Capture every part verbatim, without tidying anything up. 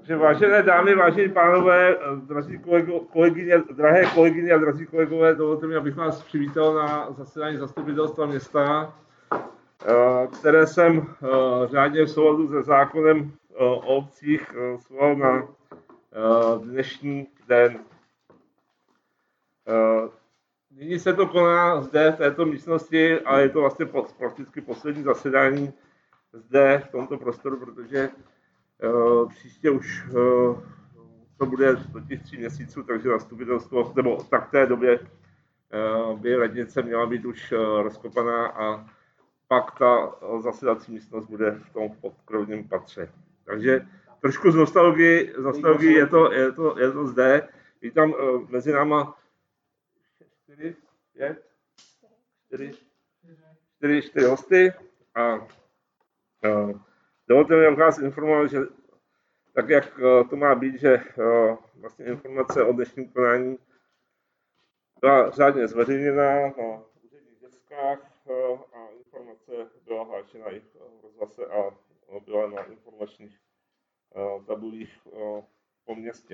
Takže vážené dámy, vážení pánové, drazí kolego, kolegyně, drahé kolegyně a drazí kolegové, dovolte mi, abych vás přivítal na zasedání zastupitelstva města, které jsem řádně v souladu se zákonem o obcích svolal na dnešní den. Nyní se to koná zde v této místnosti a je to vlastně prakticky poslední zasedání zde v tomto prostoru, protože Uh, příště už uh, to bude totiž tří měsíců, takže zastupitelstvo, nebo tak v té době uh, by radnice měla být už uh, rozkopaná a pak ta uh, zasedací místnost bude v tom podkrovním patře. Takže trošku z nostalgii, z nostalgii je, to, je, to, je to zde. Vítám uh, mezi náma čtyři, pět, čtyři, čtyři, čtyři hosty a uh, dovolte mi, abych vás informoval, že tak, jak to má být, že vlastně informace o dnešním konání byla řádně zveřejněna na úředních deskách a informace byla hlášena i v rozhlase a byla na informačních tabulích po městě.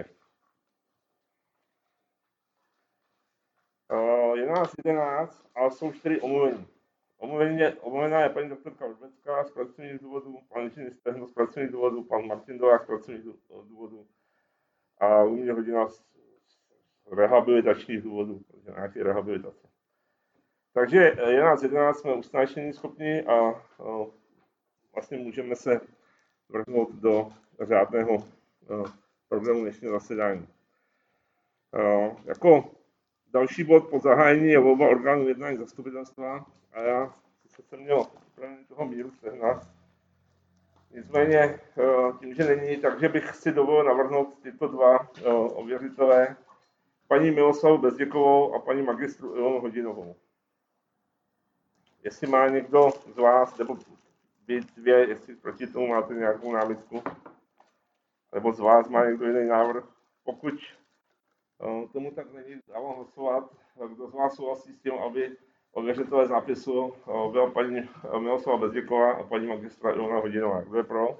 Je nás jedenáct a jsou čtyři omluvení. Omluvená je paní doktorka Vrbecká z pracovních důvodů, pan inženýr Stehno z pracovních důvodů, pan Martin Dolák z pracovních důvodů a Lumě Hodina z rehabilitačních důvodů, protože nějaké rehabilitace. Takže je nás jedenáct, jsme usnášení schopni a, a vlastně můžeme se vrhnout do řádného programu dnešního zasedání. A, jako další bod po zahájení je volba orgánů jednání zastupitelstva a já jsem měl připravený toho míru sehnat. Nicméně tím, že není, takže bych si dovolil navrhnout tyto dva ověřitele, paní Miloslavu Bezděkovou a paní magistru Ilonu Hodinovou. Jestli má někdo z vás, nebo vy dvě, jestli proti tomu máte nějakou námitku, nebo z vás má někdo jiný návrh, pokud tomu tak není, dávám hlasovat. Kdo z vás souhlasí s tím, aby ověřitelé zápisu byla paní Miloslava Bezděková a paní magistra Ilona Hodinová? Kdo je pro?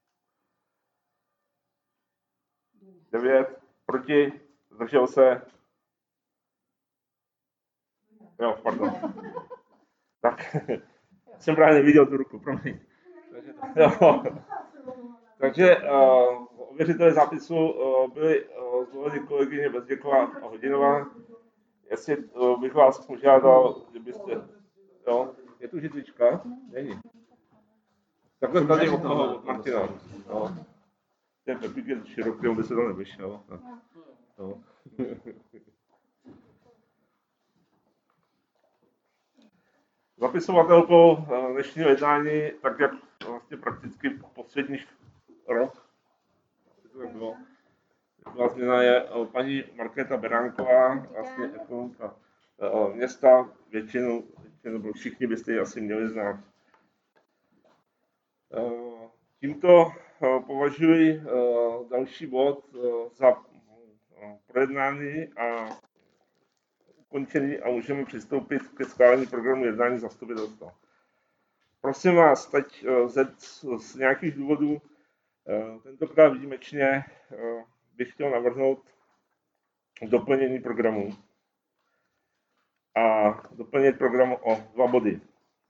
Devět. Proti? Zdržel se? Jo, pardon. Tak, jsem právě neviděl tu ruku, promiň. Takže, jo. Takže uh, ověřitelé zápisu uh, byli uh, zvoleni kolegyně Bezděková a Hodinová. Jestli uh, bych vás požádal, kdybyste... Jo, je tu židlička? Není. Takhle tady od toho od Martina. Jo. Ten pepík je široký, on by se to nevyšel. Jo. Zapisovatelkou dnešního jednání, tak jak vlastně prakticky posledních rok, to bylo, byla změna, je paní Markéta Beránková, vlastně ekonomka města, většinu, většinu, všichni byste ji asi měli znát. Tímto považuji další bod za projednání a ukončený a můžeme přistoupit ke schválení programu jednání zastupitelstva. Prosím vás, teď z, z nějakých důvodů, tentokrát výjimečně bych chtěl navrhnout doplnění programu a doplnit program o dva body.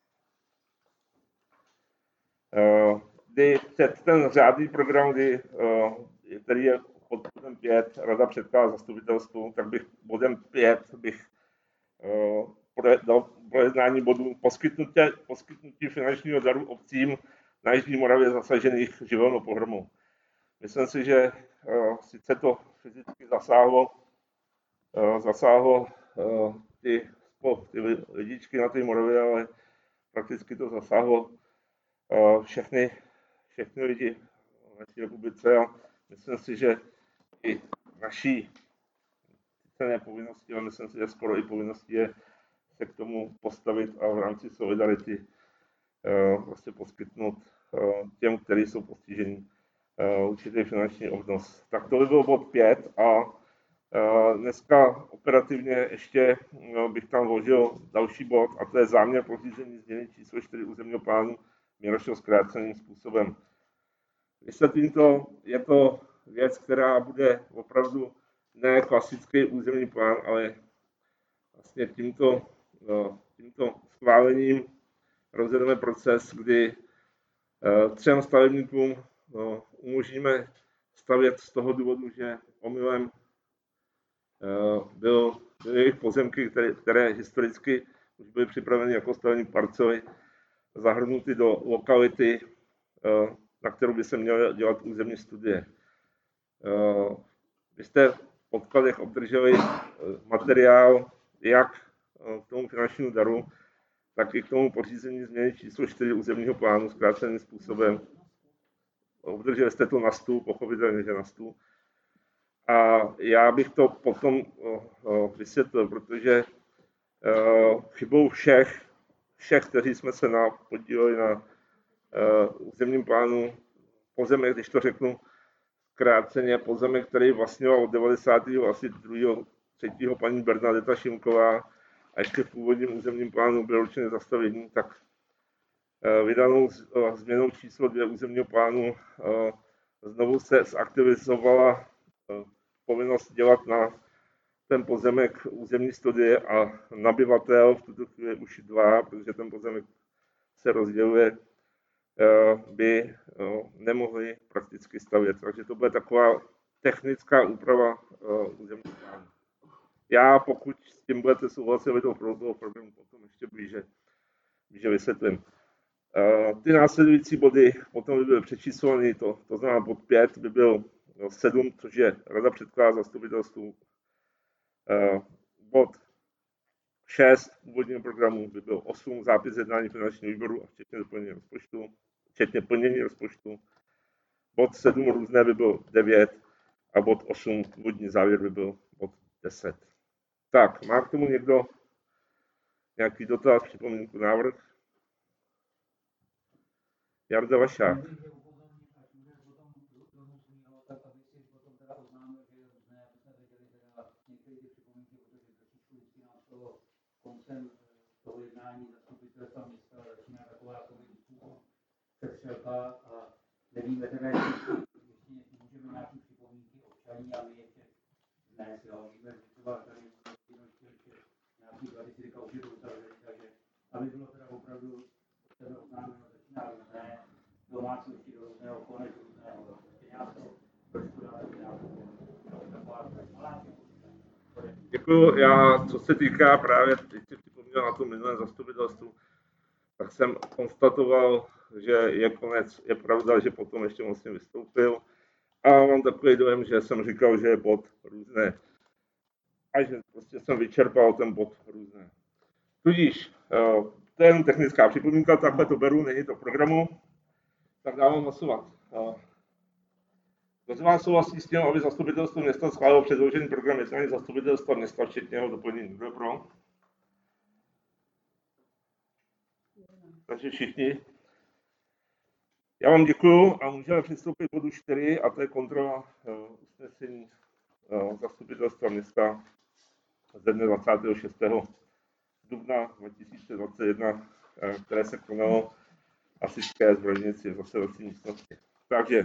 Kdy před ten řádný program, kdy, který je pod bodem pět, Rada předkládá zastupitelstvu, tak bych bodem pět bych dal projednání bodu poskytnutí, poskytnutí finančního daru obcím na Jižní Moravě zasažených živelnou pohromou. Myslím si, že uh, sice to fyzicky zasáhlo, uh, zasáhlo uh, ty, ty lidičky na té Moravě, ale prakticky to zasáhlo uh, všechny, všechny lidi v naší republice a myslím si, že i naší cené povinnosti, ale myslím si, že skoro i povinnosti je se k tomu postavit a v rámci solidarity uh, vlastně poskytnout uh, těm, kteří jsou postiženi uh, určitý finanční obnos. Tak to by byl bod pět a uh, dneska operativně ještě uh, bych tam vložil další bod a to je záměr pořízení změny číslo čtyři územního plánu Mirošov zkráceným způsobem. Vysvětlím to, je to věc, která bude opravdu ne klasický územní plán, ale vlastně tímto, tímto schválením rozjedeme proces, kdy třem stavebníkům umožníme stavět z toho důvodu, že omylem byl, byly jejich pozemky, které, které historicky už byly připraveny jako stavební parcely, zahrnuty do lokality, na kterou by se měly dělat územní studie. Vy jste v podkladech obdrželi materiál jak k tomu finančnímu daru, tak i k tomu pořízení změny číslo čtyři územního plánu zkráceným způsobem. Obdrželi jste to na stůl, pochopitelně, že na stůl. A já bych to potom vysvětlil, protože chybou všech, všech, kteří jsme se na, podíleli na územním plánu pozemek, když to řeknu krátceně, pozemek, který vlastnila od devadesátého asi druhého třetího paní Bernadeta Šimková a ještě v původním územním plánu bylo určené zastavení, tak vydanou změnou číslo dvě územního plánu znovu se zaktivizovala povinnost dělat na ten pozemek územní studie a nabyvatel, v tuto chvíli už dva, protože ten pozemek se rozděluje, by nemohli prakticky stavět. Takže to bude taková technická úprava územního plánu. Já, pokud s tím budete souhlasit, by toho problému potom ještě blíže, blíže vysvětlím. Ty následující body potom by byly přečísleny, to, to znamená bod pět by byl sedm, což je rada předkládá zastupitelstvu. Bod šest původního programu by byl osm, zápis jednání finančního výboru a včetně doplnění rozpočtu, včetně plnění rozpočtu. Bod sedm různé by byl devět a bod osm původní závěr by byl bod deset. Tak, má k tomu někdo nějaký dotaz, připomínku, návrh? Jarda Vašák. Koncem toho jednání zastupitelstva města začíná taková přestřelka a nevíme teda, jestli můžeme nějaké připomínky občaní a my ještě dnes, jo, víme, že třeba tady nějaký tady si říká, už je to uzavřený, takže aby bylo teda opravdu sebe oznámeno, začíná různé domácnosti do různého, konec různého, nějak to trošku dále nějakou taková malá. Děkuji. Já, co se týká právě, když si připomínal na tom minulém zastupitelstvu, tak jsem konstatoval, že je konec. Je pravda, že potom ještě vlastně vystoupil. A mám takový dojem, že jsem říkal, že je bod různé. A že prostě jsem vyčerpal ten bod různé. Tudíž, to je jen technická připomínka, takhle to beru, není to v programu. Tak dávám hlasovat. Kdo z vás souhlasí s tím, aby zastupitelstvo města schválilo předložený program jednání zastupitelstva města, včetně jeho doplnění? Kdo je pro? Takže všichni. Já vám děkuju a můžeme přistoupit k bodu čtyři, a to je kontrola usnesení zastupitelstva města ze dne dvacátého šestého dubna dva tisíce dvacet jedna, které se konalo v Hasičské zbrojnici v zasedací místnosti. Takže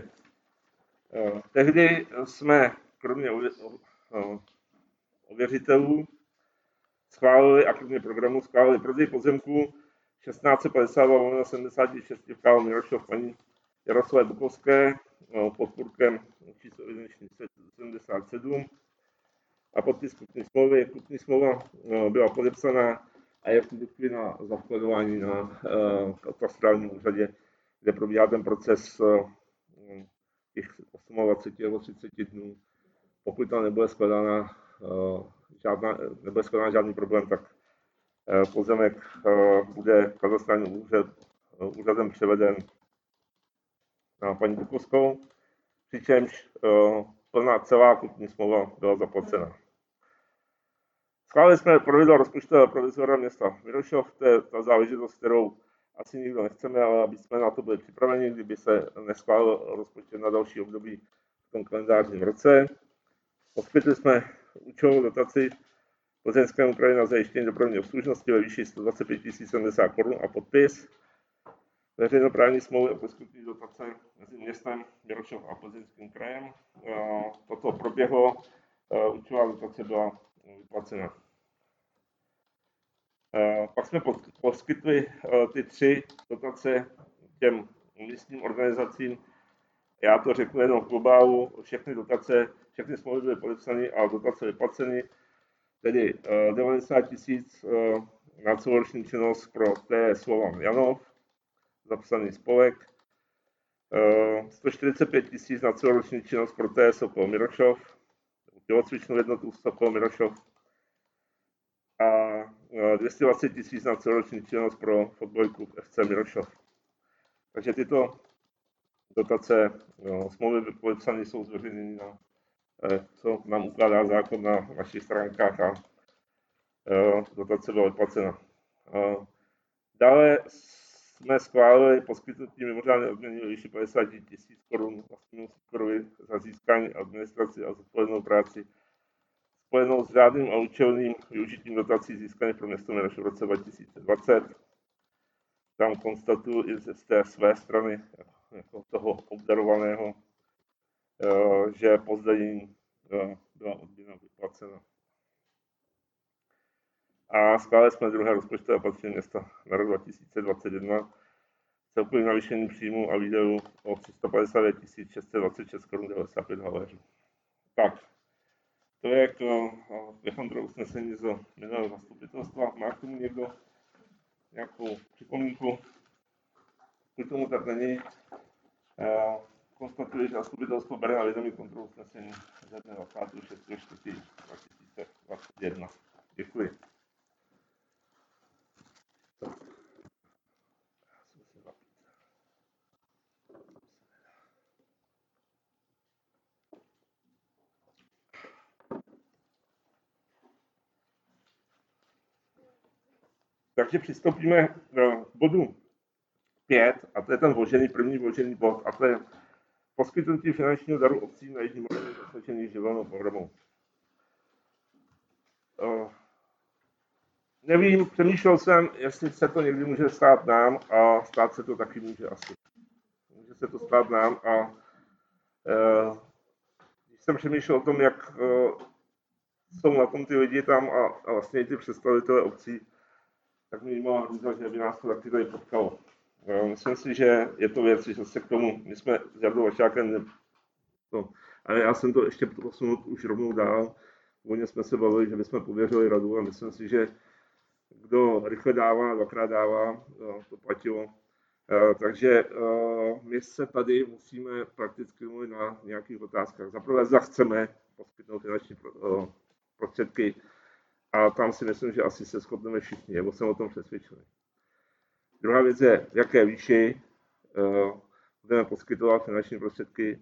tehdy jsme kromě ověřitelů schválili a kromě programu schválili prodej pozemku šestnáct set padesát dva sedmdesát šest v Kálo Mirošov paní Jaroslavě Bukovské pod půrkem číslo evidenční sedmdesát sedm a podpis kupní smlouvy. Kupní smlouva byla podepsaná a je v tuto chvíli na zavkladování na katastrálním úřadě, kde probíhá ten proces těch dvacet osm nebo třicet dnů. Pokud tam nebude skladána žádná, nebude skladána žádný problém, tak pozemek bude katastrálním úřad, úřadem převeden na paní Bukovskou, přičemž plná celá kupní smlouva byla zaplacena. Schválili jsme pravidla rozpočtového provizora města Mirošov, to je ta záležitost, kterou asi nikdo nechceme, ale aby jsme na to byli připraveni, kdyby se neschválil rozpočet na další období v tom kalendářním roce. Poskytli jsme účelovou dotaci Plzeňskému kraji na zajištění dopravní obslužnosti ve výši sto dvacet pět tisíc sedmdesát korun a podpis. veřejnoprávní smlouvy o poskytnutí dotace mezi městem Mirošov a Plzeňským krajem. Toto proběhlo, účelová dotace byla vyplacena. Pak jsme poskytli ty tři dotace těm místním organizacím. Já to řeknu jenom v globálu, všechny dotace, všechny smlouvy byly podepsány a dotace vyplaceny, tedy devadesát tisíc na celoroční činnost pro T S Slovan Janov, zapsaný spolek, sto čtyřicet pět tisíc na celoroční činnost pro T S Sokol Mirošov, tělocvičnou jednotu Sokol Mirošov a dvě stě dvacet tisíc na celoroční činnost pro fotbalový klub F C Mirošov. Takže tyto dotace, no, smlouvy podepsané jsou zveřejněny, na, co nám ukládá zákon na našich stránkách a dotace byla vyplacena. Dále jsme schválili poskytnutí mimořádné odměny ve výši padesát tisíc korun vlastnímu sektorovi za získání administraci a zodpovědnou práci spojenou s řádným a účelným využitím dotací získaných pro město Mirošov v roce dva tisíce dvacet. Tam konstatuju i z té své strany, jako toho obdarovaného, že později byla odměna vyplacena. A schválili jsme druhé rozpočtové opatření města na rok dva tisíce dvacet jedna. Celkový navýšení příjmů a výdajů o tři sta padesát devět tisíc šest set dvacet šest korun devadesát pět haléřů. Tak, to je k Alejandro usnesení z minulého zastupitelstva. Má k tomu někdo nějakou připomínku? K tomu tak není. Konstatuji, že zastupitelstvo bere na vědomí kontrolu usnesení ze dne dvacátého šestého čtvrtého dva tisíce dvacet jedna. Děkuji. Takže přistoupíme k bodu pět, a to je ten vložený, první vložený bod, a to je poskytnutí finančního daru obcím na jižní Moravě zasažených živelnou pohromou. Uh, nevím, přemýšlel jsem, jestli se to někdy může stát nám, a stát se to taky může asi. Může se to stát nám a uh, když jsem přemýšlel o tom, jak uh, jsou na tom ty lidi tam a, a vlastně i ty představitelé obcí, tak mi jímala hrůza, že by nás to taky tady potkalo. Myslím si, že je to věc, že se k tomu, my jsme s Jardou Vašákem, no, ale já jsem to ještě posunul už rovnou dál, původně jsme se bavili, že bychom pověřili radu a myslím si, že kdo rychle dává, dvakrát dává, to platilo. Takže my se tady musíme prakticky mluvit na nějakých otázkách. Zaprvé zda chceme poskytnout finanční prostředky a tam si myslím, že asi se shodneme všichni, nebo jsem o tom přesvědčený. Druhá věc je, v jaké výši uh, budeme poskytovat finanční prostředky.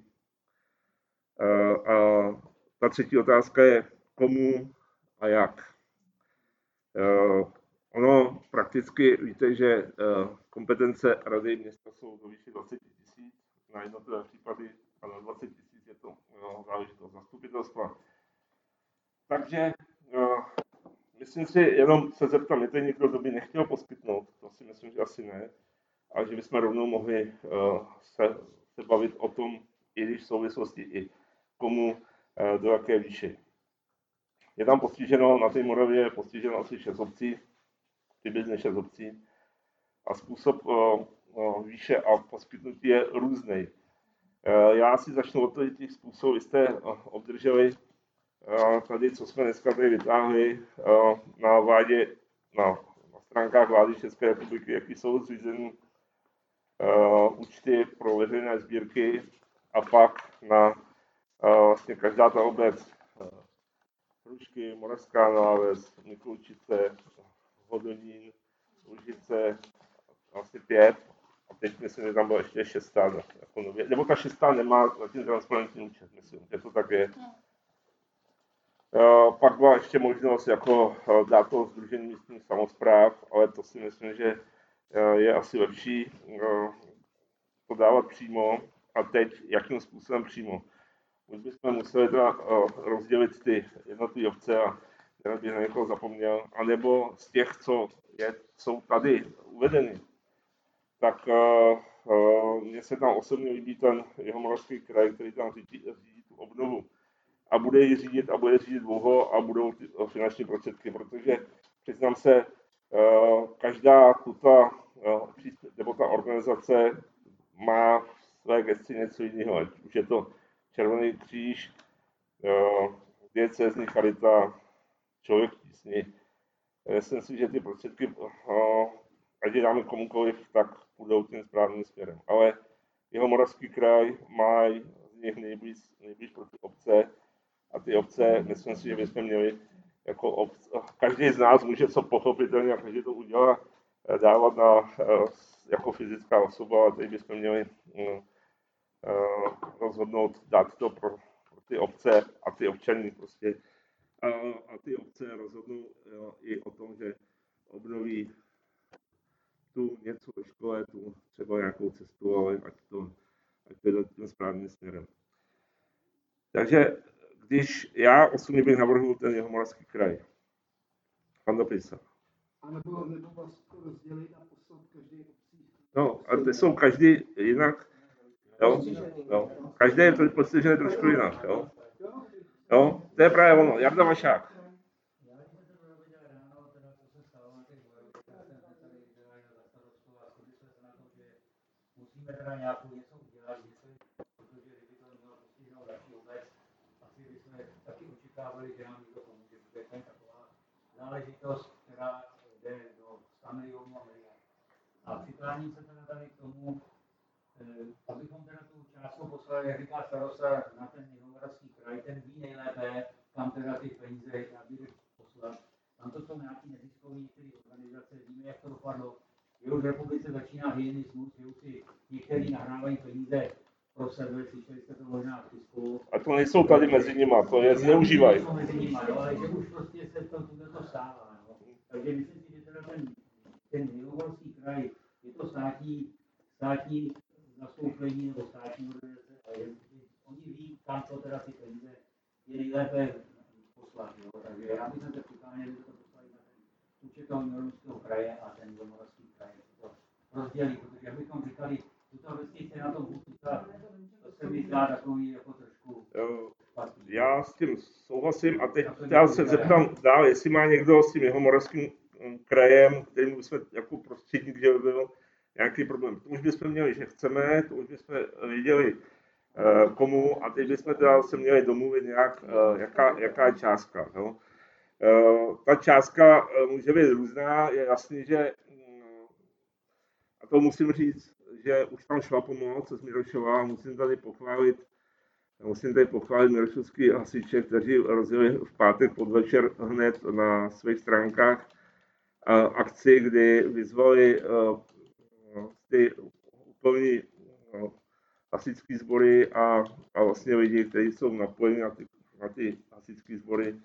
Uh, a ta třetí otázka je, komu a jak. Uh, ono prakticky, víte, že uh, kompetence rady města jsou do výši dvacet tisíc na jednotlivé případy a na dvacet tisíc je to uh, záležitost zastupitelstva. Takže uh, myslím si, jenom se zeptám, je to někdo, kdo by nechtěl poskytnout, to si myslím, že asi ne, ale že bychom rovnou mohli uh, se, se bavit o tom, i když v souvislosti i komu, uh, do jaké výše. Je tam postiženo, na té Moravě je postiženo asi šest obcí, přibližně šest obcí a způsob uh, uh, výše a poskytnutí je různý. Uh, já si začnu od těch způsobů, vy jste uh, obdrželi tady, co jsme dneska tady vytáhli na vládě, na, na stránkách vlády České republiky, jaký jsou zřízeny uh, účty pro veřejné sbírky a pak na uh, vlastně každá ta obec, uh, Hrušky, Moravská Náves, Mikulčice, Hodonín, Lužice, asi pět. A teď myslím, že tam byla ještě šestá, jako nově. Nebo ta šestá nemá zatím transparentní účet, myslím, že to tak je. Uh, pak byla ještě možnost jako uh, dát to sdružení místních samospráv, ale to si myslím, že uh, je asi lepší uh, to dávat přímo. A teď, jakým způsobem přímo? Už bychom museli teda, uh, rozdělit ty jednotlivé obce, a já bych na někoho zapomněl, anebo z těch, co je, jsou tady uvedeny, tak uh, uh, mně se tam osobně líbí ten Jihomoravský kraj, který tam řídí, řídí tu obnovu. A bude ji řídit a bude řídit dlouho a budou ty finanční prostředky, protože přiznám se, uh, každá tuta, uh, nebo ta organizace má v své gesci něco jiného, ať už je to Červený kříž, uh, diecézní charita, Člověk v tísni. Myslím si, že ty prostředky, uh, ať je dáme komukoliv, tak půjdou tím správným směrem. Ale Jihomoravský kraj má z nich nejblíž, nejblíž pro ty obce a ty obce, myslím si, že bychom měli jako obce, každý z nás může co pochopitelně a každý to udělá, dávat na, jako fyzická osoba, a teď bychom měli uh, rozhodnout, dát to pro, pro ty obce a ty občany prostě. A, a ty obce rozhodnou jo, i o tom, že obnoví tu něco ve škole, tu třeba nějakou cestu, ale ať to, ať to jde tím správným směrem. Takže když já osobně bych navrhl ten Jihomoravský kraj. Pan Dopisa. A nebo, nebo vás to rozdělit a poslat každý obcí. No, a ty jsou každý jinak, jo, jo. Každý je to postižený trošku jinak, jo. Jo, to je právě ono, Jarda Vašák. Musíme teda nějakou něco udělat, protože kdyby to mělo postihnout další obec, asi bychom taky očekávali, že nám někdo pomůže, protože to je taková záležitost, která jde do sta milionů a miliard. A přikláním se teda tady k tomu, abychom teda tu částku poslali, jak říká starosta, na ten Jihomoravský kraj, ten ví nejlépe, kam teda ty peníze nabídek poslat. Tam to jsou nějaké neziskové některé organizace, víme, jak to dopadlo. Jeho v republice začíná hyenismus, že už si někteří nahrávají peníze pro sebe, slyšeli jste to možná v tisku. A to nejsou tady mezi nimi, to je zneužívají. To mezi nimi, jo, ale že už prostě se to tuto to stává. Jo. Takže myslím si, že teda ten, ten Jihomoravský kraj, je to státní, státní zastoupení nebo státní organizace, a je, oni ví, kam to teda ty peníze je nejlépe poslat. Jo. Takže já bych se přikláněl, že to poslali na ten účet toho Jihomoravského kraje a ten Jihomoravský kraj to rozdělí, protože jak bychom říkali, tuto vesnice na tom Hutica, to se mi zdá takový jako trošku špatný. Já s tím souhlasím a teď já se zeptám dál, jestli má někdo s tím Jihomoravským krajem, kterým jsme jako prostředník, že byl nějaký problém. To už bychom měli, že chceme, to už bychom věděli komu a teď bychom teda se měli domluvit nějak, jaká, jaká je částka. No. Ta částka může být různá, je jasný, že a to musím říct, že už tam šla pomoc z Mirošova, musím tady pochválit, musím tady pochválit mirošovský hasiče, kteří rozjeli v pátek podvečer hned na svých stránkách akci, kdy vyzvali ty úplní hasičské sbory a, a vlastně lidi, kteří jsou napojeni na ty, na ty hasičské sbory,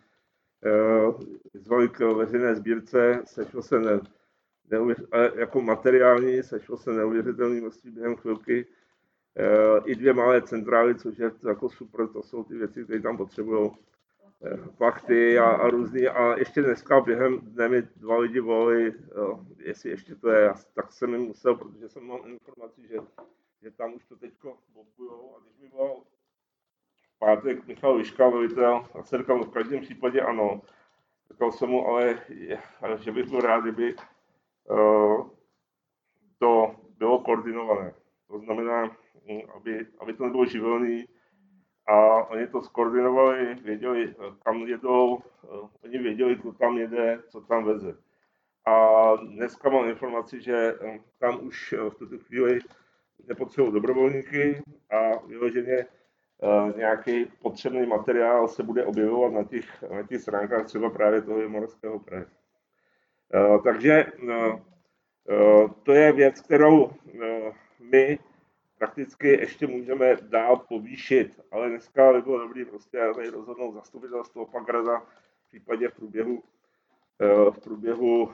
vyzvali k veřejné sbírce, sešlo se ne, neuvěř, jako materiální, sešlo se neuvěřitelné množství během chvilky. I dvě malé centrály, což je jako super, to jsou ty věci, které tam potřebují. Plachty a, a různý. A ještě dneska během dne mi dva lidi volali, jestli ještě to je, tak jsem jim musel, protože jsem měl informaci, že, že tam už to teďko blokujou. A když mi volal v pátek Michal Liška, velitel, a jsem říkal, v každém případě ano. Říkal jsem mu, ale, ale že bych byl rád, kdyby uh, to bylo koordinované. To znamená, aby, aby to nebylo živelný, a oni to skoordinovali, věděli, kam jedou, oni věděli, kdo tam jede, co tam veze. A dneska mám informaci, že tam už v tuto chvíli nepotřebují dobrovolníky a vyloženě nějaký potřebný materiál se bude objevovat na těch, na těch stránkách třeba právě toho Jihomoravského kraje. Takže to je věc, kterou my prakticky ještě můžeme dál povýšit, ale dneska by bylo dobré prostě tady rozhodnout zastupitelstvo, pak rada v případě v průběhu, v průběhu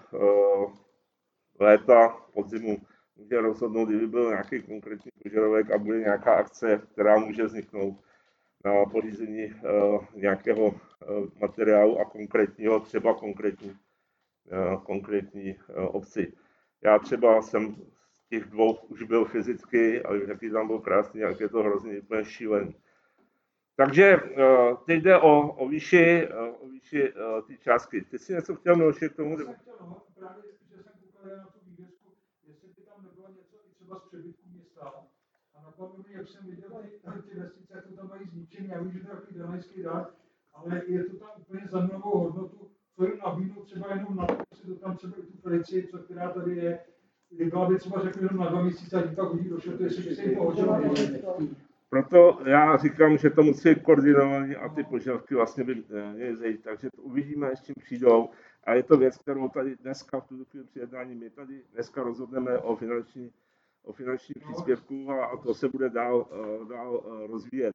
léta, podzimu může rozhodnout, kdyby byl nějaký konkrétní požadavek a bude nějaká akce, která může vzniknout na pořízení nějakého materiálu a konkrétního, třeba konkrétní, konkrétní obci. Já třeba jsem těch dvou už byl fyzicky, ale jaký tam byl krásný, jak je to hrozně úplně šílený. Takže teď jde o, o výši, o výši ty částky. Ty jsi něco chtěl Miloši k tomu? Já jsem chtěl, no, právě, že jsem koukal na tu vývězku, jestli by tam nebylo něco i třeba z přebytku města. A napadlo mi, jak jsem viděl ty, ty vesnice, jak to tam mají zničený, já vím, že to je takový dramatický dár, ale je to tam úplně za novou hodnotu, co jim nabídnou třeba jenom na to, jestli to tam třeba i tu Francii, co která tady je, byla by třeba řekl jenom na dva měsíce, a pak hodí do šotu, jestli by se jim to hodilo. Proto já říkám, že to musí být koordinovaný a ty požadavky vlastně by měly zejít. Takže to uvidíme, s čím přijdou. A je to věc, kterou tady dneska v tuto chvíli při jednání my tady dneska rozhodneme o finanční, o finanční příspěvku a, a to se bude dál, dál rozvíjet.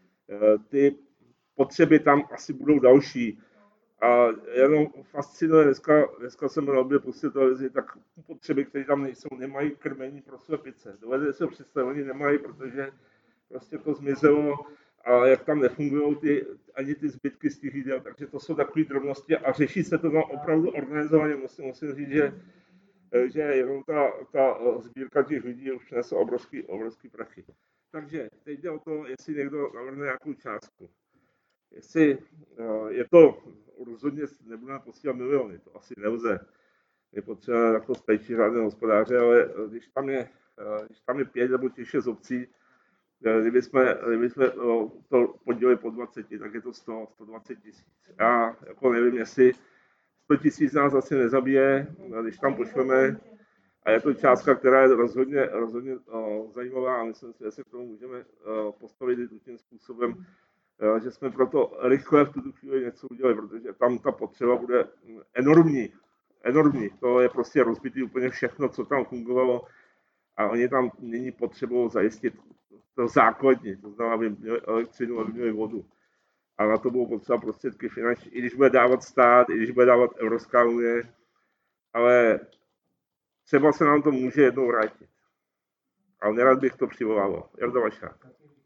Ty potřeby tam asi budou další. A jenom fascinuje, dneska, dneska jsem robil pustit televizi, tak potřeby, které tam nejsou, nemají krmení pro své pice. Dovedete se představit, oni nemají, protože prostě to zmizelo a jak tam nefungují ty, ani ty zbytky z těch jídel, takže to jsou takové drobnosti a řeší se to tam opravdu organizovaně. Musím, musím říct, že, že jenom ta, ta sbírka těch lidí už přinesla obrovský, obrovský prachy. Takže teď jde o to, jestli někdo navrhne nějakou částku. Jestli je to, rozhodně nebudeme posílat miliony, to asi nelze. Je potřeba jako spejčí řádné hospodáře, ale když tam je, když tam je pět nebo těch šest obcí, Kdyby jsme, kdyby jsme to podělili po dvaceti, tak je to sto, sto dvacet tisíc. Já jako nevím, jestli sto tisíc nás asi nezabije, když tam pošleme. A je to částka, která je rozhodně, rozhodně o, zajímavá a myslím si, že se k tomu můžeme o, postavit tím způsobem, o, že jsme proto rychle v tuto chvíli něco udělali, protože tam ta potřeba bude enormní. Enormní. To je prostě rozbitý úplně všechno, co tam fungovalo a oni tam není potřebou zajistit to základní, to znamená, aby měli elektřinu, aby měli vodu. A na to budou potřeba prostředky finanční, i když bude dávat stát, i když bude dávat Evropská unie, ale třeba se nám to může jednou vrátit. Ale nerad bych to přivolával. Jarda Vašák.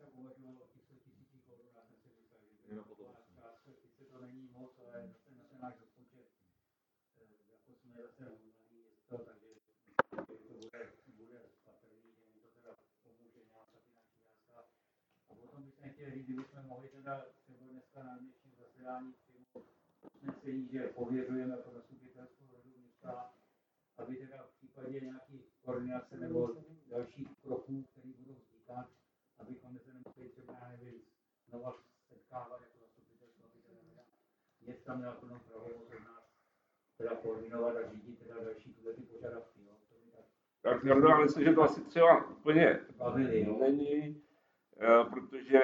Kdybychom mohli teda třeba dneska na dnešním zasedání usnesení, že pověřujeme jako zastupitelstvo rodu města, aby teda v případě nějaký koordinace nebo dalších kroků, které budou vznikat, abychom se nemuseli třeba, já nevím, znova setkávat jako zastupitelstvo, aby teda města měla plnou pravomoc od nás teda koordinovat a řídit teda další tyhle ty požadavky. Jo. Tak já myslím, že to asi třeba úplně bavili, jo. Není. Protože,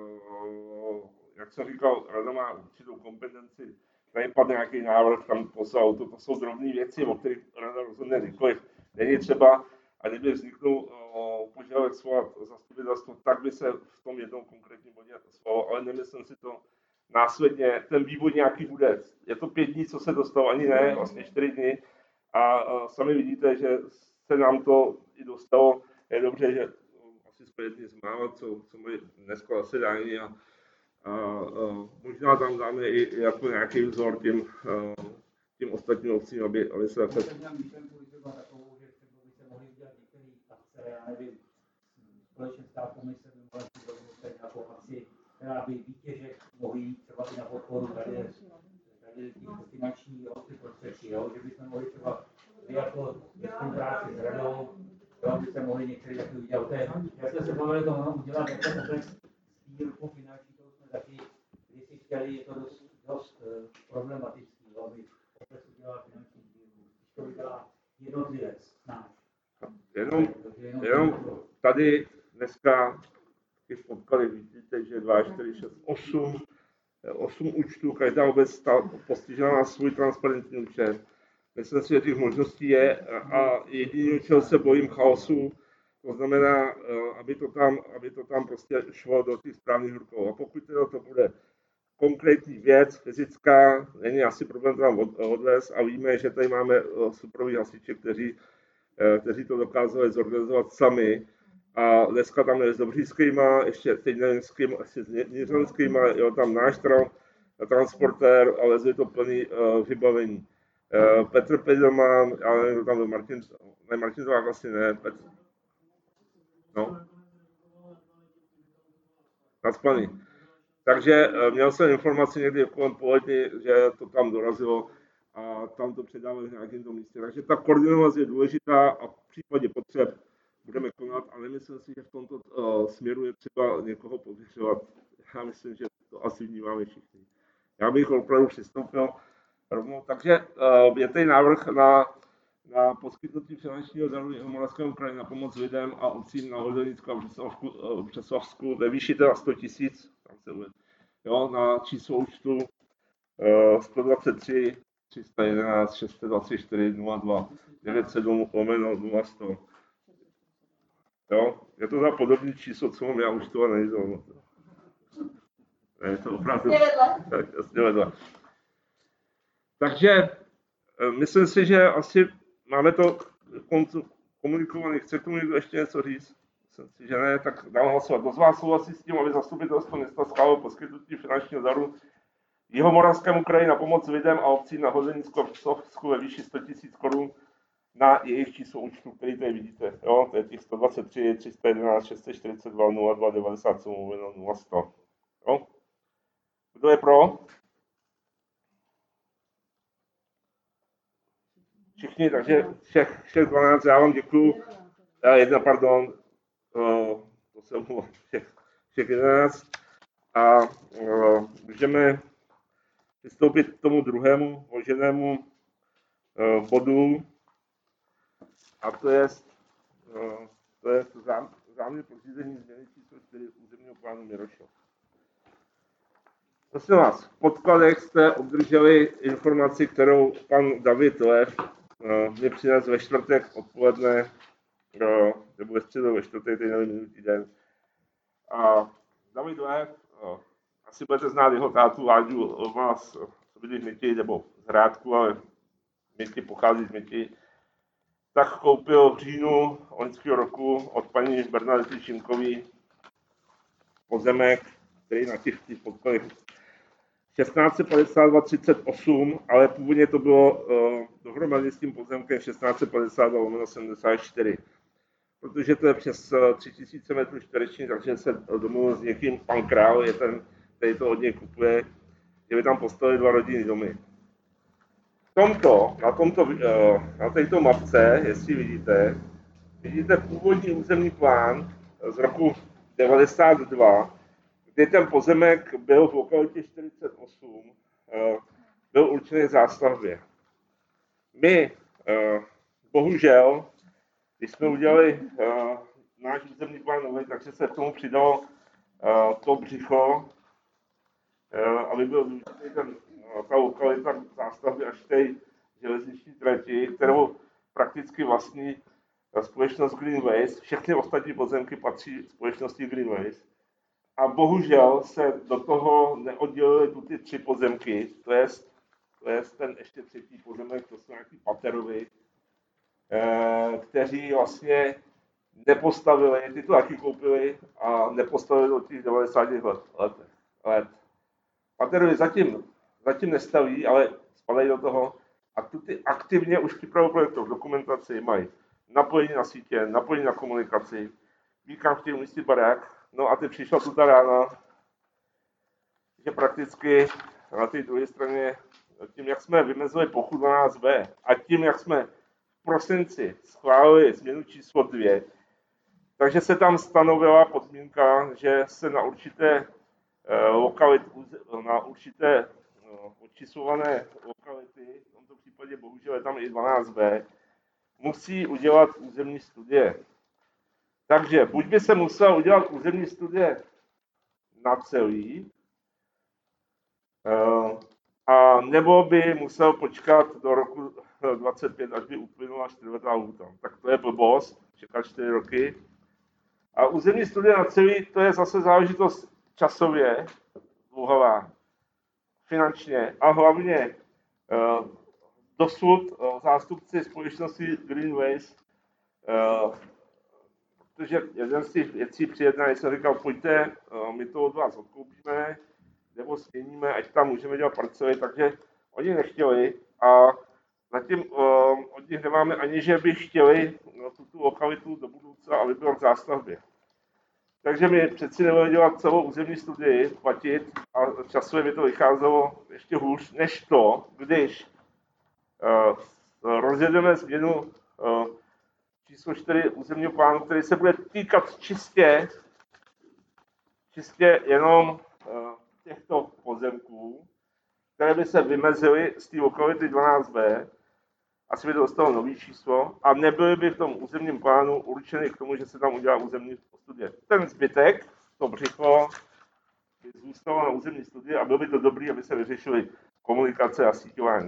jak jsem říkal, rada má určitou kompetenci, tady padne nějaký návrh, tam poslal, to, to jsou drobné věci, o kterých rada rozhodne nikoliv. Není třeba, a kdyby vzniknul požadavek svolat zastupitelstvo, tak by se v tom jednom konkrétním bodě svolalo, ale nemyslím si to následně, ten vývoj nějaký bude. Je to pět dní, co se dostalo, ani ne, vlastně čtyři dny a sami vidíte, že se nám to i dostalo. Je dobře, že jedni z mála, co, co mají dneska zasedání a, a, a možná tam dáme i jako nějaký vzor tím, tím ostatním obcím, aby, aby se takhle... Já jsem myšlenku třeba takovou, že třeba by se mohli udělat některé akce, já nevím, společenská komise by mohla přijít nějakou akci, která by výtěžek mohli jít třeba i na podporu tady, tady těch finanční ty prostředky, jo, že bychom mohli třeba jako ve spolupráci s radou, jo, by se mohli některý takový udělat. Já jsem se bavil to udělat jako obec sbírku finanční, to jsme taky, když si chtěli, je to dost, dost uh, problematický, jo, aby obec udělala finanční sbírku, když to udělá jednotlivec náš. Jenom, jenom tady dneska v podkladech vidíte, že dva, čtyři, šest, osm, osm účtů, každá obec postižena na svůj transparentní účet. Myslím si, že těch možností je a jediné, čeho se bojím, chaosu, to znamená, aby to tam, aby to tam prostě šlo do těch správných rukou. A pokud to, to bude konkrétní věc, fyzická, není asi problém tam odvést a víme, že tady máme superoví hasiče, kteří, kteří to dokázali zorganizovat sami. A dneska tam je s Dobříšskýma, ještě teď nevím s kým, asi s Niřanskýma, jo, tam náš transportér, ale je to plný uh, vybavení. Uh, Petr Pedelman, ale tam byl Martin, ne Martin Tvák asi ne, Petr, No. Naspaný. Takže měl jsem informaci někdy kolem poledny, že to tam dorazilo a tam to předávají na nějakém místě. Takže ta koordinace je důležitá a v případě potřeb budeme konat, ale nemyslím si, že v tomto uh, směru je třeba někoho pověřovat. Já myslím, že to asi vnímáme všichni. Já bych opravdu přistoupil rovnou. Takže uh, je tady návrh na, na poskytnutí finančního daru Jihomoravskému kraji na pomoc lidem a obcím na Hodonicku a v Břeclavsku ve výši teda sto tisíc, tam se bude, jo, na číslo účtu uh, sto dvacet tři tři sta jedenáct šest set dvacet čtyři nula dva devět sedm lomeno nula sto. Jo, je to za podobné číslo, co mám já účtovat nejdu. Je to opravdu... Jasně vedle. Takže myslím si, že asi máme to komunikované. Chce k tomu někdo ještě něco říct? Myslím si, že ne, tak dám hlasovat. Kdo z vás souhlasí s tím, aby zastupitelstvo města schválilo poskytnutí finančního daru Jihomoravskému kraji na pomoc lidem a obcím na Hozenicku a Břeclavsku ve výši sto tisíc korun na jejich číslo účtu, který tady vidíte. Jo, to je těch sto dvacet tři tři sta jedenáct šest set čtyřicet dva nula dva devadesát sedm nula sto. Jo. Kdo je pro? Všichni, takže všech, všech dvanáct, já vám děkuju. Já jedna, pardon, uh, to jsem mluvil, všech, všech jedenáct. A uh, můžeme přistoupit k tomu druhému možnému uh, bodu. A to je, uh, to je zám, záměr pro řízení změny číslo čtyři územního plánu Mirošov. Prosím vás, v podkladech jste obdrželi informaci, kterou pan David Lev uh, mě přinesl ve čtvrtek odpoledne, uh, nebo ve středu, ve čtvrtek, teď nevím, minulý týden. A David Lev, uh, asi budete znát jeho tátu Láďu, vás, co byli z Měti, nebo z Hrádku, ale Měti pochází z Měti, tak koupil v říjnu loňského roku od paní Bernadety Šimkový pozemek, který na těch podkladech šestnáct set padesát dva třicet osm, ale původně to bylo uh, dohromady s tím pozemkem šestnáct set padesát dva lomeno sedmdesát čtyři. Protože to je přes uh, tři tisíce metrů čtverečních, takže se domluvil s někým, pan Král je ten, který to od něj kupuje, že by tam postavili dva rodinné domy. V tomto, na, tomto, uh, na této mapce, jestli vidíte, vidíte původní územní plán z roku devadesát dva, kdy ten pozemek byl v lokalitě čtyřicet osm, byl určený zástavbě. My, bohužel, když jsme udělali náš územní plán nový, takže se k tomu přidalo to břicho, aby byl využitý ten, ta lokalita zástavby až té železniční trati, kterou prakticky vlastní společnost Greenways. Všechny ostatní pozemky patří společnosti Greenways. A bohužel se do toho neoddělily tu ty tři pozemky, to je, to je ten ještě třetí pozemek, to jsou nějaký Paterovi, eh, kteří vlastně nepostavili, ty to taky koupili a nepostavili do těch devadesátých let. let, let. Paterovi zatím, zatím nestaví, ale spadají do toho a tu ty aktivně už připravují projektovou dokumentaci, mají napojení na sítě, napojení na komunikaci, ví, kam chtějí umístit barák. No a teď přišla tu ta rána, že prakticky na té druhé straně, tím, jak jsme vymezili pochod dvanáct bé a tím, jak jsme v prosinci schválili změnu číslo dvě, takže se tam stanovila podmínka, že se na určité lokality, na určité odčíslované lokality, v tomto případě bohužel je tam i dvanáct bé, musí udělat územní studie. Takže buď by se musel udělat územní studie na celý, a nebo by musel počkat do roku dvacet pět, až by uplynula čtyřletá lhůta. Tak to je blbost, čekat čtyři roky. A územní studie na celý, to je zase záležitost časově dlouhavá, finančně a hlavně dosud zástupci společnosti Greenways, protože jeden z těch věcí při jednání jsem říkal, pojďte, my to od vás odkoupíme, nebo směníme, ať tam můžeme dělat parcely, takže oni nechtěli a zatím uh, od nich nemáme ani, že by chtěli no, tuto lokalitu do budoucna, aby byla v zástavbě. Takže my přeci nebudeme dělat celou územní studii, platit a časově by to vycházelo ještě hůř než to, když uh, rozjedeme změnu uh, číslo čtyři územního plánu, který se bude týkat čistě, čistě jenom uh, těchto pozemků, které by se vymezily z té lokality dvanáct bé, asi by to dostalo nový číslo a nebyly by v tom územním plánu určeny k tomu, že se tam udělá územní studie. Ten zbytek, to břicho, by zůstalo na územní studii a bylo by to dobré, aby se vyřešily komunikace a síťování.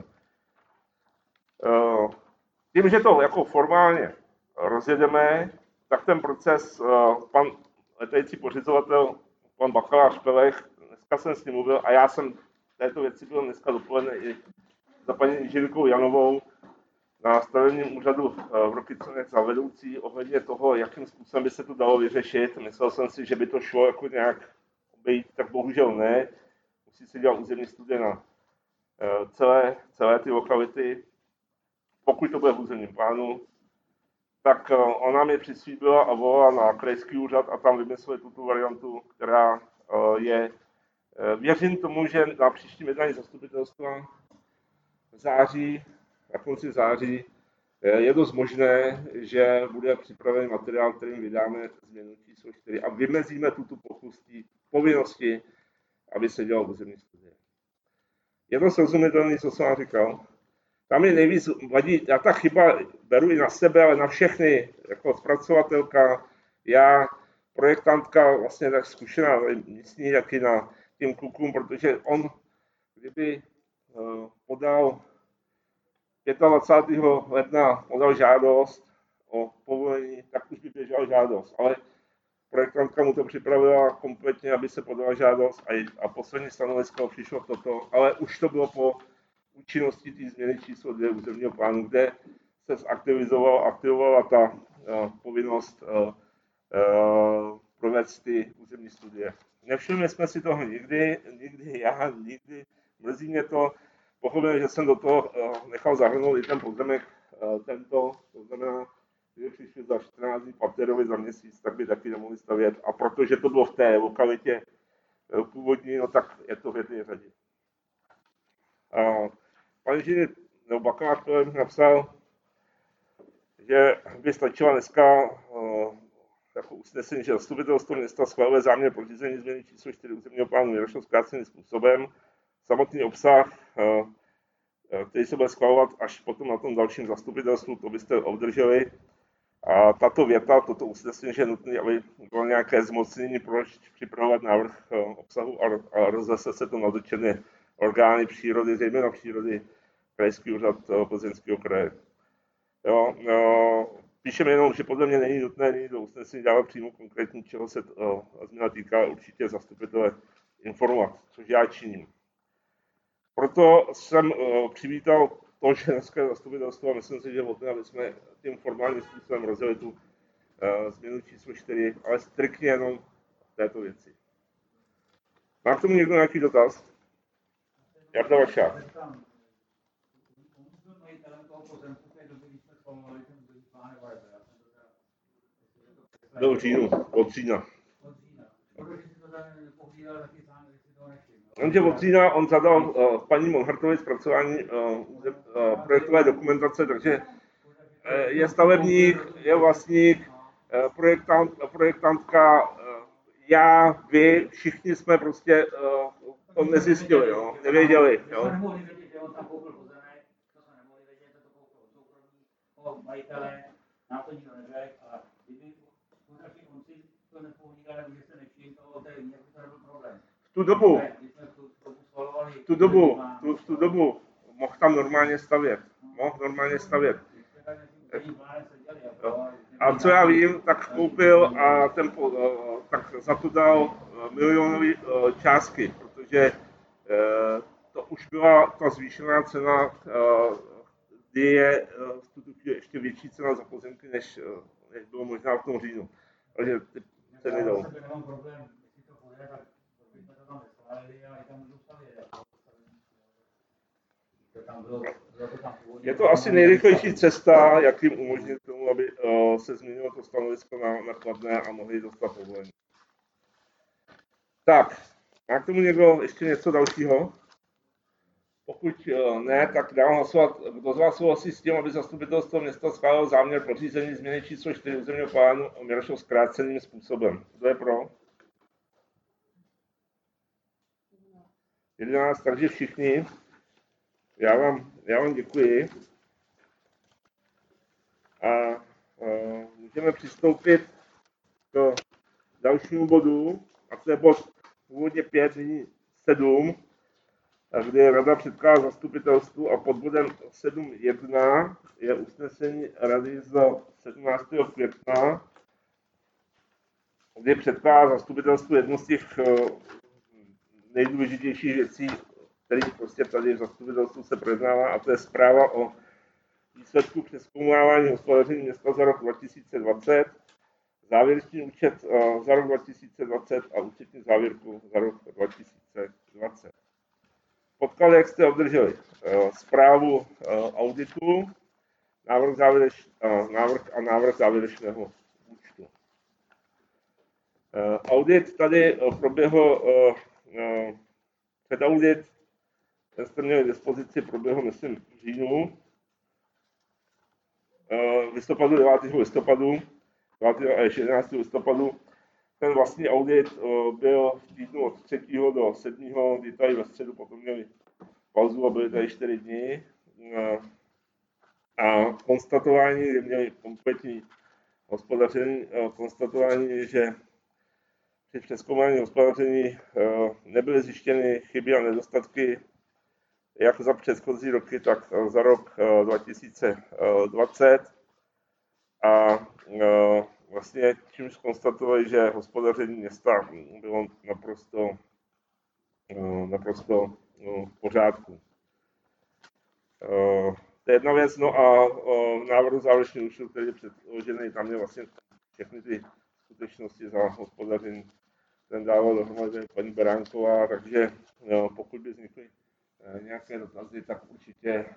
Tím, že to jako formálně rozjedeme, tak ten proces pan letající pořizovatel, pan bakalář Pelech, dneska jsem s ním mluvil a já jsem této věci byl dneska dopoledne i za paní inženýrkou Janovou na stavebním úřadu v Rokycanech za vedoucí ohledně toho, jakým způsobem by se to dalo vyřešit. Myslel jsem si, že by to šlo jako nějak obejít, tak bohužel ne. Musí se dělat územní studie na celé, celé ty lokality. Pokud to bude v územním plánu, tak ona mi přislíbila a volala na krajský úřad a tam vymysleli tuto variantu, která je. Věřím tomu, že na příštím jednání zastupitelstva v září, na konci září, je dost možné, že bude připraven materiál, kterým vydáme změnu číslo čtyři a vymezíme tuto plochu z té povinnosti, aby se dělal územní studie. Je to srozumitelné, co jsem vám říkal. Tam je nejvíc vadí, já ta chyba beru i na sebe, ale na všechny, jako zpracovatelka, já, projektantka, vlastně tak zkušená, místní, jak i na těm klukům, protože on, kdyby uh, podal dvacátého pátého ledna podal žádost o povolení, tak už by běžela žádost, ale projektantka mu to připravila kompletně, aby se podala žádost a, a poslední stanovisko přišlo toto, ale už to bylo po účinnosti té změny číslo dvě územního plánu, kde se zaktivizovala, aktivovala ta uh, povinnost uh, uh, provést ty územní studie. Nevšimli jsme si toho nikdy, nikdy já, nikdy, mrzí mě to, pochopil, že jsem do toho uh, nechal zahrnout i ten pozemek uh, tento, to znamená, že přišli za čtrnáct dní papírovi za měsíc, tak by taky nemohli stavět a protože to bylo v té lokalitě uh, původní, no tak je to v jedné řadě. Uh, pan inženýr nebo bakalář mi napsal, že by stačila dneska uh, jako usnesení, že zastupitelstvo města schvaluje záměr pro řízení změny číslo čtyři územního plánu vyrošlo zkráceným způsobem. Samotný obsah, uh, který se bude schvalovat až potom na tom dalším zastupitelstvu, to byste obdrželi. A tato věta, toto usnesení, že je nutné, aby bylo nějaké zmocnění, proč připravovat návrh uh, obsahu a, a rozese se to na dotčené orgány přírody, zejména přírody, krajský úřad uh, Plzeňského kraje. Jo, uh, píšeme jenom, že podle mě není nutné není do usnesení dávat přímo konkrétní, čeho se uh, změna týká, určitě zastupitele informovat, což já činím. Proto jsem uh, přivítal to, že dneska zastupitelstvo, a myslím si, že o tom, aby jsme tím formálním způsobem rozjeli tu uh, změnu číslo čtyři, ale striktně jenom v této věci. Má k tomu někdo nějaký dotaz? Jarda Vašák. Do říjnu, od října. Jenže od října on zadal uh, paní Monhartové zpracování uh, uh, projektové dokumentace, takže uh, je stavebník, je vlastník, uh, projektant, projektantka, uh, já, vy, všichni jsme prostě uh, to nezjistili, jo, nevěděli. Jo. Majitele, nám to nikdo neřekl a kdyby skutečně on si to nepovídal, nebo že se nevšiml toho, to je nebyl problém. V tu dobu, v tu dobu, tu, v tu dobu mohl tam normálně stavět, mohl normálně stavět. A co já vím, tak koupil a ten, tak za to dal milionové částky, protože to už byla ta zvýšená cena, kdy je v tuto chvíli ještě větší cena za pozemky, než, než bylo možná v tom říjnu. Takže ty ceny jdou. Nemám problém, jestli to půjde, tak bychom to tam neschválili a i tam můžu stavět. Tam bylo Je to asi nejrychlejší cesta, jak jim umožnit tomu, aby uh, se změnilo to stanovisko na, na kladné a mohli dostat povolení. Tak, má k tomu někdo ještě něco dalšího? Pokud uh, ne, tak dám hlasovat, kdo z vás souhlasí s tím, aby zastupitelstvo města schválilo záměr pořízení změny číslo čtyři územního plánu Miršov zkráceným způsobem. Kdo je pro? jedenáct, takže všichni. Já vám, já vám děkuji. A uh, můžeme přistoupit k dalšímu bodu, a to je bod původně pět, nyní sedm, kde Rada předkládá zastupitelstvu a pod bodem sedm jedna je usnesení Rady z sedmnáctého května, kdy předkládá zastupitelstvu jednu z těch uh, nejdůležitějších věcí, který prostě tady v zastupitelstvu se projednává, a to je zpráva o výsledku přezkoumávání hospodaření města za rok dva tisíce dvacet, závěrečný účet za rok dva tisíce dvacet a účetní závěrku za rok dva tisíce dvacet. V podkladech jste obdrželi zprávu auditu, návrh, závěreč, návrh a návrh závěrečného účtu. Audit tady proběhl, předaudit, ten jste měli k dispozici, proběhl, myslím, v říjnu, listopadu, devátého listopadu, devátého až jedenáctého listopadu. Ten vlastní audit byl v týdnu od třetího do sedmého, kdy tady ve středu potom měli pauzu a byly tady čtyři dny. A konstatování, kde měli kompletní hospodaření, konstatování, že při přezkoumání hospodaření nebyly zjištěny chyby a nedostatky jak za předchozí roky, tak za rok dva tisíce dvacet. A vlastně čímž konstatovali, že hospodaření města bylo naprosto, naprosto v pořádku. To je jedna věc, no a v návrhu závěrečného účtu, který je předložený, tam je vlastně všechny ty skutečnosti za hospodaření, ten dával dohromady paní Beránková, takže pokud by vznikly nějaké dotazy, tak určitě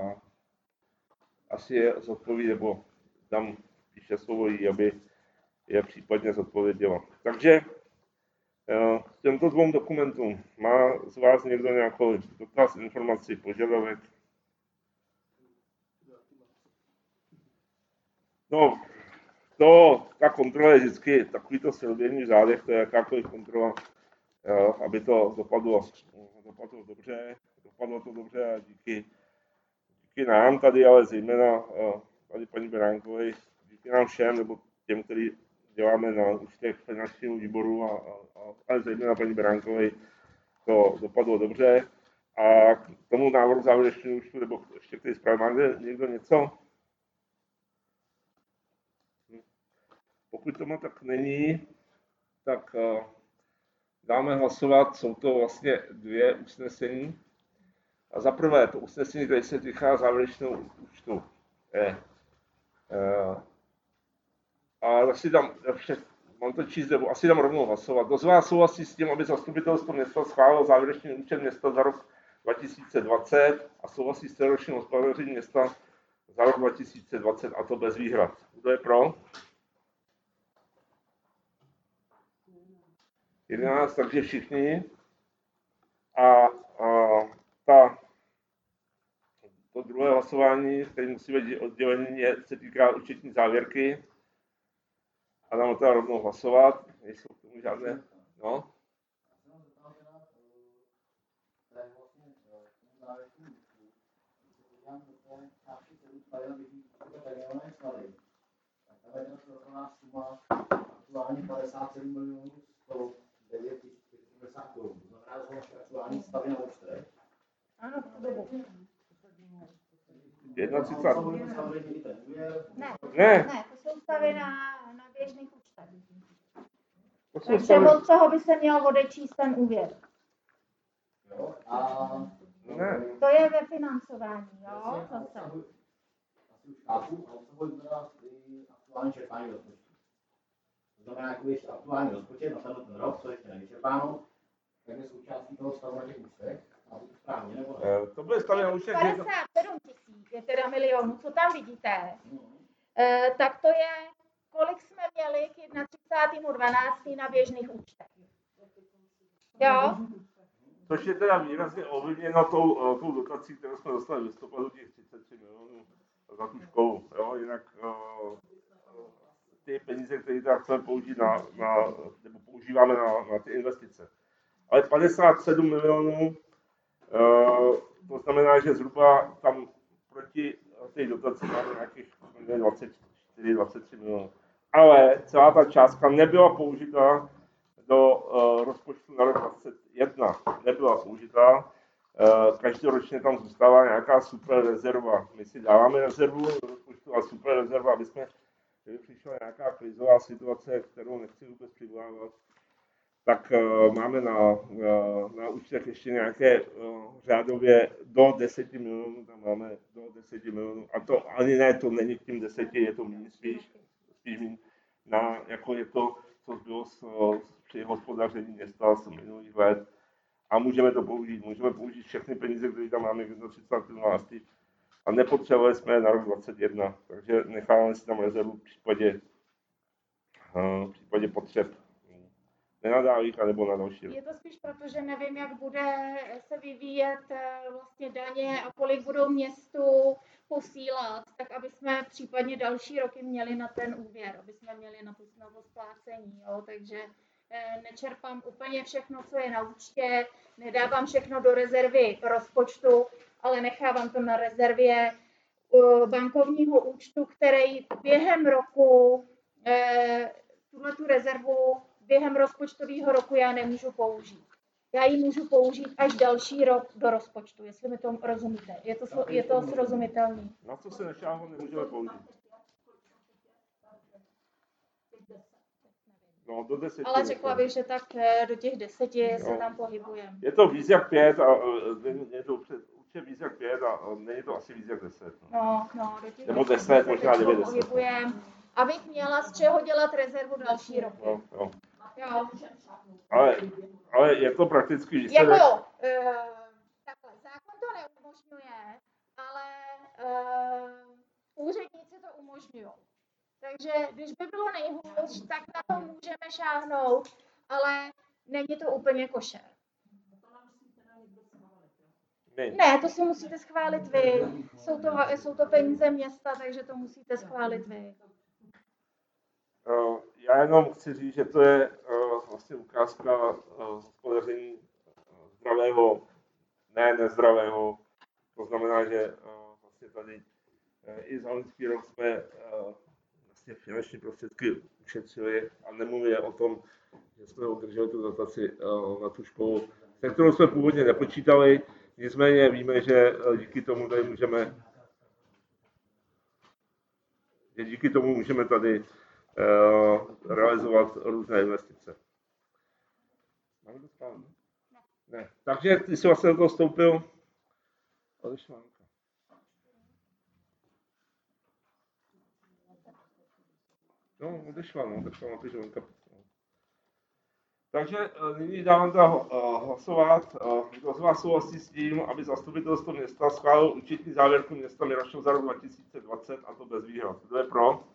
asi je zodpoví, nebo tam píše slovo jí, aby je případně zodpověděla. Takže k těmto dvou dokumentům má z vás někdo nějakou dotaz, informaci, požadavek? No, to, ta kontrola je vždycky takovýto silvěrný v zádech, to je jakákoliv kontrola, aby to dopadlo, dopadlo dobře, dopadlo to dobře a díky, díky nám tady, ale zejména tady paní Beránkové, díky nám všem, nebo těm, kteří děláme na účtech finančního výboru, a, a, ale zejména paní Beránkové, to dopadlo dobře. A k tomu návrhu závěrečného účtu, nebo ještě k té zprávě, má někdo něco? Pokud tomu tak není, tak uh, dáme hlasovat, jsou to vlastně dvě usnesení. A za prvé, to usnesení, které se týká závěrečného účtu, je, uh, a asi dám, mám to číst, nebo asi dám rovnou hlasovat. Kdo z vás souhlasí s tím, aby zastupitelstvo města schválilo závěrečný účet města za rok dva tisíce dvacet a souhlasí s celoročním hospodařením města za rok dva tisíce dvacet, a to bez výhrad? Kdo je pro? jedenáct, takže všichni. A, a ta, to druhé hlasování, které musí být oddělení, je, se týká účetní závěrky. A dám to rovnou hlasovat, nejsou k tomu žádné, no. padesát sedm milionů sto devět tisíc sedmdesát korun. To znamená, že jsou aktuální stavy na ostrovech. Ano, v dobu. třicet jedna. Ne, Ne. ne, to jsou stavy na, na běžných účtech. Takže stavy... od toho by se měl odečíst ten úvěr. Jo, a... Ne. To je ve financování, jo, zase. Asi už chápu, a obsahují teda aktuální čerpání rozpočtu. To znamená, jako ještě aktuální rozpočet na tenhle ten rok, co ještě nevyčerpáno, tak je součástí toho stavu na těch účtech, a to správně, nebo ne? To byly stavy na účtech. padesát sedm tisíc je teda milionů, co tam vidíte, eh, tak to je, kolik jsme měli k třicátého prvního dvanáctého na běžných účtech. Jo? Což je teda výrazně ovlivněno tou, tou dotací, kterou jsme dostali v listopadu, těch třicet tři milionů za tu školu. Jo? Jinak uh, ty peníze, které teda chceme použít na, na, nebo používáme na, na ty investice. Ale padesát sedm milionů, uh, to znamená, že zhruba tam proti té dotaci máme nějakých dvacet čtyři dvacet tři milionů. Ale celá ta částka nebyla použita do uh, rozpočtu na rok dvacet jedna. Nebyla použita. Uh, každoročně tam zůstává nějaká super rezerva. My si dáváme rezervu do rozpočtu a super rezerva, aby jsme, kdyby přišla nějaká krizová situace, kterou nechci vůbec přivolávat, tak uh, máme na, uh, na účtech ještě nějaké uh, řádově do deset milionů, tam máme do deset milionů. A to ani ne, to není k tím deseti, je to méně spíš, spíš méně, na, jako je to, co zbylo z, při hospodaření města z minulých let. A můžeme to použít, můžeme použít všechny peníze, které tam máme k třicátému prvnímu a nepotřebovali jsme na rok dvacet jedna, takže necháváme si tam rezervu v případě, uh, v případě potřeb. Nenadálých, anebo na další. Je to spíš proto, že nevím, jak bude se vyvíjet vlastně daně a kolik budou městu posílat, tak aby jsme případně další roky měli na ten úvěr, aby jsme měli na to, na to splácení. Jo? Takže nečerpám úplně všechno, co je na účtě, nedávám všechno do rezervy rozpočtu, ale nechávám to na rezervě bankovního účtu, který během roku tuhle tu rezervu během rozpočtového roku já nemůžu použít. Já ji můžu použít až další rok do rozpočtu, jestli mi to rozumíte. Je to, je to srozumitelné. Na co se nešáhlo, nemůžeme použít. No, do deseti. Ale řekla bych, že tak do těch deseti no. se tam pohybujeme. Je to víc jak pět a je to určitě víc jak pět a není to asi víc jak deset. No, no, no do těch nebo deset, možná devět deset. Pohybujeme, abych měla z čeho dělat rezervu další roky. No, no. Jo. Ale, ale je to prakticky výsledek. Jako, uh, takhle, zákon to neumožňuje, ale uh, úředníci to umožňují. Takže když by bylo nejhůř, tak na to můžeme šáhnout, ale není to úplně košer. Ne, to si musíte schválit vy. Jsou to, jsou to peníze města, takže to musíte schválit vy. Uh, já jenom chci říct, že to je uh, vlastně ukázka uh, hospodaření uh, zdravého, ne nezdravého. To znamená, že uh, vlastně tady uh, i za loňský rok jsme uh, vlastně finanční prostředky ušetřili a nemluvě o tom, že jsme udrželi tu dotaci uh, na tu školu, se kterou jsme původně nepočítali. Nicméně víme, že díky tomu tady můžeme, že díky tomu můžeme tady uh, realizovat různé investice. Máme to správně? Ne. ne. Takže ty jsi vlastně do toho vstoupil. Odešla. No, odešla, no, odešla na ty žonka. Takže nyní dávám teda hlasovat. Kdo z vás souhlasí s tím, aby zastupitelstvo města schválilo účetní závěrku města Mirošov za rok dva tisíce dvacet, a to bez výhrad. Kdo je pro?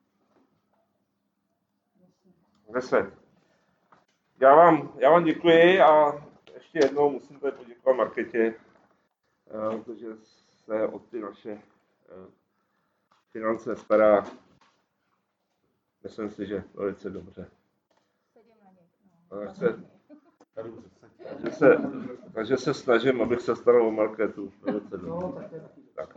deset. Já vám, já vám děkuji a ještě jednou musím tady poděkovat Markétě, protože se o ty naše finance stará. Myslím si, že velice dobře. Se, takže, se, takže se snažím, abych se staral o Markétu. Tak,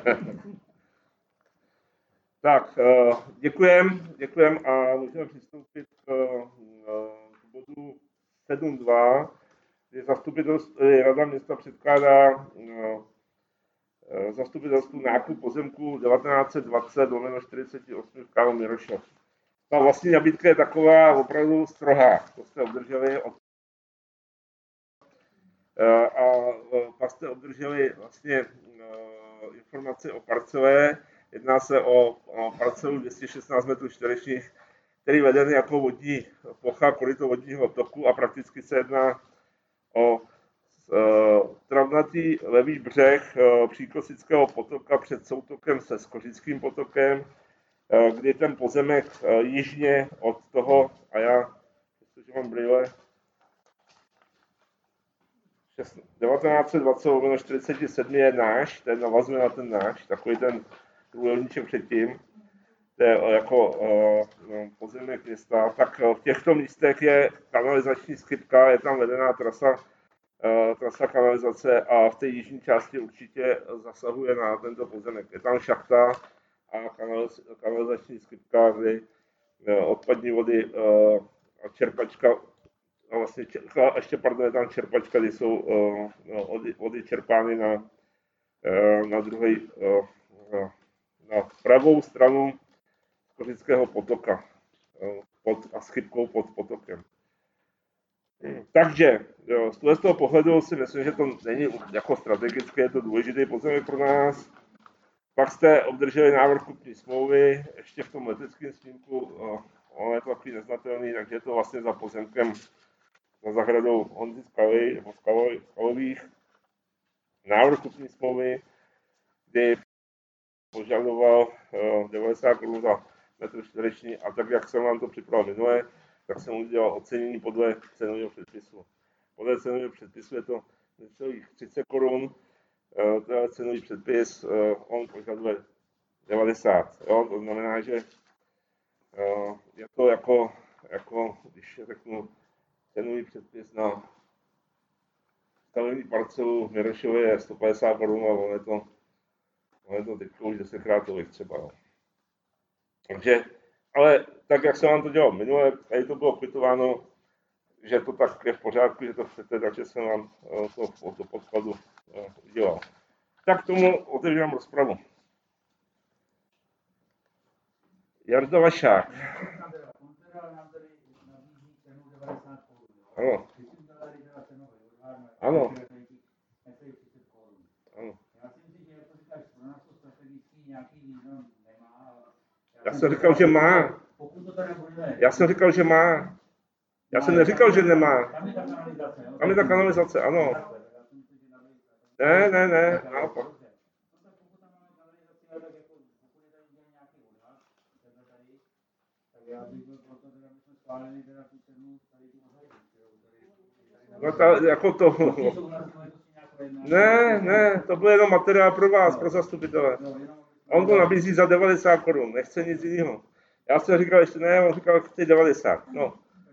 tak děkujem, děkujem a můžeme přistoupit k, k bodu sedm dva, kdy zastupitelstvo, Rada města předkládá zastupitelstvu nákup pozemku devatenáct set dvacet lomeno čtyřicet osm v Kálu Mirošov. Ta vlastní nabídka je taková opravdu strohá. To jste obdrželi od... A pak jste obdrželi vlastně informace o parcele. Jedná se o, o parcelu dvě stě šestnáct metrů čtverečních, který veden jako vodní plocha koryto vodního toku a prakticky se jedná o travnatý levý břeh uh, Příkosického potoka před soutokem se Skořickým potokem, uh, kdy ten pozemek uh, jižně od toho, a já, protože mám brýle, devatenáct set dvacet čtyřicet sedm je náš, ten navazuje na ten náš, takový ten trůhelníček předtím, to je jako uh, no, pozemek města, tak v těchto místech je kanalizační skrytka, je tam vedená trasa, uh, trasa kanalizace a v té jižní části určitě zasahuje na tento pozemek. Je tam šachta a kanaliz, kanalizační skrytka, kdy uh, odpadní vody uh, a čerpačka, a vlastně a ještě pardon, je tam čerpačka, kdy jsou uh, vody, vody čerpány na, uh, na druhý, uh, na pravou stranu Skořického potoka pod, a skrytkou pod potokem. Takže jo, z toho pohledu si myslím, že to není jako strategické, je to důležitý pozemek pro nás. Pak jste obdrželi návrh kupní smlouvy, ještě v tom leteckém snímku, on je to takový neznatelný, takže je to vlastně za pozemkem za zahradou Honzy Skaly, nebo Skalových. Návrh kupní smlouvy, kdy požadoval devadesát korun za metr čtvereční a tak, jak jsem vám to připravil minule, tak jsem udělal ocenění podle cenového předpisu. Podle cenového předpisu je to necelých třicet korun, tenhle cenový předpis, on požaduje devadesát. Jo? To znamená, že je to jako, jako když řeknu, cenový předpis na stavební parcelu v Mirešově je sto padesát korun a on je to, on je to teď už desetkrát tolik třeba. Jo. Takže, ale tak, jak jsem vám to dělal minule, tady to bylo kvitováno, že to tak je v pořádku, že to chcete, takže jsem vám to, to podkladu udělal. Tak k tomu otevírám rozpravu. Jarda Vašák. Ano. Ano. Ano. Já jsem říkal, že má. Já jsem říkal, že má. Já jsem neříkal, že nemá. Tam je ta kanalizace, ano. Ne, ne, ne. Naopak. No ta, jako to. Ne, ne, to byl jenom materiál pro vás, pro zastupitele. On to nabízí za devadesát korun, nechce nic jiného. Já jsem říkal ještě ne, on říkal, chci devadesát. No.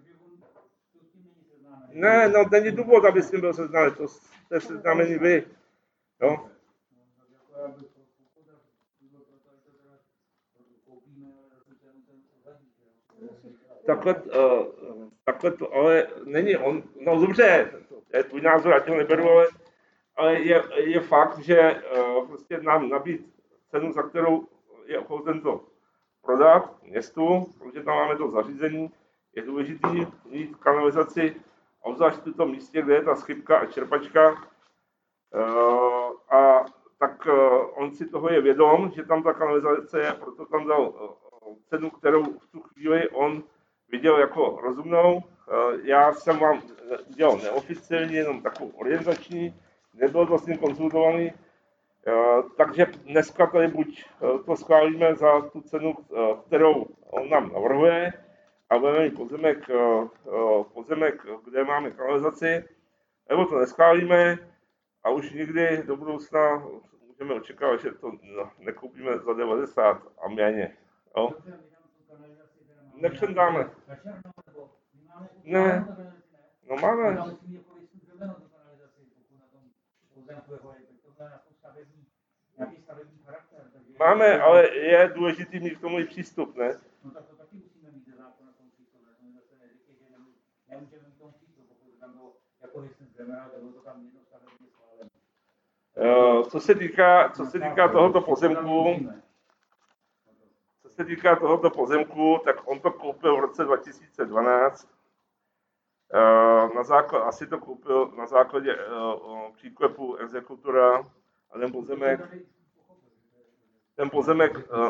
Ne, no není důvod, aby s tím byl seznámen, to jste seznámení vy. No. Takhle, uh, takhle to, ale není on, no dobře, to je tvůj názor, já to neberu, ale, ale je, je fakt, že uh, prostě nám nabít cenu, za kterou je ochoten to prodat městu, protože tam máme to zařízení, je důležité mít kanalizaci, obzvlášť v tom místě, kde je ta skrytka a čerpačka. Uh, a tak uh, on si toho je vědom, že tam ta kanalizace je, proto tam dal uh, cenu, kterou v tu chvíli on viděl jako rozumnou. Uh, já jsem vám udělal neoficiálně, jenom takovou orientační, nebylo to s ním konzultovaný. Uh, takže dneska tady buď uh, to schválíme za tu cenu, uh, kterou on nám navrhuje, a budeme mít pozemek, uh, uh, pozemek, kde máme kanalizaci, nebo to neschválíme a už nikdy do budoucna můžeme očekávat, že to no, nekoupíme za devadesát a méně. Jo? Nepředáme. Ne, no máme. Máme, ale je důležitý mít k tomu i přístup, ne? No tak to taky musíme mít ze zákona k tomu přístup, ne? To zase neříkej, že nemůžeme mít k tomu přístup, pokud tam bylo, jako jestli znamená, tak bylo to tam jedno stavební schválené. Co se týká, co se týká tohoto pozemku, co se týká tohoto pozemku, tak on to koupil v roce dva tisíce dvanáct. Na základ, asi to koupil na základě příklepu exekutora a ten pozemek, ten pozemek,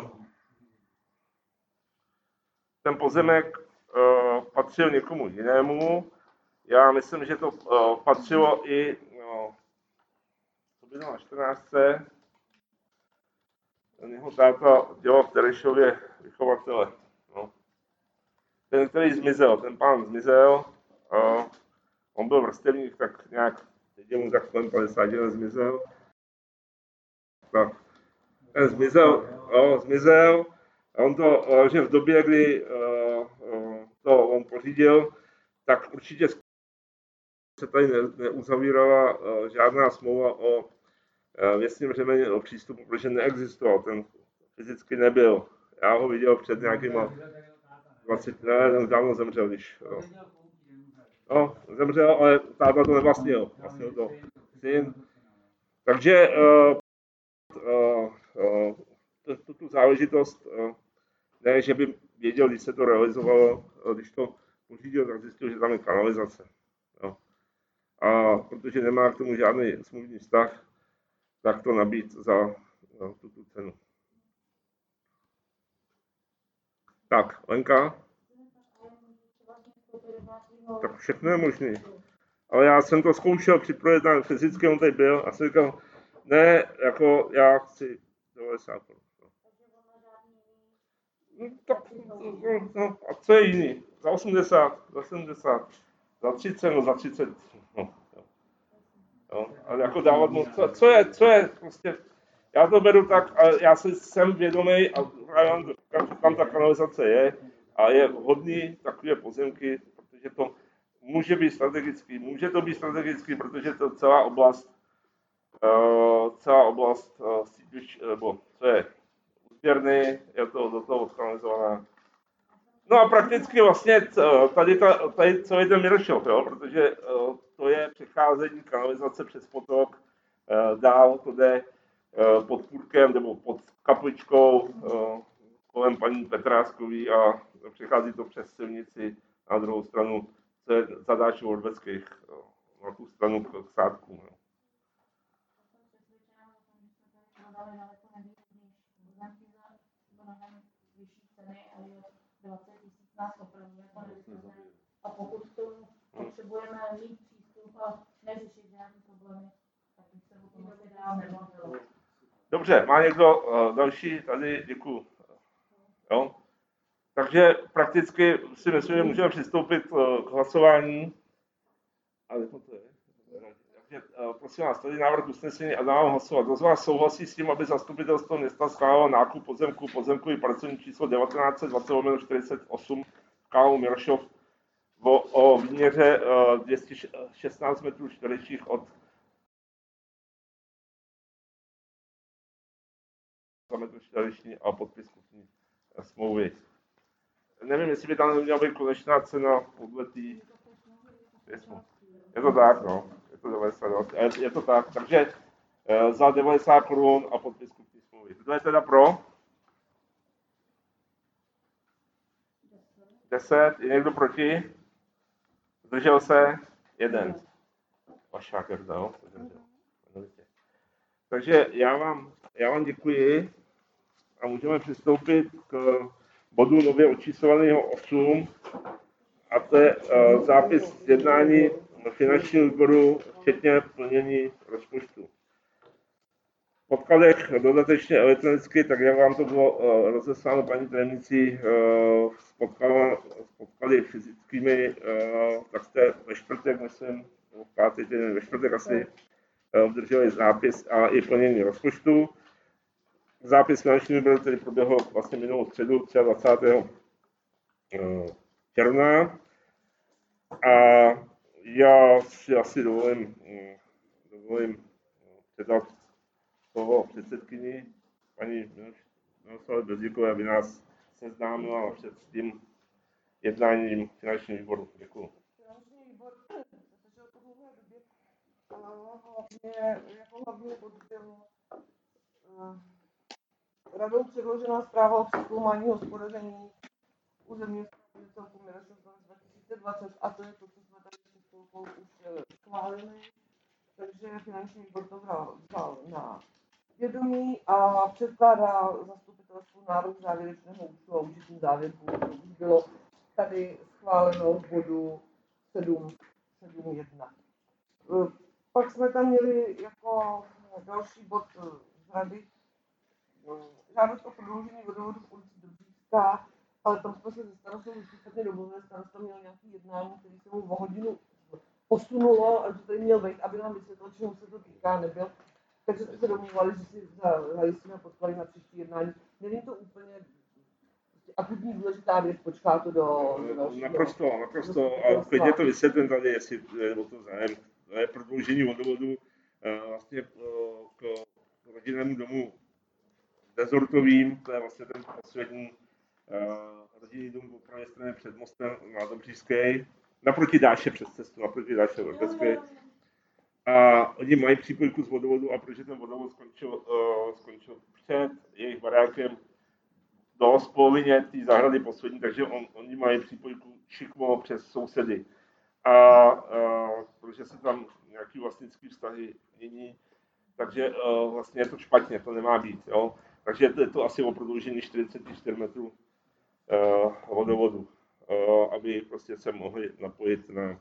ten pozemek patřil někomu jinému. Já myslím, že to patřilo i bydlel na čtrnáctce. Jeho táta dělal v Terešově vychovatele. No. Ten, který zmizel, ten pán zmizel. A on byl vrstevník, tak nějak, teď je mu tak kolem padesáti let zmizel. Tak, ten zmizel, jo, zmizel. A on to, že v době, kdy to on pořídil, tak určitě se tady neuzavírala žádná smlouva o věcném břemeni, o přístupu, protože neexistoval, ten fyzicky nebyl. Já ho viděl před nějakýma dvaceti let, on dávno zemřel, když... Jo. No, zemřel, ale táta to nevlastnil, vlastnil to syn. Takže uh, uh, uh, tu, tu záležitost, uh, ne, že by věděl, když se to realizovalo, když to pořídil, tak zjistil, že tam je kanalizace. Jo. A protože nemá k tomu žádný smluvní vztah, tak to nabít za no, tu, tu cenu. Tak, Lenka? Tak všechno je možné. Ale já jsem to zkoušel při projednání fyzicky, on tady byl a jsem říkal, ne, jako já chci devadesát korun. No, tak, no, no, a co je jiný? Za osmdesát, za sedmdesát, za třicet, no za třicet. No, jo. Jo, ale jako dávat mu, co, co je, co je, prostě, já to beru tak, a já si jsem vědomý a tam ta kanalizace je a je hodný takové pozemky, protože to může být strategický, může to být strategický, protože to celá oblast, uh, celá oblast, uh, nebo co je, úsměrný, je to do toho odkanalizovaná. No a prakticky vlastně tady, ta, tady celý ten Mirošov, jo, protože uh, to je přecházení kanalizace přes potok, uh, dál to jde uh, pod Půrkem nebo pod kapličkou uh, kolem paní Petráskový a přechází to přes silnici na druhou stranu, co je zadáčů Odveckých, uh, na tu stranu k, k Sádkům. Jo. A pokud k tomu potřebujeme mít přístup a neřešit žádné problémy, tak bych se o tom asi dál nebavilo. Dobře, má někdo uh, další? Tady děkuju. Jo? Takže prakticky si myslím, že můžeme přistoupit uh, k hlasování. Ale to je. Takže uh, prosím vás, tady návrh usnesení a dávám hlasovat. Kdo z vás souhlasí s tím, aby zastupitelstvo města schválilo nákup pozemku, pozemkový parcelní číslo devatenáct set dvacet čtyřicet osm Kálu Mirošov o, o výměře uh, dvě stě šestnáct metrů čtverečních od metr čtvereční a podpis kupní smlouvy. Nevím, jestli by tam neměla být konečná cena podle té písmu. Je to tak, no. Je to devadesát, je, je to tak. Takže uh, za devadesát korun a podpis kupní smlouvy. Kdo je teda pro? deset. Je někdo proti? Zdržel se? Jeden. Vašák je to, jo? Takže já vám, já vám děkuji a můžeme přistoupit k bodu nově očíslovaného osm a to je uh, zápis jednání finančního výboru, včetně plnění rozpočtu. V podkladech dodatečně elektronicky, tak jak vám to bylo uh, rozesláno paní tajemnicí uh, s, podklady, s podklady fyzickými, uh, tak jste ve čtvrtek, myslím, v pátek, ve čtvrtek asi uh, obdrželi zápis a i plnění rozpočtu. Zápis finančního výboru, který proběhl vlastně minulou středu, dvacátého třetího června. A já si asi dovolím, dovolím předat slovo předsedkyni, paní Miloslavě Bezdíkové, aby nás seznámila před tím jednáním finančního výboru. Děkuji. Finanční výbor se sešel po dlouhé době a hlavně, jako hlavní bod byl radou předložená zpráva o přezkoumání hospodaření územního celku Mirošov dva tisíce dvacet a to je to, co jsme tady před chvilkou už schválili. Takže finanční výbor to vzal na vědomí a předkládá zastupitelstvu návrh závěrečného účtu a účetní závěrku, to už bylo tady schváleno v bodu sedm jedna. Pak jsme tam měli jako Další bod eh, z rady. Mm, Žádost o prodloužení vodovodu v ulici Dubíská, ale tam jsme se se starostou výsledně domluvili, starosta měl nějaký jednání, který se mu o hodinu posunulo, a že tady měl být, aby nám vysvětlil, čemu se to týká, nebyl. Takže jsme se domluvali, že si za- zajistíme podklady na příští jednání. Není to úplně akutní důležitá věc, počká to do, do dalšího. Naprosto, naprosto. A klidně to vysvětlím tady, jestli je o to zájem. To je prodloužení vodovodu eh, vlastně eh, k rodinnému domu Dezortovým, to je vlastně ten poslední uh, rodinný dům po pravé straně před mostem na Dobřížské, naproti Dáše přes cestu, naproti Dáše Vrbecké. A oni mají přípojku z vodovodu, a protože ten vodovod skončil, uh, skončil před jejich barákem do z polovině té zahrady poslední, takže on, oni mají přípojku šikmo přes sousedy. A uh, protože se tam nějaký vlastnický vztahy mění, takže uh, vlastně je to špatně, to nemá být. Jo? Takže je to asi o prodloužení čtyřicet čtyři metrů uh, vodovodu, uh, aby prostě se mohli napojit na,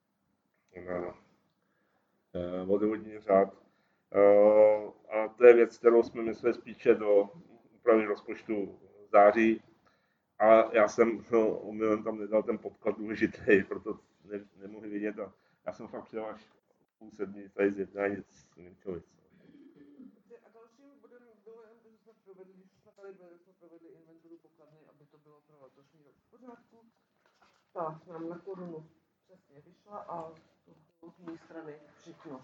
na uh, vodovodní řád. Uh, a to je věc, kterou jsme mysleli spíše do úpravy rozpočtu v září. A já jsem no, omylem tam nedal ten podklad důležitý, proto ne, nemohu vidět. A já jsem fakt přijel až půl sedmi tady z jednání s Němčovic. A dalším bodem bylo jen to, že jsme provedli, když jsme tady byli, jsme provedli inventuru pokladny, aby to bylo pro letošní rok v pořádku. Ta nám na korunu přesně vyšla a to bylo z mé strany všechno.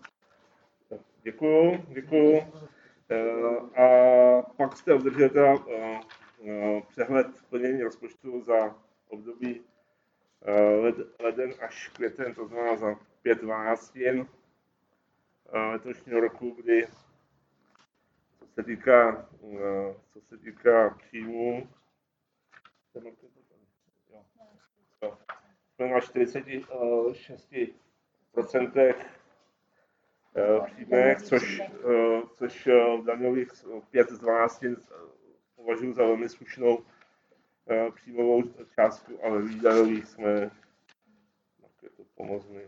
Děkuju, děkuju. Uh, a pak jste obdrželi teda uh, uh, přehled plnění rozpočtu za období uh, led, leden až květen, to znamená za pět dvanáctin uh, letošního roku, kdy co se týká, uh, co se týká příjmů, jsme na čtyřicet šest procent příjmech, což, což v daňových pět z dvanácti považuji za velmi slušnou příjmovou částku, ale v výdajových jsme, tak je to pomocný.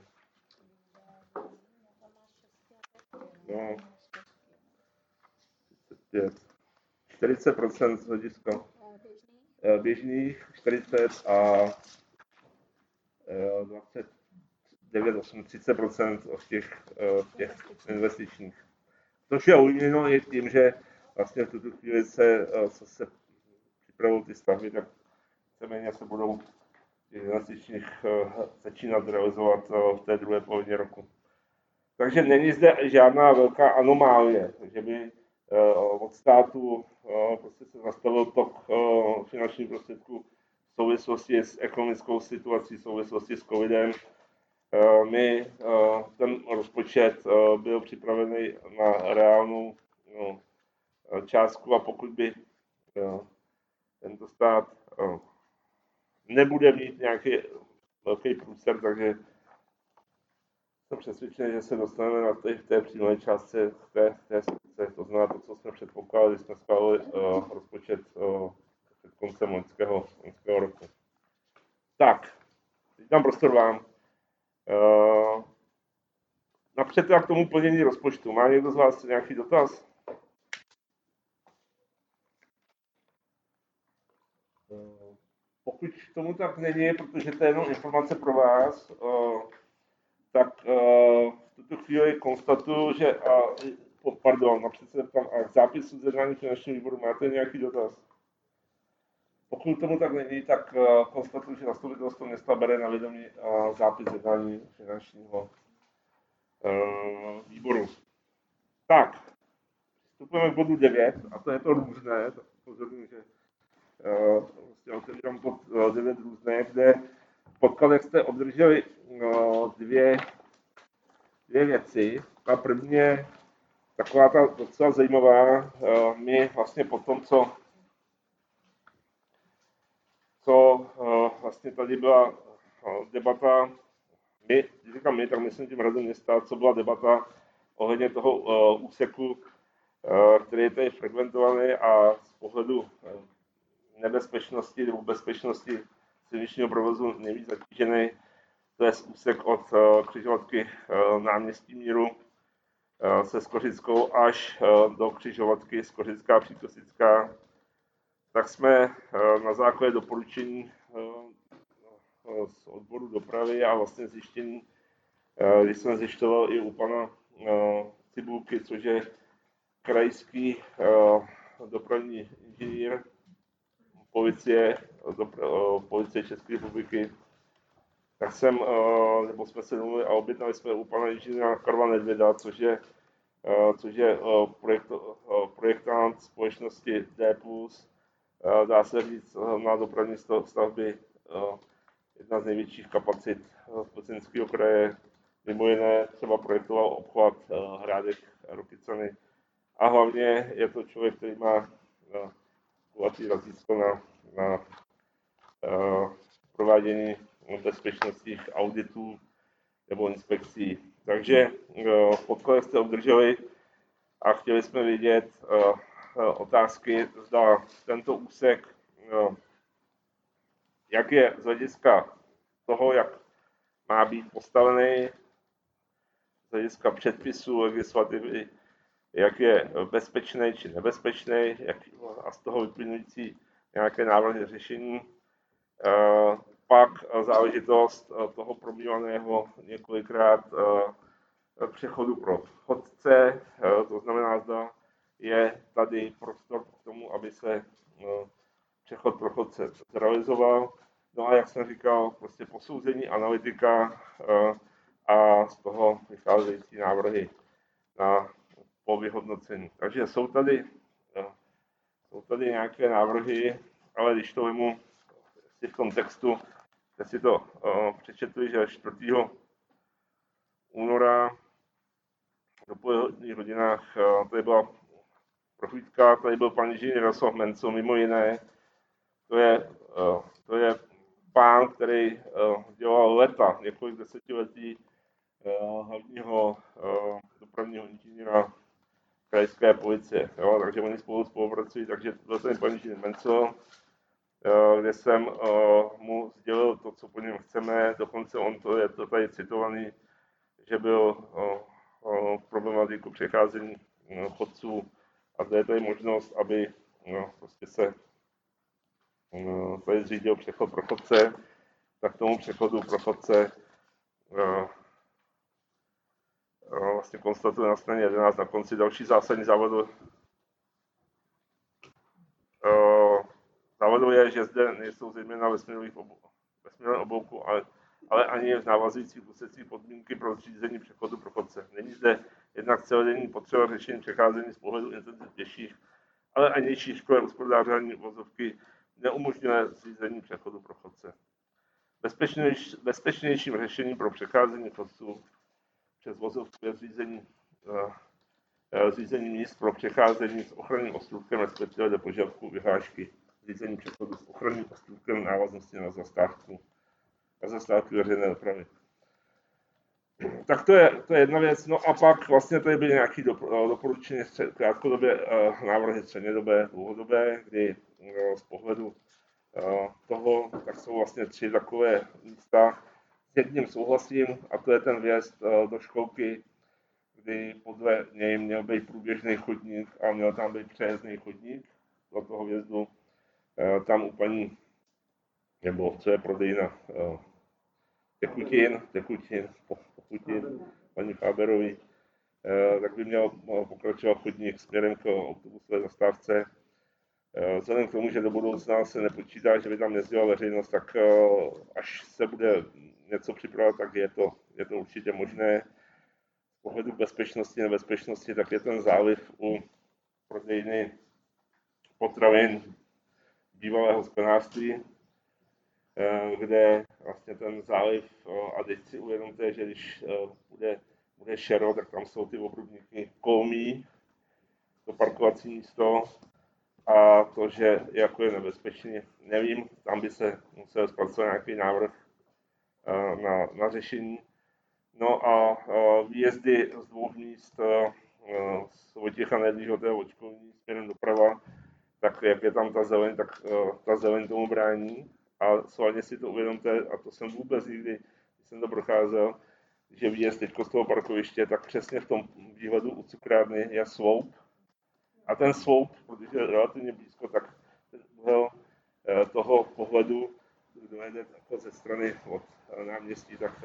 No, třicet pět, čtyřicet procent z hlediska běžných, čtyřicet a dvacet devět, osm, třicet procent v těch, v těch investičních. Což je ovlivněno i tím, že vlastně v tuto chvíli se, co se připravují ty stavby, tak víceméně se budou těch investičních začínat realizovat v té druhé polovině roku. Takže není zde žádná velká anomálie, že by od státu prostě se zastavil tok finančních prostředků v souvislosti s ekonomickou situací, v souvislosti s covidem. My, ten rozpočet byl připravený na reálnou no, částku, a pokud by tento stát nebude mít nějaký velký průser, takže jsem přesvědčený, že se dostaneme na té, té přímé částce té, té sekce. To znamená to, co jsme předpokládali, když jsme schválili uh, rozpočet uh, před koncem loňského, loňského roku. Tak, teď dám prostor vám. Uh, napřed k tomu plnění rozpočtu. Má někdo z vás nějaký dotaz? Uh, pokud tomu tak není, protože to je jenom informace pro vás, uh, tak uh, v tuto chvíli konstatuju, že, uh, pardon, napřed se tam a k zápisu z jednání finančního výboru máte nějaký dotaz? Pokud tomu tak není, tak uh, konstatuju, že zastupitelstvo města bere na vědomí uh, zápis jednání finančního uh, výboru. Tak, vstupujeme k bodu devět, a to je to různé, tak pozorím, že uh, vlastně otevírám pod uh, devět různé, kde v podkladech jste obdrželi uh, dvě, dvě věci. Ta první je taková ta docela zajímavá. Uh, my vlastně po tom, co co uh, vlastně tady byla uh, debata, my, když říkám my, tak myslím tím radou města, co byla debata ohledně toho uh, úseku, uh, který je tady frekventovaný a z pohledu uh, nebezpečnosti nebo bezpečnosti silničního provozu nejvíc zatížený, to je úsek od uh, křižovatky uh, náměstí Míru se Skořickou až do křižovatky Skořická Příkosická, tak jsme na základě doporučení z odboru dopravy a vlastně zjištění, když jsem zjišťoval i u pana Cibulky, což je krajský dopravní inženýr policie, policie České republiky, tak jsem, nebo jsme se domluvili a objednali jsme u pana inženýra Karla Nedvěda, což je, což je projekt, projektant společnosti D plus, dá se říct na dopravní stavby jedna z největších kapacit Plzeňského kraje, mimo jiné třeba projektoval obchvat Hrádek Rokycany. A hlavně je to člověk, který má kulatý razítko na, na uh, provádění bezpečnostních auditů nebo inspekcí. Takže uh, podklad jste obdrželi a chtěli jsme vědět uh, uh, otázky, zda tento úsek, uh, jak je z hlediska toho, jak má být postavený, z hlediska předpisů, legislativy, jak je bezpečný či nebezpečný, jak, a z toho vyplynující nějaké návrhy řešení. E, pak záležitost toho probívaného několikrát e, přechodu pro chodce, e, to znamená, zda je tady prostor k tomu, aby se e, přechod pro chodce zrealizoval. No a jak jsem říkal, prostě posouzení, analytika e, a z toho vycházející návrhy na po vyhodnocení. Takže jsou tady, jsou tady nějaké návrhy, ale když to vemu si v tom textu, jste si to uh, přečetli, že čtvrtého února v dopoledních hodinách uh, tady byla prohlídka, tady byl pan inženýr Jaroslav Mencel, mimo jiné, to je, uh, to je pán, který uh, dělal leta, několik desetiletí uh, hlavního uh, dopravního inženýra krajské policie, jo, takže oni spolu spolupracují, takže byl ten pan inženýr Mencel, kde jsem uh, mu sdělil to, co po něm chceme, dokonce on to je to tady citovaný, že byl uh, uh, problematiku přecházení uh, chodců a zde je tady možnost, aby uh, prostě se uh, tady zřídil přechod pro chodce, tak k tomu přechodu pro chodce uh, vlastně konstatuje na straně jedenáct na konci další zásadní závodu. Závodu je, že zde nejsou zejména ve směrovém oblouku, ale, ale ani v návazujících úsecích podmínky pro zřízení přechodu pro chodce. Není zde jednak celodenní potřeba řešení přecházení z pohledu intenzit pěších, ale ani šířkové hospodáření vozovky neumožňuje zřízení přechodu pro chodce. Bezpečnější, bezpečnějším řešením pro přecházení chodců přes vozovku je zřízení, uh, zřízení míst pro přecházení s ochranným ostrůvkem, respektive do požadavku vyhlášky zřízení přechodu s ochranným ostrůvkem návaznosti na zastávku, na zastávky veřejné dopravy. Tak to je, to je jedna věc. No a pak vlastně tady byly nějaké doporučení krátkodobé uh, návrhy střednědobé, dlouhodobé, kdy uh, z pohledu uh, toho, tak jsou vlastně tři takové místa. S jedním souhlasím, a to je ten vjezd uh, do školky, kdy podle něj měl být průběžný chodník a měl tam být přejezdný chodník do toho vjezdu. Uh, tam u paní, nebo co je prodejna, uh, tekutin, tekutin, pochutin, paní Fáberový, uh, tak by měl pokračovat chodník směrem k autobusové zastávce. Vzhledem k tomu, že do budoucna se nepočítá, že by tam jezdila veřejnost, tak až se bude něco připravovat, tak je to, je to určitě možné. Z pohledu bezpečnosti a nebezpečnosti, tak je ten záliv u prodejny potravin bývalého sklenářství, kde vlastně ten záliv, a teď si uvědomte, že když bude, bude šero, tak tam jsou ty obrubníky kolmí, to parkovací místo, a to, že jako je nebezpečný, nevím, tam by se musel zpracovat nějaký návrh uh, na, na řešení. No a uh, výjezdy z dvou míst uh, z Vojtěcha Nedlího, to je očkovní směrem doprava, tak jak je tam ta zeleň, tak uh, ta zeleň tomu brání. A sválně si to uvědomte, a to jsem vůbec nikdy, když jsem to procházel, že výjezd teď z toho parkoviště, tak přesně v tom výhledu u cukrárny je sloup. A ten sloup, protože je relativně blízko, tak ten úhel toho pohledu, kdo jede jako ze strany od náměstí, tak,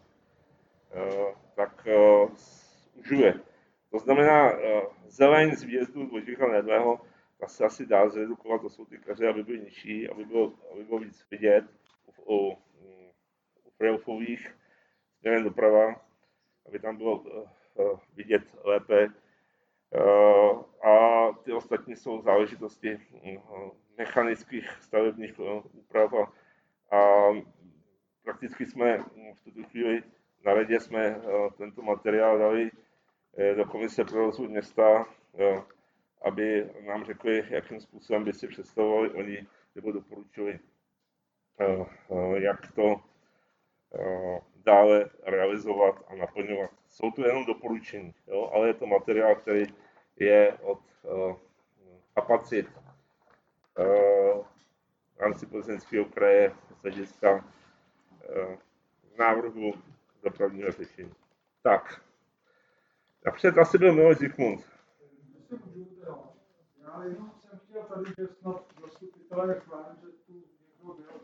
tak zužuje. To znamená, zeleň z výjezdu z Vojtěcha Nedlého, ta se asi dá zredukovat, to jsou ty keře, aby byly nižší, aby bylo, aby bylo víc vidět u, u, u Freilfových směrem doprava, aby tam bylo uh, vidět lépe. Uh, a ty ostatní jsou záležitosti uh, mechanických stavebních uh, úprav a, a prakticky jsme v tuto chvíli na radě jsme uh, tento materiál dali uh, do komise pro rozvoj města, uh, aby nám řekli, jakým způsobem by si představovali oni, nebo doporučili, uh, uh, jak to uh, dále realizovat a naplňovat. Jsou to jenom doporučení, jo? Ale je to materiál, který je od uh, kapacit uh, v rámci Plzeňského kraje z hlediska uh, návrhu dopravního řešení. Tak, napřed asi byl Miloš Zikmund. Já jenom jsem chtěl tady, že snad zastupitelé chválí, že tu někdo byl.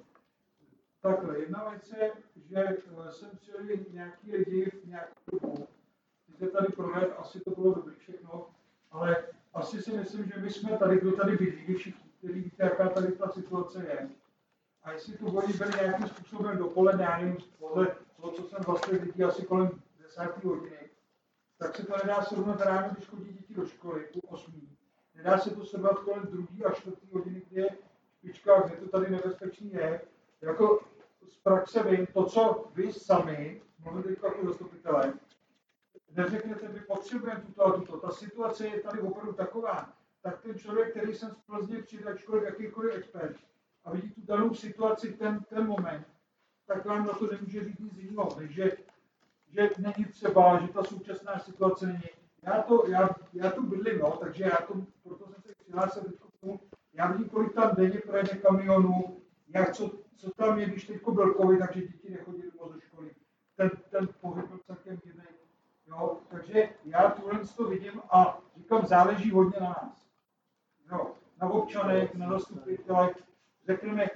Takhle, jedna věc je, že jsem přijel nějaký lidi v nějakou dobu, když se tady provedl, asi to bylo dobrý všechno, ale asi si myslím, že my jsme tady, kdo tady bydlí, všichni, kteří víte, jaká tady ta situace je. A jestli tu oni byli nějakým způsobem dopoledne, já nevím, podle toho, co jsem vlastně vidí, asi kolem desáté hodiny, tak se to nedá srovnat ráno, když chodí děti do školy, tu osmí. Nedá se to srovnat kolem druhé a čtvrté hodiny, kdy je špička, kde to tady nebezpečný je. Jako z praxe vím, to, co vy sami, mluvím teďka jako zastupitelé, neřeknete, my potřebujeme tuto a tuto. Ta situace je tady opravdu taková, tak ten člověk, který jsem z Plzně přijde, ačkoliv jakýkoliv expert, a vidí tu danou situaci, ten, ten moment, tak vám na to nemůže říct nic jiného, takže že není třeba, že ta současná situace není. Já, to, já, já tu bydlím, no, takže já to, proto jsem se přihlásil k tomu, já vidím, kolik tam denně projede kamionů, jak, co, co tam je, když teďko byl covid, takže děti nechodili moc do školy. Ten, ten pohyb byl celkem jiný. Jo, takže já tuhle to vidím a říkám, záleží hodně na nás. Jo, na občanech, na zastupitelech. Řekneme,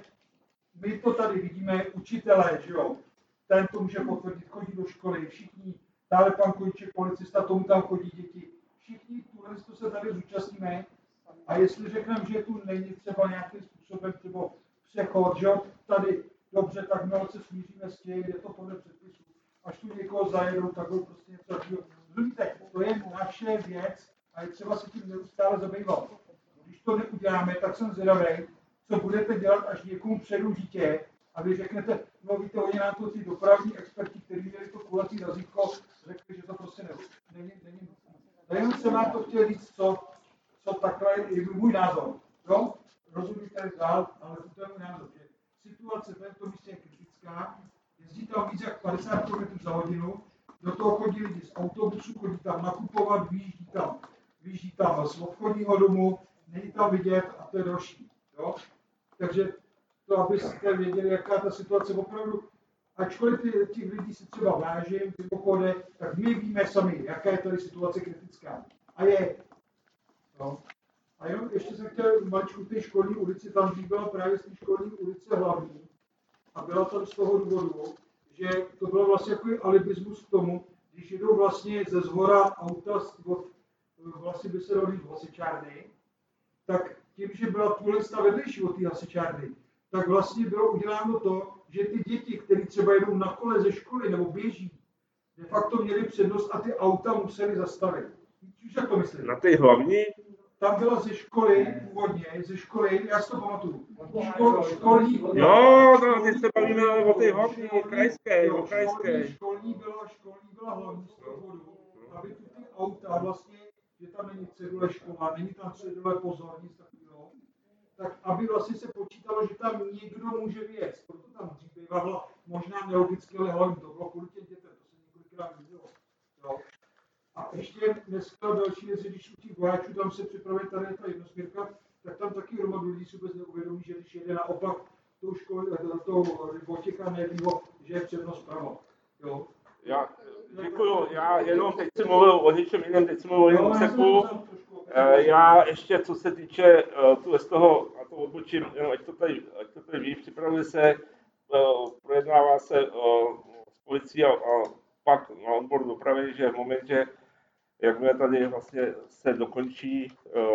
my to tady vidíme, učitelé, že jo, ten to může potvrdit, chodí do školy, všichni, dále pan Kojíček, policista, tomu tam chodí děti. Všichni tuhle to se tady zúčastníme a jestli řekneme, že tu není třeba nějakým způsobem třeba přechod, že jo, tady dobře, tak my se smíříme s tím, je to podle předpisů. Až tu někoho zajedou, tak ho prostě něco takového. Rozumíte, to je naše věc a je třeba se tím neustále zabývat. Když to neuděláme, tak jsem zvědavý, co budete dělat, až někomu předu dítě a vy řeknete, no víte, oni nám to ty dopravní experti, kteří měli to kulatý razítko, řekli, že to prostě ne, není. není. Jenom jsem vám to chtěl říct, co, co takhle je můj názor. Jo? Rozumíte dál, ale to je můj názor, že situace v tomto místě je kritická, jezdí tam víc jak padesát kilometrů za hodinu, do toho chodí lidi z autobusu, chodí tam nakupovat, vyjíždí tam, vyjíždí tam z obchodního domu, není tam vidět a to je další. Jo? Takže to, abyste věděli, jaká ta situace opravdu, ačkoliv ty, těch lidí si třeba vážím, ty pochody, tak my víme sami, jaká je tady situace kritická. A je. No. A jenom ještě jsem chtěl maličku té školní ulici, tam byla právě z té školní ulice hlavní. A byla tam z toho důvodu, že to bylo vlastně jako alibismus k tomu, když jedou vlastně ze zhora auta, vlastně by se dalo říct hasičárny, tak tím, že byla tuhle vedlejší od té hasičárny, tak vlastně bylo uděláno to, že ty děti, které třeba jedou na kole ze školy nebo běží, de facto měly přednost a ty auta museli zastavit. Víš, jak to myslím? Na ty hlavní? Tam byla ze školy původně, ze školy, já si to pamatuju. Škol, školní... Jo, no, teď se bavíme o té hlavní, krajské, jo, o krajské. Školní, školní byla, školní byla hlavní z toho důvodu, aby tu ty auta vlastně, že tam není cedule škola, není tam cedule pozor, nic takového, tak aby vlastně se počítalo, že tam někdo může věc. Proto tam dřív bývala možná nelogicky, ale hlavně to bylo kvůli těm dětem, to se několikrát vidělo. Jo. A ještě dneska další věc, když u těch vojáčů tam se připravuje tady ta jednosměrka, tak tam taky hromadu lidí si vůbec neuvědomí, že když jede naopak tou školu, toho Vojtěcha Nedlého, že je přednost pravo. Jo. Já, Děkuju, já jenom teď jsem mluvil o něčem jiném, teď jsem mluvil o jiném úseku. Já ještě, co se týče z toho, a to odbočím, ať to tady, ať to tady ví, připravuje se, projednává se s policií a, a pak na odboru dopravy, že v momentě, jakmile tady vlastně se dokončí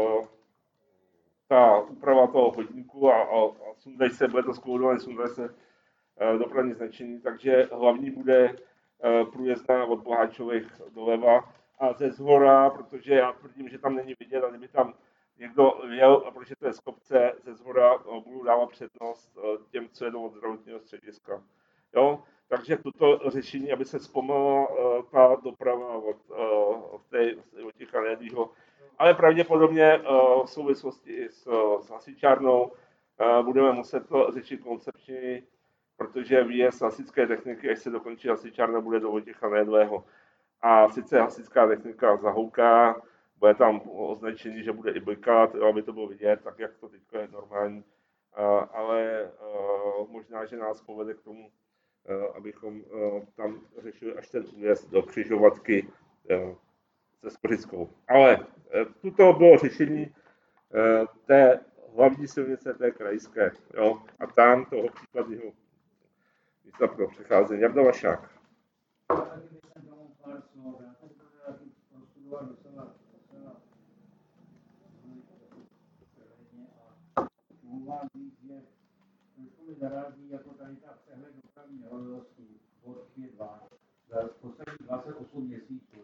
ta úprava toho chodníku a, a, a sundají se, bude to zkoudované, sundají se dopravní značení, takže hlavní bude průjezdná od Boháčových doleva a ze zhora, protože já tvrdím, že tam není vidět, a kdyby tam někdo jel, a protože to je z kopce, ze zhora budu dávat přednost těm, co jedou od zdravotního střediska. Jo? Takže toto řešení, aby se zpomalila ta doprava od, od, té, od těch Anédího, ale pravděpodobně v souvislosti s, s hasičárnou budeme muset to řešit koncepčně, protože výjezd hasičské techniky, až se dokončí hasičárna, bude do Vojtěcha Nédlého. A sice hasická technika zahouká, bude tam označení, že bude i blikat, aby to bylo vidět, tak jak to teď je normální, ale možná, že nás povede k tomu, abychom tam řešili až ten újezd do křižovatky se Skořickou. Ale tuto bylo řešení té hlavní silnice, té krajské, jo, a tam toho příkladního místa pro přecházení. Jarda Vašák. Vám říct, že trošku mi zaráží jako tady ta přehled dopravní nehodovosti bod dvě dva za posledních dvacet osm měsíců.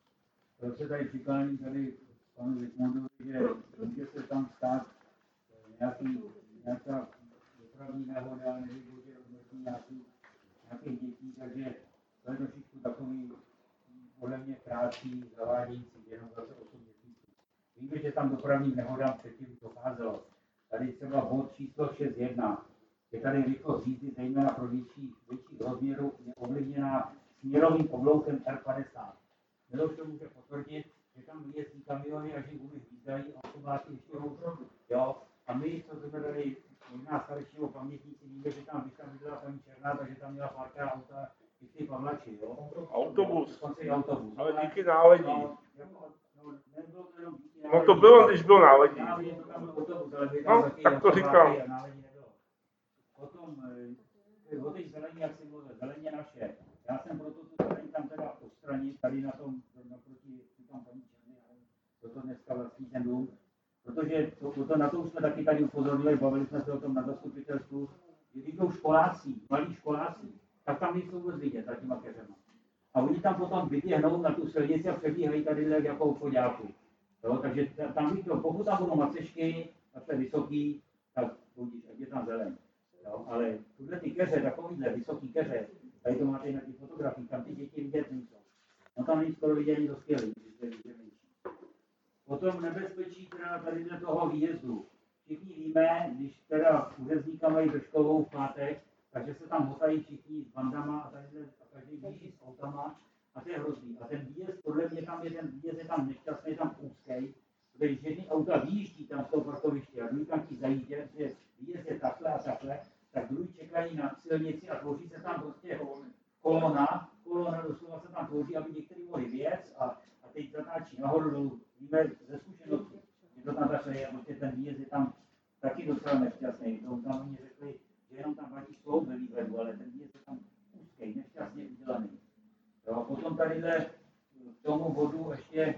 To se tady přiklání tady panu Zikmundovi, že může se tam stát nějaký, nějaká dopravní nehoda, nevím, že odnosí nějaký, nějakých dětí, takže to je trošičku takový podle mě krátký, zavádějící, jenom dvacet osm měsíců. Víme, že tam dopravním nehodám předtím docházelo. Tady třeba bod číslo šest jedna, je tady rychlost jízdy, zejména pro větší, větší rozměru, je ovlivněná směrovým obloukem R padesát. Miloš to může potvrdit, že tam jezdí kamiony a že u nich jízdají autobáky ještě hůř. Jo, a my, co jsme tady možná staršího pamětníci, víme, že tam, když tam viděla paní Černá, takže tam měla párkrát auta, i ty Pavlači, jo. Autobus. Dokonce autobus. Ale díky náledí. No, jako, no, nebylo to jenom díky náledí. No to bylo, když byl náledí. Náledí to tam byl autobus, ale by no, taky tak to říkám. Náledí nebylo. Potom, o té zelení, jak si mluvil, zeleně naše. Já jsem proto tu zeleň tam teda odstranit, tady na tom, naproti, tam paní Černý, toto dneska vlastní ten dům. Protože to, to, na to už jsme taky tady upozornili, bavili jsme se o tom na zastupitelstvu, že když jdou školáci, malí školáci, tak tam nejsou vůbec vidět za těma keřema. A oni tam potom vyběhnou na tu silnici a přebíhají tady jako u chodáku. Takže tam bych to, pokud tam budou macešky, takhle vysoký, tak budíš, ať je tam zeleň. Jo? Ale tuhle ty keře, takovýhle vysoký keře, tady to máte na těch fotografiích, tam ty děti vidět nejsou. No tam není skoro vidět ani dospělý, když to je menší. Potom nebezpečí teda tady do toho výjezdu. Všichni víme, když teda úředníka mají do školou v pátek, takže se tam hotají všichni s bandama a tady a každý běží s autama a to je hrozný. A ten výjezd, podle mě tam je ten výjezd je tam nešťastný, je tam úzký, protože když jedny auta vyjíždí tam z toho parkoviště a druhý tam ti zajíždě, že výjezd je takhle a takhle, tak druhý čekají na silnici a tvoří se tam prostě kolona, kolona doslova se tam tvoří, aby některý mohli věc a, a teď zatáčí nahoru dolů. Víme ze zkušenosti, že to tam takhle je, prostě ten výjezd je tam taky docela nešťastný. To tam oni řekli, že jenom tam platí sloub ve výhledu, ale ten výjezd je tam úzký, nešťastně udělaný. Jo, potom tadyhle k tomu bodu ještě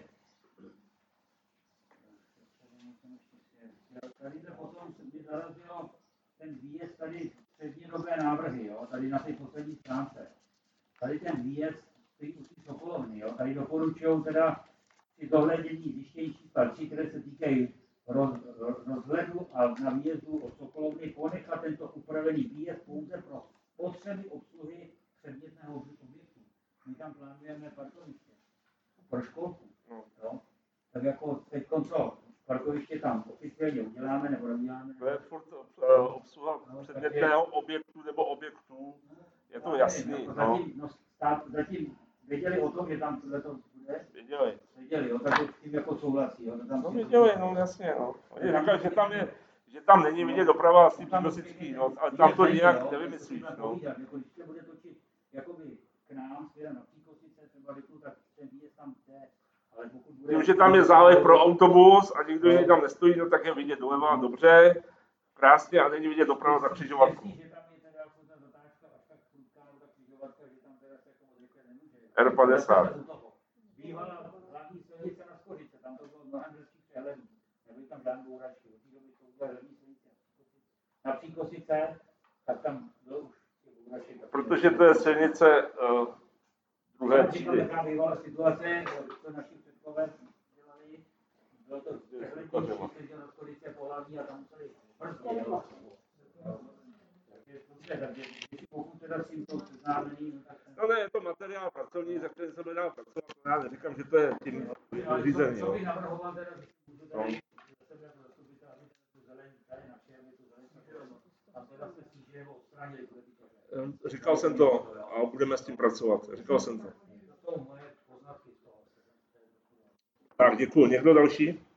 tadyhle potom by zarazilo ten výjezd tady střednědobé návrhy, jo, tady na té poslední stránce. Tady ten výjezd stojí u té Sokolovny, jo, tady doporučují teda při zohlednění zjištění čísla tři, které se týkají roz, rozhledu a na výjezdu od Sokolovny ponechat tento upravený výjezd pouze pro potřeby obsluhy předmětného objektu. My tam plánujeme parkoviště pro školku. Jo? Tak jako teď kontrol, parkoviště tam oficiálně uděláme nebo neuděláme. To je furt obsluha no, předmětného takže... objektu nebo objektů, je to no, jasný. No, zatím, no, stát, zatím věděli o tom, že tam to bude? Věděli. Věděli, jo, takže s tím jako souhlasí. Jo, tam no věděli, no jasně. No. Oni říkali, že tam je, že tam není vidět doprava asi Příkosický, no, ale tam to nějak nevymyslíš. No. Jako když se bude točit jakoby k nám, směrem na Příkosice, třeba Tím, že tam je zálev pro autobus a nikdo jiný tam nestojí, no tak je vidět doleva dobře, krásně a není vidět doprava za křižovatku. R padesát. Bývala hlavní silnice na Skořice, tam to bylo mnohem delší přehledů. Nebyly tam žádné bouračky, od té doby to udělali hlavní silnice. Na Příkosice, tak tam bylo už bouračky. Protože to je silnice uh, druhé třídy. Taká bývala situace, to naši předkové dělali, bylo to silniční, který na Skořice pohlavní a tam museli brzdit. Takže pokud teda s tím jsou seznámení, tak... No ne, je to materiál pracovní, za kterým se bude dál pracovat. Já neříkám, že to je tím řízení. Co bych navrhoval teda, že můžu tady za sebe jako zastupitel, aby tu zeleň tady na všem, tu zeleň a teda se snížíme odstranili. Říkal jsem to a budeme s tím pracovat. Říkal jsem to. To jsou moje poznatky z toho. Tak, děkuji. Někdo další?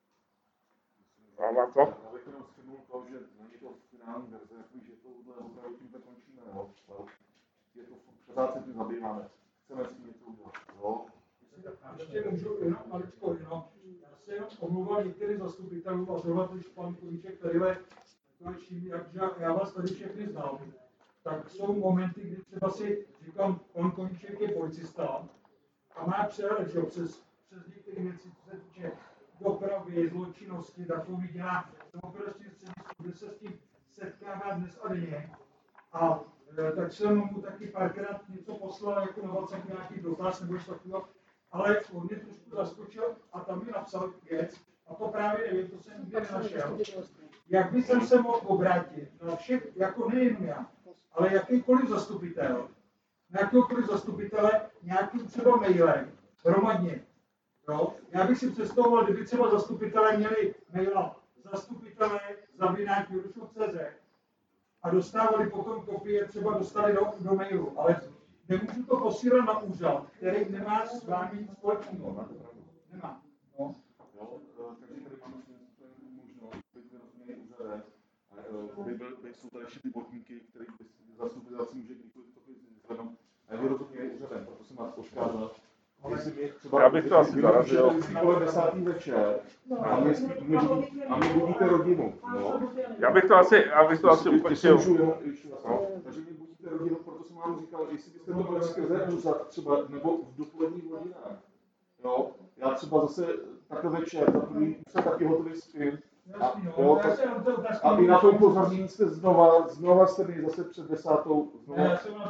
Mám to? Já bych jenom shrnul to, že není to finální verze, že tohle opravdu tím to končíme, jo. Je to pořád se tím zabýváme. Chceme s tím něco udělat, jo. Ještě můžu jenom maličko, jenom. Já se jenom omlouval některým zastupitelům a zrovna když pan Koníček tadyhle konečný, jak já vás tady všechny znám, tak jsou momenty, kdy třeba si říkám, pan Koníček je policista a má přehled, že přes, přes některé věci, co se týče dopravy, zločinnosti, takový dělá operační středisko, kde se s tím setkává dnes a denně. A e, tak jsem mu taky párkrát něco poslal jako na WhatsApp nějaký dotaz nebo něco takového, ale on mě trošku zaskočil a tam mi napsal věc, a to právě nevím, to jsem nikdy nenašel. Jak by jsem se mohl obrátit na všech, jako nejen já, ale jakýkoliv zastupitel, na jakéhokoliv zastupitele nějakým třeba mailem, hromadně. Jo? Já bych si představoval, kdyby třeba zastupitelé měli maila zastupitelé zavináč jurušov tečka cé zet a dostávali potom kopie, třeba dostali do, do mailu, ale nemůžu to posílat na úřad, který nemá s vámi nic společného. Nemá. No. Jo, takže tady máme možnost, teď rozumějí úřadem, kde jsou tady ještě ty botníky, které zastupitel si může kdykoliv to vyzvednout, a vy rozumějí úřadem, proto jsem vás poškázal. Já bych to asi zarazil. Kolem desátý večer a my, my, a my budíte rodinu. No. Já bych to asi, já bych to asi ukončil. No. Takže my budíte rodinu, proto jsem vám říkal, jestli byste to byli skrze úřad třeba, nebo v dopoledních hodinách. Jo? Já třeba zase takhle večer, za první se taky hotový spím. A, jo, tak, a i na tom pozornění jste znova, znova jste mi zase před desátou. Znova,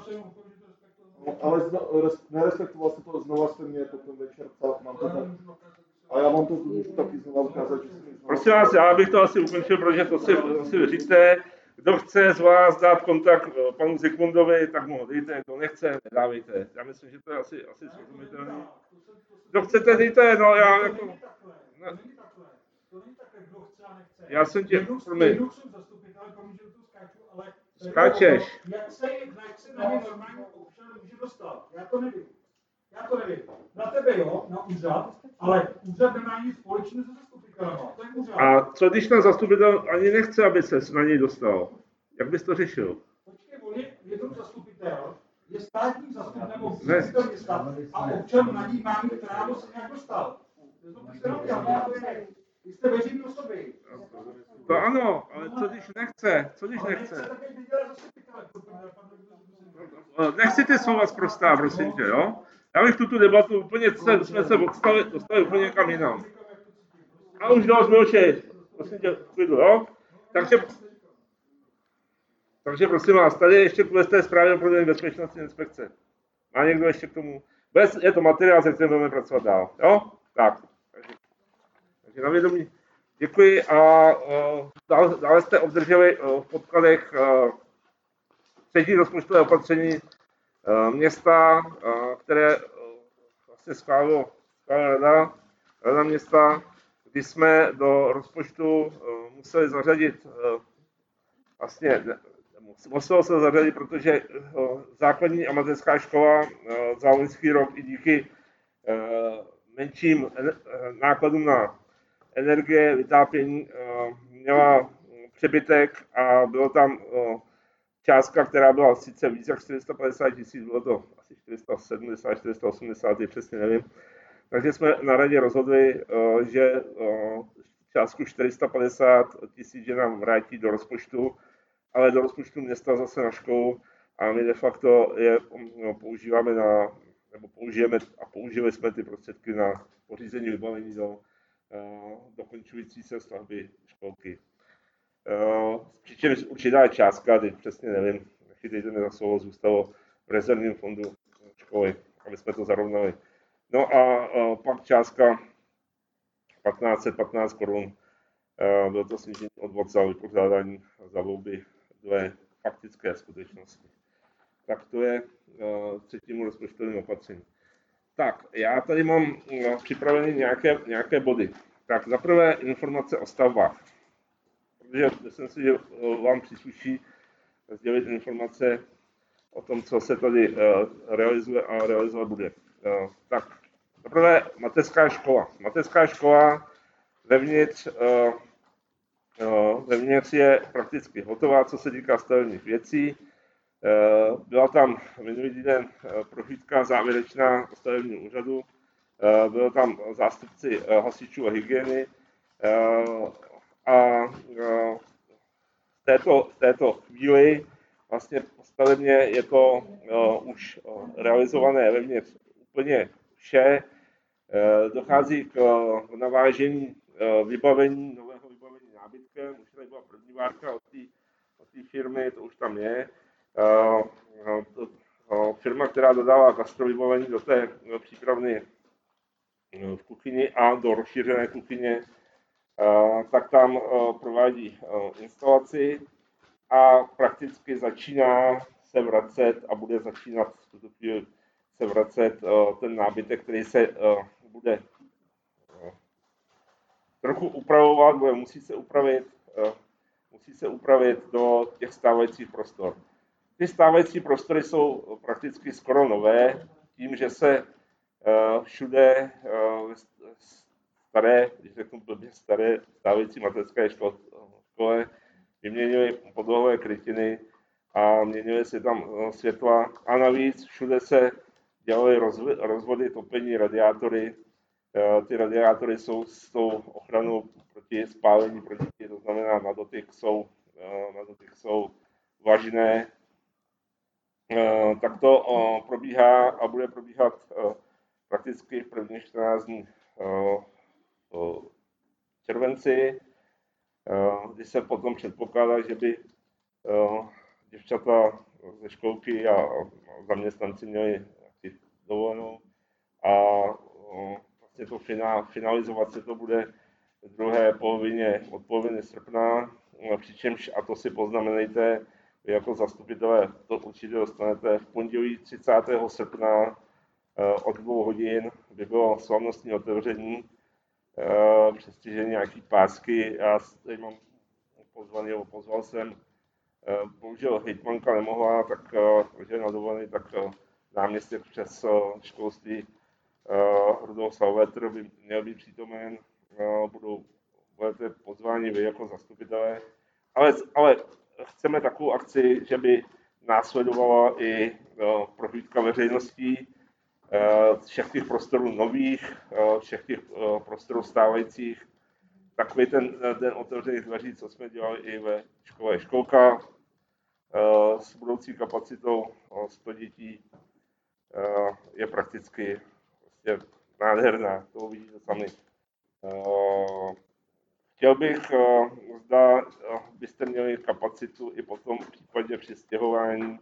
no, ale zno, res, nerespektoval jste to, znova jste mě potom večer ptal, mám to tak. A já vám to můžu taky znova ukázat, že jsem znova... Prosím vás, já bych to asi ukončil, protože to si, to si říct, kdo chce z vás dát kontakt panu Zikmundovi, tak mu ho dejte, kdo nechce, nedávejte. Já myslím, že to je asi, asi srozumitelné. Kdo chcete, dejte, no já jako... Ne. Já jsem tě, promiň. Skáčeš. Jak se, jak se na ně normální občan může dostat? Já to nevím. Já to nevím. Na tebe jo, na úřad, ale úřad nemá nic společného se zastupitelem. To je úřad. A co když ten zastupitel ani nechce, aby se na něj dostal? Jak bys to řešil? Počkej, on je, je to zastupitel, je státní zastupitel nebo zastupitel města a občan na ní má mít právo se nějak dostal. To byste neměl, vy jste veřejný osoby. To ano, ale co když nechce? Co když nechce? Nechci ty slova zprostá, prosím tě, jo? Já bych tuto debatu úplně, jsme se dostali, dostali úplně někam jinam. A už dost milčej, prosím tě, klidu, jo? Takže, takže prosím vás, tady ještě kvůli té zprávě o provedení bezpečnostní inspekce. Má někdo ještě k tomu? Bez, je to materiál, se kterým budeme pracovat dál, jo? Tak. Takže, takže na vědomí. Děkuji a uh, dále, dále jste obdrželi uh, v podkladech uh, třetí rozpočtové opatření uh, města, uh, které uh, vlastně schválila rada, rada města, kdy jsme do rozpočtu uh, museli zařadit, uh, vlastně muselo se zařadit, protože uh, základní a mateřská škola uh, za loňský rok i díky uh, menším uh, nákladům na energie, vytápění měla přebytek a bylo tam částka, která byla sice více jak čtyři sta padesát tisíc, bylo to asi čtyři sta sedmdesát, čtyři sta osmdesát, přesně nevím. Takže jsme na radě rozhodli, že částku čtyři sta padesát tisíc že nám vrátí do rozpočtu, ale do rozpočtu města zase na školu a my de facto je no, používáme na, nebo použijeme a použili jsme ty prostředky na pořízení vybavení do uh, dokončující se stavby školky. Uh, přičemž určitá částka, teď přesně nevím, nechytejte mě za slovo, zůstalo v rezervním fondu školy, aby jsme to zarovnali. No a uh, pak částka patnáct set patnáct korun, uh, bylo to snížení odvod za vypořádání za volby dle faktické skutečnosti. Tak to je uh, třetímu rozpočtovým opatření. Tak, já tady mám uh, připravené nějaké, nějaké body. Tak zaprvé informace o stavbách. Protože myslím si, že uh, vám přísluší sdělit informace o tom, co se tady uh, realizuje a realizovat bude. Uh, tak, zaprvé mateřská škola. Mateřská škola vevnitř, uh, uh, vevnitř je prakticky hotová, co se týká stavebních věcí. Byla tam minulý týden prohlídka závěrečná stavebního úřadu, byl tam zástupci hasičů a hygieny a v této, v této chvíli vlastně stavebně je to už realizované vevnitř úplně vše. Dochází k navážení vybavení, nového vybavení nábytkem, už tady byla první várka od té od té firmy, to už tam je. Uh, to, uh, firma, která dodává gastrovybavení do té do přípravny uh, v kuchyni a do rozšířené kuchyně, uh, tak tam uh, provádí uh, instalaci a prakticky začíná se vracet a bude začínat v tuto chvíli se vracet uh, ten nábytek, který se uh, bude uh, trochu upravovat, bude musí se upravit, uh, musí se upravit do těch stávajících prostor. Ty stávající prostory jsou prakticky skoro nové, tím, že se uh, všude uh, staré, když řeknu blbě staré, stávající mateřské škole vyměnily podlohové krytiny a měnily se tam uh, světla a navíc všude se dělaly rozv- rozvody, topení, radiátory. Uh, ty radiátory jsou s tou ochranou proti spálení, proti, to znamená na dotyk jsou, uh, na dotyk jsou vlažné. Uh, tak to uh, probíhá a bude probíhat uh, prakticky v prvních čtrnáct dní uh, uh, červenci, uh, kdy se potom předpokládá, že by uh, děvčata ze školky a, a zaměstnanci měli dovolenou a uh, vlastně to finál, finalizovat se to bude v druhé polovině, od poloviny srpna, uh, přičemž, a to si poznamenejte, vy jako zastupitelé to určitě dostanete v pondělí třicátého srpna od dvou hodin by bylo slavnostní otevření, přestože nějaký pásky. Já tady mám pozvaný, nebo pozval jsem, bohužel hejtmanka nemohla, tak protože je na dovolený, tak náměstek přes školství Rudolf Salvetr by měl být přítomen, budou, budete pozváni vy jako zastupitelé, ale, ale chceme takovou akci, že by následovala i uh, prohlídka veřejností, uh, všech těch prostorů nových, uh, všech těch uh, prostorů stávajících. Takový ten den otevřených dveří, co jsme dělali i ve škole Školka, uh, s budoucí kapacitou uh, sto dětí, uh, je prakticky vlastně nádherná, to uvidíte sami. Uh, Chtěl bych, zda byste měli kapacitu i potom v případě při stěhování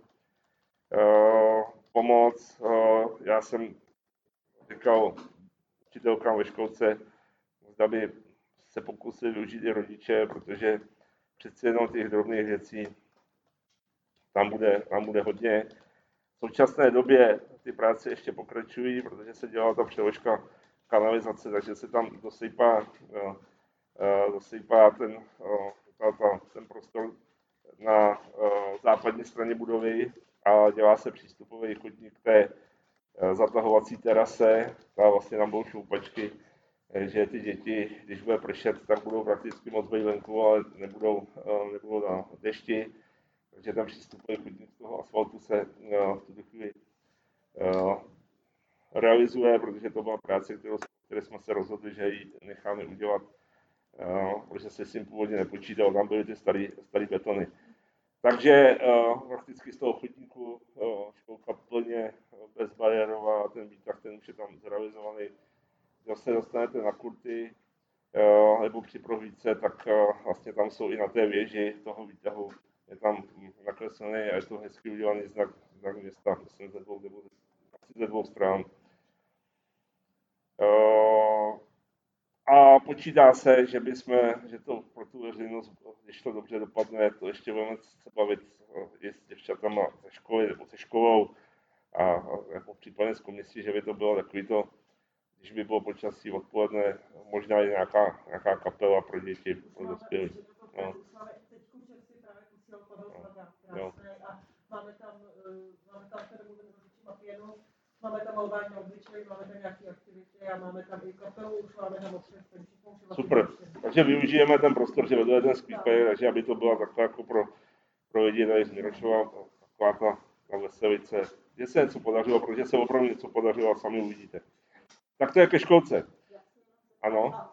pomoc. Já jsem říkal učitelkám ve školce, zda by se pokusili využít i rodiče, protože přeci jenom těch drobných věcí tam bude, tam bude hodně. V současné době ty práce ještě pokračují, protože se dělá ta přeložka kanalizace, takže se tam dosypá dosypá ten, ten prostor na západní straně budovy a dělá se přístupový chodník k té zatahovací terase. A vlastně tam budou šoupačky, že ty děti, když bude pršet, tak budou prakticky moc být venku, ale nebudou, nebudou na dešti. Takže ten přístupový chodník z toho asfaltu se v tuto chvíli realizuje, protože to byla práce, kterou, které jsme se rozhodli, že ji necháme udělat, uh, protože se s tím původně nepočítalo, tam byly ty staré starý betony. Takže uh, prakticky z toho chodníku uh, školka plně bezbariérová, ten výtah, ten už je tam zrealizovaný. Zase dostanete na kurty, uh, nebo při prohlídce, tak uh, vlastně tam jsou i na té věži toho výtahu, je tam nakreslený a je to hezky udělaný znak, znak města, myslím ze dvou, nebo asi ze dvou stran. Uh, a počítá se, že bychom, že to pro tu veřejnost, když to dobře dopadne, to ještě budeme se bavit i s děvčatama ze školy nebo se školou a, a jako případně s komisí, že by to bylo takový to, když by bylo počasí odpoledne, možná i nějaká, nějaká kapela pro děti, pro dospělí. No. No. Máme tam, máme tam firmu s mafienu, máme tam malování na obličeji, máme tam nějaké aktivity a máme tam i kapelu, už máme tam občas. Super, takže využijeme ten prostor, že vedle ten skvípej, takže aby to byla taková jako pro, pro lidi tady z Mirošova, taková ta, ta veselice. Že se něco podařilo, protože se opravdu něco podařilo a sami uvidíte. Tak to je ke školce. Ano.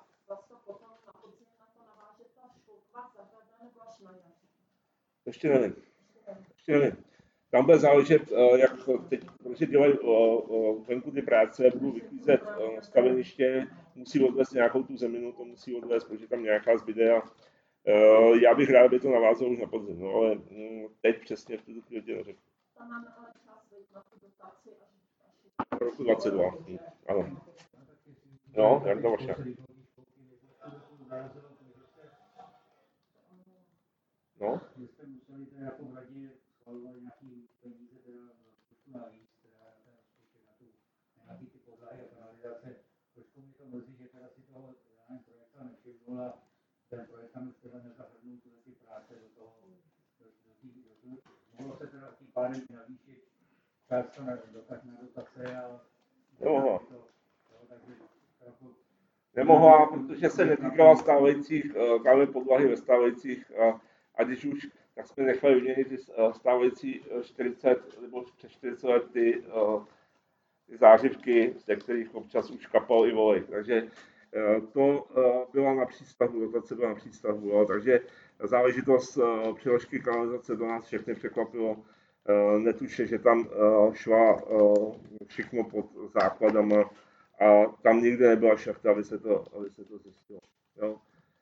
Ještě nevím. Ještě nevím. Tam bude záležet, jak teď, protože dělají venku ty práce, budou vyklízet staveniště, musí odvést nějakou tu zeminu, to musí odvést, protože tam nějaká zbyde a já bych rád, aby to navázalo už na podzim, no, ale teď přesně v tuto chvíli tě neřeknu. Tam máme ale čas na tu dotaci až roku dvacet dva, ano. No, jak to vaše? No? My jsme museli teda jako v radě schvalovat nějaký peníze teda navíc, teda ten rozpočet na tu, nějaký ty podlahy a kanalizace. Trošku mi to mrzí, že teda si toho projekta nevšimnul a ten projekt tam už teda nezahrnul tyhle ty práce do toho, do, do tý, do tý, mohlo se teda tím pádem navýšit část na dotace a Nemohla. To, to, takže jako, Nemohla, protože se netýkala stávajících, káme podlahy ve stávajících a, a když už, tak jsme nechali vyměnit ty stávající čtyřicet nebo přes čtyřicet let ty, ty zářivky, ze kterých občas už kapal i volej. Takže to byla na přístavu, dotace byla na přístavu, jo. Takže záležitost přiložky kanalizace do nás všechny překvapilo. Netuše, že tam šla všechno pod základama a tam nikde nebyla šachta, aby se to, aby se to zjistilo. Jo.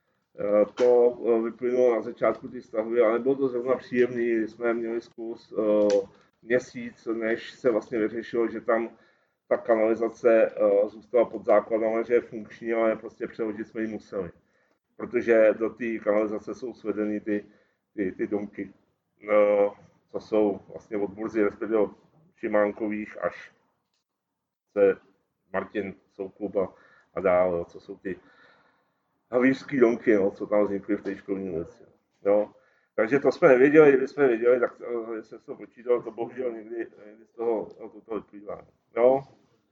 To vyplynulo na začátku té stavby, ale bylo to zrovna příjemný, když jsme měli zkus měsíc, než se vlastně vyřešilo, že tam ta kanalizace zůstala pod základama, že je funkční, ale prostě přehodit jsme ji museli. Protože do té kanalizace jsou svedeny ty, ty, ty domky, co jsou vlastně od Burzy, respektive od Šimánkových až se Martin Soukup a, a dál, co jsou ty havířský domky, no, co tam vznikly v té školní ulici. No. Takže to jsme nevěděli, kdyby jsme věděli, tak to, se to počítalo, to bohužel někdy, někdy z toho, to, to vyplývá. No.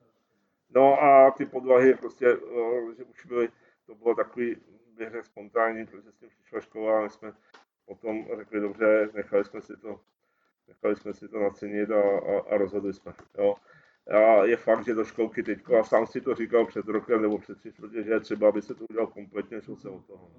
No a ty podlahy prostě, že už byly, to bylo takový běžně spontánní, protože s tím přišla škola a my jsme potom řekli, dobře, nechali jsme si to, nechali jsme si to nacenit a, a, a rozhodli jsme. Jo. A je fakt, že do školky teďko, a sám si to říkal před rokem nebo před tři čtvrtě, že je třeba, aby se to udělal kompletně, šel jsem od toho.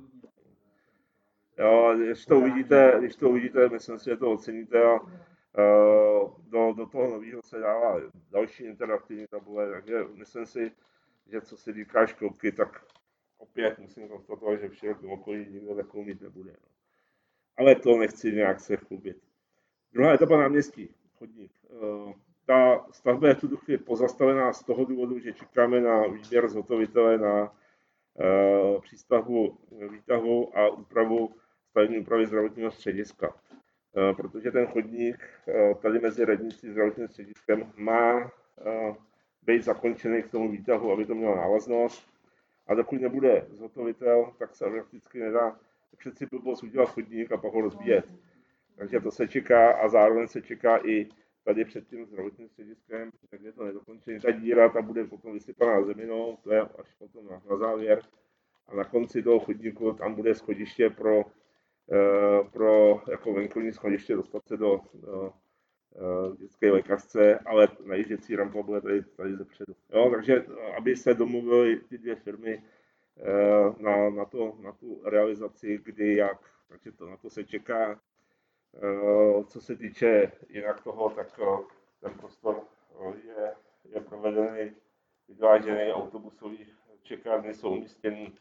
Jo, když to uvidíte, když to uvidíte, myslím si, že to oceníte a uh, do, do toho nového se dává další interaktivní tabule, takže myslím si, že co se týká školky, tak opět musím konstatovat, že v širokém okolí nikdo takovou mít nebude. No. Ale to nechci nějak se chlubit. Druhá etapa náměstí, chodník. Uh, Ta stavba je v tuto chvíli pozastavená z toho důvodu, že čekáme na výběr zhotovitele na uh, přístavbu výtahu a úpravu stavební úpravy zdravotního střediska. Uh, protože ten chodník uh, tady mezi radnicí a zdravotním střediskem má uh, být zakončený k tomu výtahu, aby to mělo návaznost. A dokud nebude zhotovitel, tak se prakticky nedá přeci blbost udělat chodník a pak ho rozbíjet. Takže to se čeká a zároveň se čeká i tady před tím zdravotním střediskem, tak je to nedokončený. Ta díra, ta bude potom vysypaná zeminou, to je až potom na, na závěr. A na konci toho chodníku tam bude schodiště pro, eh, pro jako venkovní schodiště dostat se do, do, dětské lékařce, ale najížděcí rampa bude tady, tady zepředu. Jo, takže aby se domluvily ty dvě firmy na, na, to, na tu realizaci, kdy, jak, takže to, na to se čeká. Co se týče jinak toho, tak ten prostor je, je provedený, vyvážený, autobusový čekárny jsou umístěný.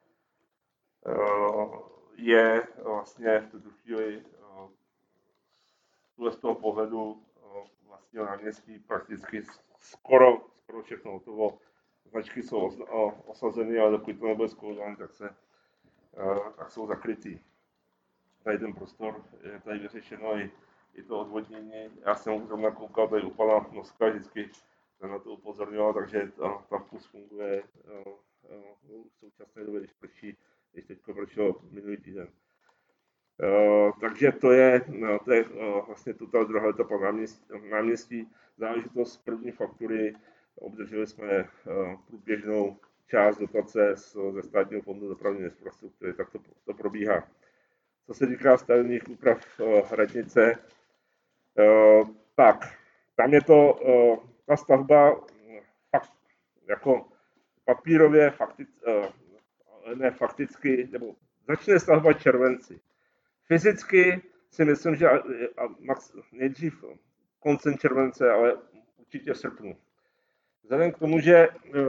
Je vlastně v tuto chvíli z toho pohledu vlastně náměstí prakticky skoro, skoro všechno hotovo. Značky jsou osazeny, ale dokud to nebude sklouzání, tak, se, tak jsou zakrytý. Tady ten prostor je tady vyřešeno i, i to odvodnění. Já jsem zrovna koukal tady u pana Noska, vždycky jsem na to upozorňoval, takže ta, ta vkus funguje v současné době, když prší, když teď pršelo minulý týden. Uh, takže to je, no, to je uh, vlastně ta druhá etapa náměstí, náměstí. Záležitost první faktury. Obdrželi jsme uh, průběžnou část dotace z, ze Státního fondu dopravní infrastruktury, tak to, to probíhá. Co se týká stavebních úprav uh, radnice, uh, tak tam je to, uh, ta stavba uh, fakt, jako papírově, faktic, uh, ne fakticky, nebo začne stavba červenci. Fyzicky si myslím, že nejdřív koncem července, ale určitě v srpnu. Vzhledem k tomu, že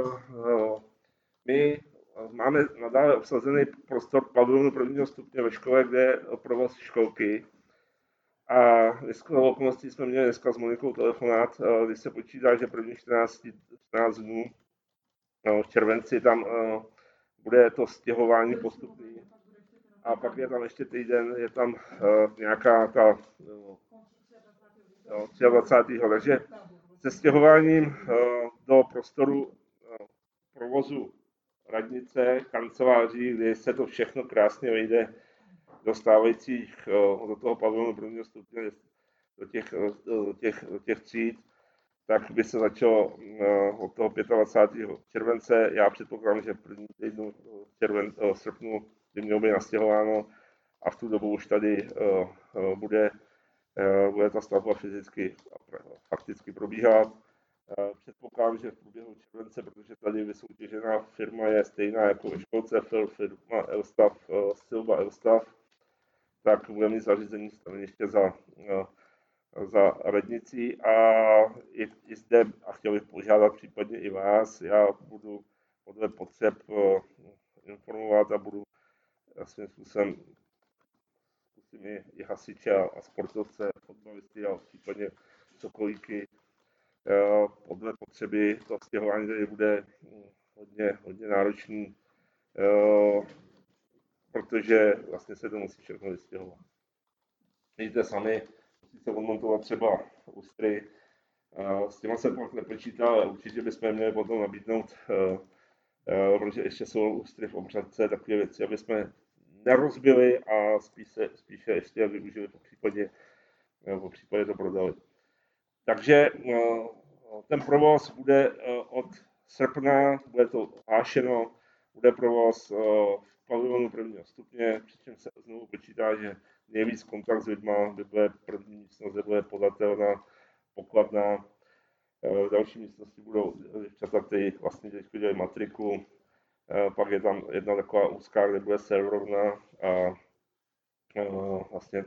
my máme nadále obsazený prostor pavilonu prvního stupně ve škole, kde je provoz školky. A dneska okolností jsme měli dneska s Monikou telefonát, když se počítá, že první čtrnáct, čtrnáct dnů v červenci tam bude to stěhování postupný. A pak je tam ještě týden, je tam uh, nějaká ta uh, dvacátého Takže se stěhováním uh, do prostoru uh, provozu radnice, kanceláří, kde se to všechno krásně vejde do stávajících, uh, do toho pavilonu prvního stupně, do těch, uh, do těch, do těch tříd, tak by se začalo uh, od toho dvacátého pátého července. Já předpokládám, že první týdnu červen, uh, srpnu by mělo být nastěhováno a v tu dobu už tady uh, uh, bude, uh, bude ta stavba fyzicky a fakticky probíhat. Uh, předpokládám, že v průběhu července, protože tady vysoutěžená firma je stejná jako ve školce, firma Elstav, uh, Silva Elstav, tak bude mít zařízení staveniště za, uh, za radnicí a i, i zde, a chtěl bych požádat případně i vás, já budu podle potřeb uh, informovat a budu svým způsobem zkusím i, i hasiče a, a sportovce, fotbalisty a případně sokolíky. E, podle potřeby to stěhování tady bude hodně, hodně náročný, e, protože vlastně se to musí všechno vystěhovat. Vidíte sami, musí se odmontovat třeba ústry, e, s těma se pak nepočítá, ale určitě bychom měli potom nabídnout, e, e, protože ještě jsou ústry v obřadce, takové věci, aby jsme nerozbili a spíše, spíše ještě využili po případě, po případě to prodali. Takže ten provoz bude od srpna, bude to hlášeno, bude provoz v pavilonu prvního stupně, přičemž se znovu počítá, že nejvíc kontakt s lidma, kde bude první místnost, kde bude podatelná, pokladná. V další místnosti budou děvčata, ty vlastně teď dělají matriku. Pak je tam jedna taková úzká, kde bude serverovna a uh, vlastně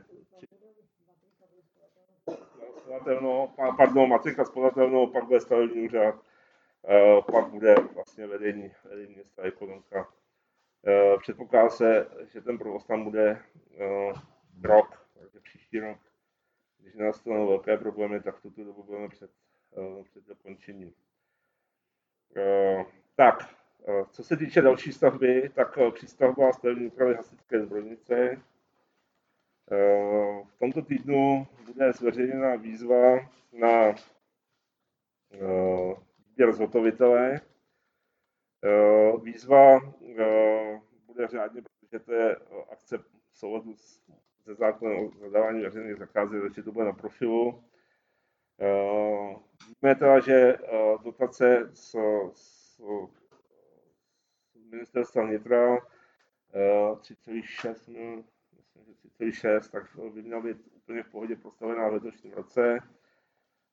pardon, matrika spodatelnou, pak bude stavební úřad, uh, pak bude vlastně vedení, vedení města ekonomka. Uh, předpokládá se, že ten provoz tam bude uh, rok, takže příští rok. Když nenastanou velké problémy, tak tuto dobu budeme před, uh, před dokončením. Uh, tak. Co se týče další stavby, tak přístavba stavební úpravy hasičské zbrojnice. V tomto týdnu bude zveřejněna výzva na výběr zhotovitele. Výzva bude řádně, protože to je akce v souladu se zákonem o zadávání veřejných zakázek, takže to bude na profilu. Víme teda, že dotace z, z ministerstva vnitra tři celá šest, myslím, že tři celá šest, tak by měla být úplně v pohodě postavená v letošním roce.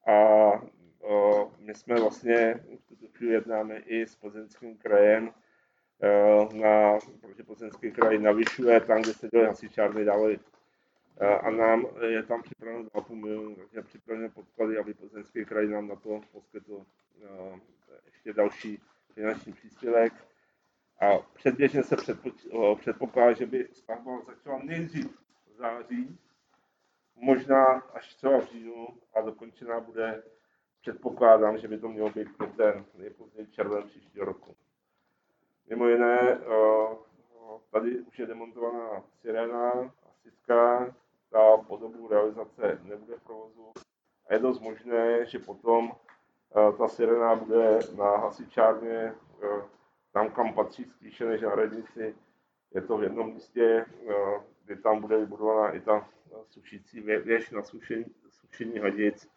A o, my jsme vlastně v tuto chvíli jednáme i s Plzeňským krajem, o, na, protože Plzeňský kraj navyšuje tam, kde se dělají hasičárny, dávají a nám je tam připraveno dva a půl milionu, takže připravené podklady, aby Plzeňský kraj nám na to poskytl ještě další finanční příspěvek. A předběžně se předpokládá, že by stavba začala nejdřív v září, možná až třeba v říjnu a dokončená bude, předpokládám, že by to mělo být ten nejpozději červen příštího roku. Mimo jiné, tady už je demontovaná siréna hasičská, ta po dobu realizace nebude v provozu a je dost možné, že potom ta sirena bude na hasičárně, tam kam patří spíše než na radnici. Je to v jednom místě, kde tam bude vybudovaná i ta sušící věž na sušení, sušení hadic.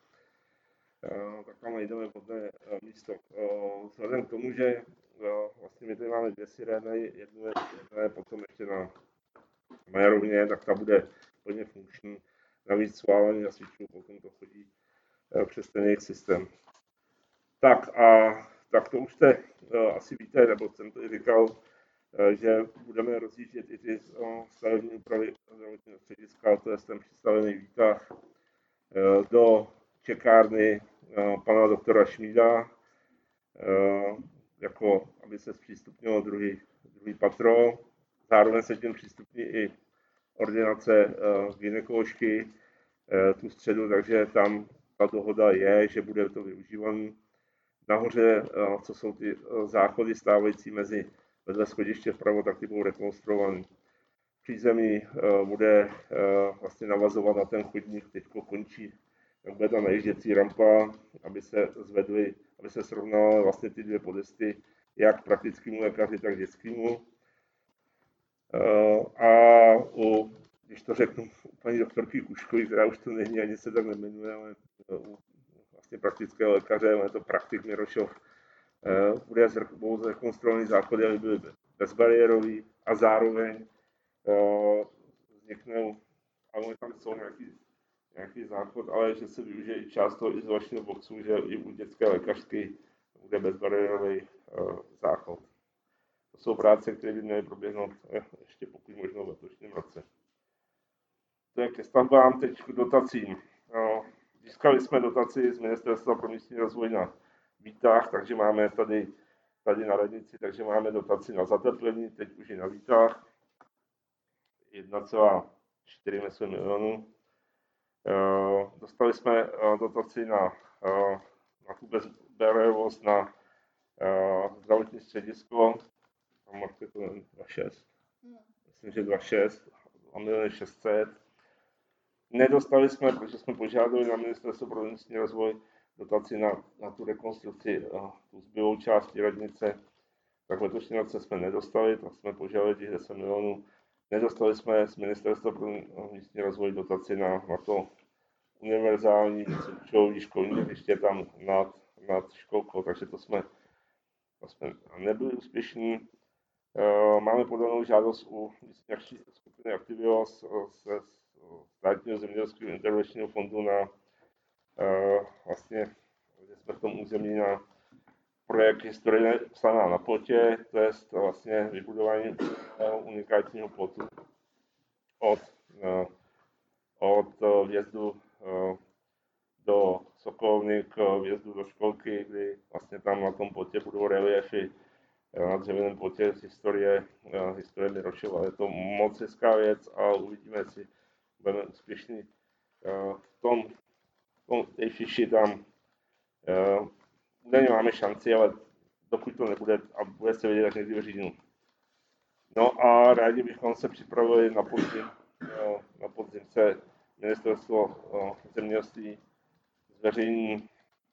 Tak tam najdeme vhodné místo. Vzhledem k tomu, že vlastně my tady máme dvě sirény, jednu je, jednu je potom ještě na Majerovně, tak ta bude plně funkční. Navíc svolávání hasičů, potom to chodí přes ten jejich systém. Tak a tak to už jste uh, asi víte, nebo jsem to i říkal, uh, že budeme rozjíždět i ty uh, stavební úpravy zdravotního střediska, to je ten přistavený výtah uh, do čekárny uh, pana doktora Šmída, uh, jako aby se zpřístupnilo druhý, druhý patro. Zároveň se tím přístupní i ordinace uh, gynekoložky, uh, tu středu, takže tam ta dohoda je, že bude to využívané. Nahoře, co jsou ty záchody stávající mezi vedle schodiště vpravo, tak ty budou rekonstruované. Přízemí bude vlastně navazovat na ten chodník, teď končí, tak bude tam najížděcí rampa, aby se zvedly, aby se srovnaly vlastně ty dvě podesty, jak praktickému lékaři, tak dětskému. A u, když to řeknu, u paní doktorky Kuškový, která už to není, ani se tak nejmenuje, ale u vlastně praktického lékaře, je to praktik Mirošov, bude zrekonstruovaný záchody, aby byly bezbariérový a zároveň vzniknou, ale tam jsou nějaký, nějaký záchod, ale že se využije i část toho izolačního boxu, že i u dětské lékařky bude bezbariérový záchod. To jsou práce, které by měly proběhnout ještě pokud možno v letošním roce. To je ke stavbám, teď k dotacím. Získali jsme dotaci z Ministerstva pro místní rozvoj na výtah, takže máme tady, tady na radnici, takže máme dotaci na zateplení, teď už i na výtah. jedna celá čtyři milionu. Dostali jsme dotaci na, na tu bezbariérovost na zdravotní středisko, tam máte to dva celá šest. Myslím, že dva celá šest, dva miliony šest set. Nedostali jsme, protože jsme požádali na Ministerstvo pro místní rozvoj dotaci na, na tu rekonstrukci, tu zbylou část radnice. Tak v letošním roce jsme nedostali, tak jsme požádali těch deset milionů. Nedostali jsme z Ministerstva pro místní rozvoj dotaci na, na to univerzální víceúčelový školní hřiště tam nad, nad školkou, takže to jsme, to jsme nebyli úspěšní. Máme podanou žádost u místní skupiny Aktivios se Státního zemědělského intervenčního fondu na uh, vlastně, kde jsme v tom území na projekt Historie psaná na plotě, to je vlastně vybudování unikátního plotu od, uh, od vjezdu uh, do Sokolovny k vjezdu do školky, kdy vlastně tam na tom plotě budou reliefy na dřevěném plotě z historie, uh, historie Mirošova. Je to moc hezká věc a uvidíme, jestli budeme úspěšní v tom, v tom tej fiši tam údajně máme šanci, ale dokud to nebude a bude se vidět až někdy v říjnu. No a rádi bychom se připravili na podzim, na podzim se Ministerstvo zemědělství zveřejní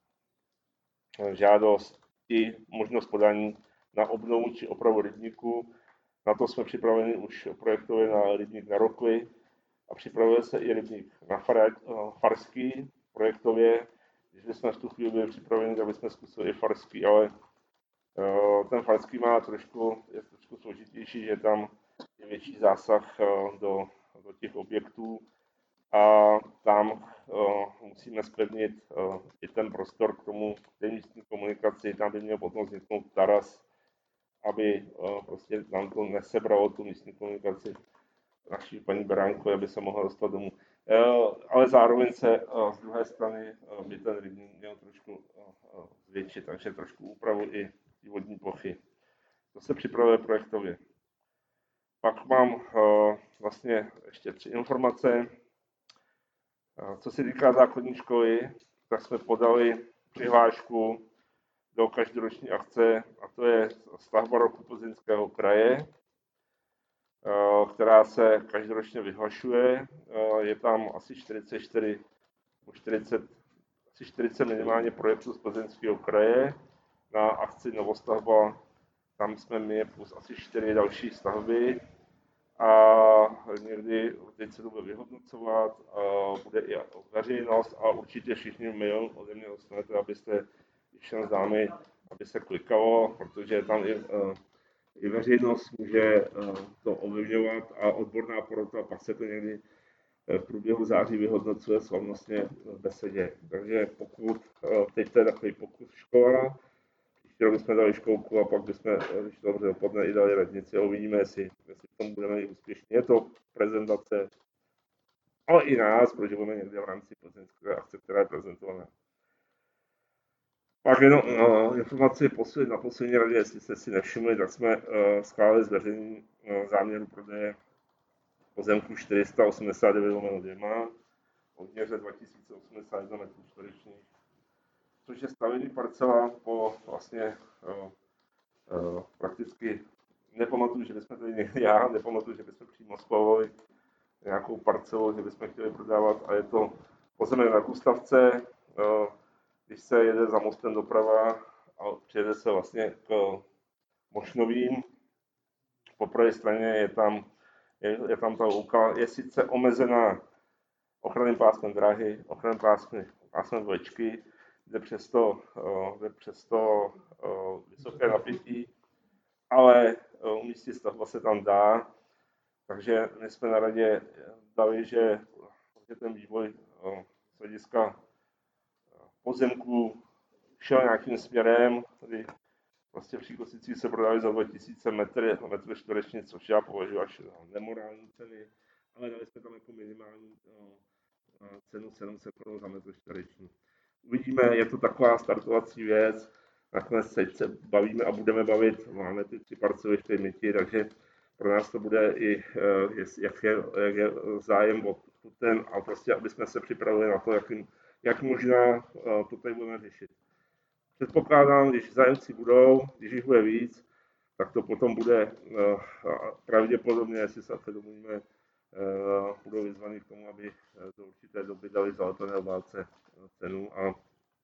žádost i možnost podání na obnovu či opravu rybníku. Na to jsme připraveni už projektově na rybník na Rokli. A připravuje se i rybník na Farský projektově. Když jsme v tu chvíli byli připraveni, tak bychom zkusili i Farský, ale uh, ten Farský má trošku, je trošku složitější, že tam je větší zásah uh, do, do těch objektů. a tam uh, musíme spevnit uh, i ten prostor k tomu, k té místní komunikaci, tam by měl potom vzniknout taras, aby uh, prostě nám to nesebralo tu místní komunikaci naší paní Beránku, aby se mohla dostat domů. Uh, ale zároveň se uh, z druhé strany uh, by ten rybník měl trošku uh, zvětšit, takže trošku úpravu i vodní plochy. To se připravuje projektově. Pak mám uh, vlastně ještě tři informace. Uh, co se týká základní školy, tak jsme podali přihlášku do každoroční akce, a to je stavba roku Plzeňského kraje, uh, která se každoročně vyhlašuje. Uh, je tam asi čtyřicet čtyři, čtyřicet, asi čtyřicet minimálně projektů z Plzeňského kraje na akci Novostavba. Tam jsme my plus asi čtyři další stavby a někdy teď se to bude vyhodnocovat, a bude i veřejnost a určitě všichni mail ode mě dostanete, abyste všem známi, aby se klikalo, protože tam i, i veřejnost může to ovlivňovat a odborná porota pak se to někdy v průběhu září vyhodnocuje slavnostně v besedě. Takže pokud, teď to je takový pokus škola, příští rok jsme dali školku a pak bychom, když to dobře dopadne, i dali radnici a uvidíme, jestli, jestli v tom budeme i úspěšní. Je to prezentace, ale i nás, protože budeme někde v rámci plzeňské akce, která je prezentovaná. Pak jenom uh, informaci posled, na poslední radě, jestli jste si nevšimli, tak jsme uh, schválili zveřejnění uh, záměru prodeje pozemku čtyři sta osmdesát devět lomeno dva o měře dva tisíce osmdesát jedna metrů čtverečních, což je stavěný parcela po vlastně uh, uh, prakticky, nepamatuju, že bychom tady někdy, já nepamatuju, že bychom přímo schvalovali nějakou parcelu, že bychom chtěli prodávat, a je to pozemek na Gustavce, uh, když se jede za mostem doprava a přijede se vlastně k Mošnovým, po pravé straně je tam, je, je tam ta louka, je sice omezená ochranným pásmem dráhy, ochranným pásmem, pásmem vlečky, jde přesto, uh, jde přesto uh, vysoké napětí, ale uh, umístit stavba se tam dá, takže my jsme na radě dali, že ten vývoj uh, z hlediska pozemků šel nějakým směrem, tady vlastně v Kosicích se prodali za dva tisíce metrů metr čtvereční, což já považuji až za nemorální ceny, ale dali jsme tam jako minimální no, cenu sedm set korun za metr čtvereční. Uvidíme, je to taková startovací věc, nakonec teď se bavíme a budeme bavit, máme ty tři parcely v té myti, takže pro nás to bude i, jak je, jak je zájem o ten, a prostě, aby jsme se připravili na to, jakým jak možná to tady budeme řešit. Předpokládám, když zájemci budou, když jich bude víc, tak to potom bude pravděpodobně, jestli se také domluvíme, budou vyzvaní k tomu, aby do určité doby dali zalepené obálce cenu a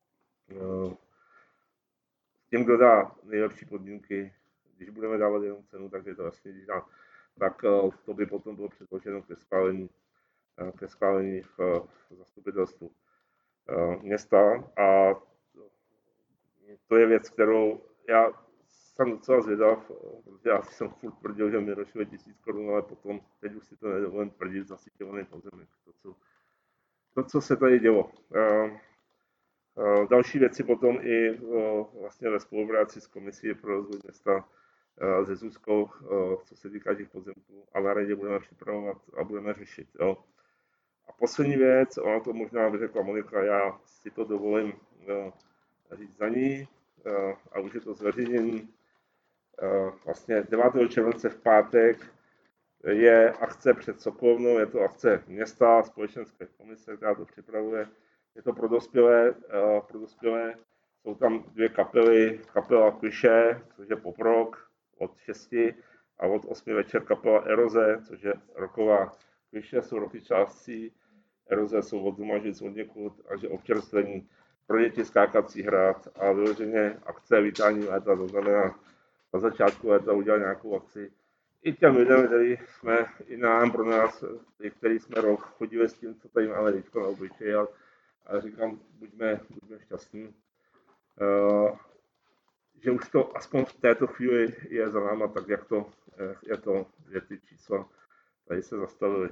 s tím, kdo dá nejlepší podmínky, když budeme dávat jenom cenu, tak je to vlastně, když dá, tak to by potom bylo předloženo ke schválení, ke schválení v, v zastupitelstvu města, a to je věc, kterou já jsem docela zvědav, protože já jsem furt tvrdil, že mi rošuje tisíc korun, ale potom teď už si to nedovolím tvrdit, zasytěvaný pozemek. To co, to, co se tady dělo. Další věci potom i vlastně ve spolupráci s Komisí pro rozvoj města se Zuzkou, co se týká těch pozemků, a na radě budeme připravovat a budeme řešit. Jo. A poslední věc, ona to možná by řekla Monika, já si to dovolím uh, říct za ní, uh, a už je to zveřejnění. Uh, vlastně devátého července v pátek je akce před Sokolovnou, je to akce města, společenské komise, která to připravuje. Je to pro dospělé, uh, pro dospělé. Jsou tam dvě kapely, kapela Kliše, což je pop rock od šesti, a od osmi večer kapela Eroze, což je rocková. Kliše jsou roky částí, Eroze jsou od Domažic, od někud, takže občerstvení pro děti, skákací hrad a vyloženě akce vítání léta, to znamená na začátku léta udělat nějakou akci. I těm lidem, který jsme, i nám, pro nás, který jsme rok chodili s tím, co tady máme teďko na obličeji, a, a říkám, buďme, buďme šťastní, uh, že už to aspoň v této chvíli je za náma tak, jak to je to, že ty čísla tady se zastavily.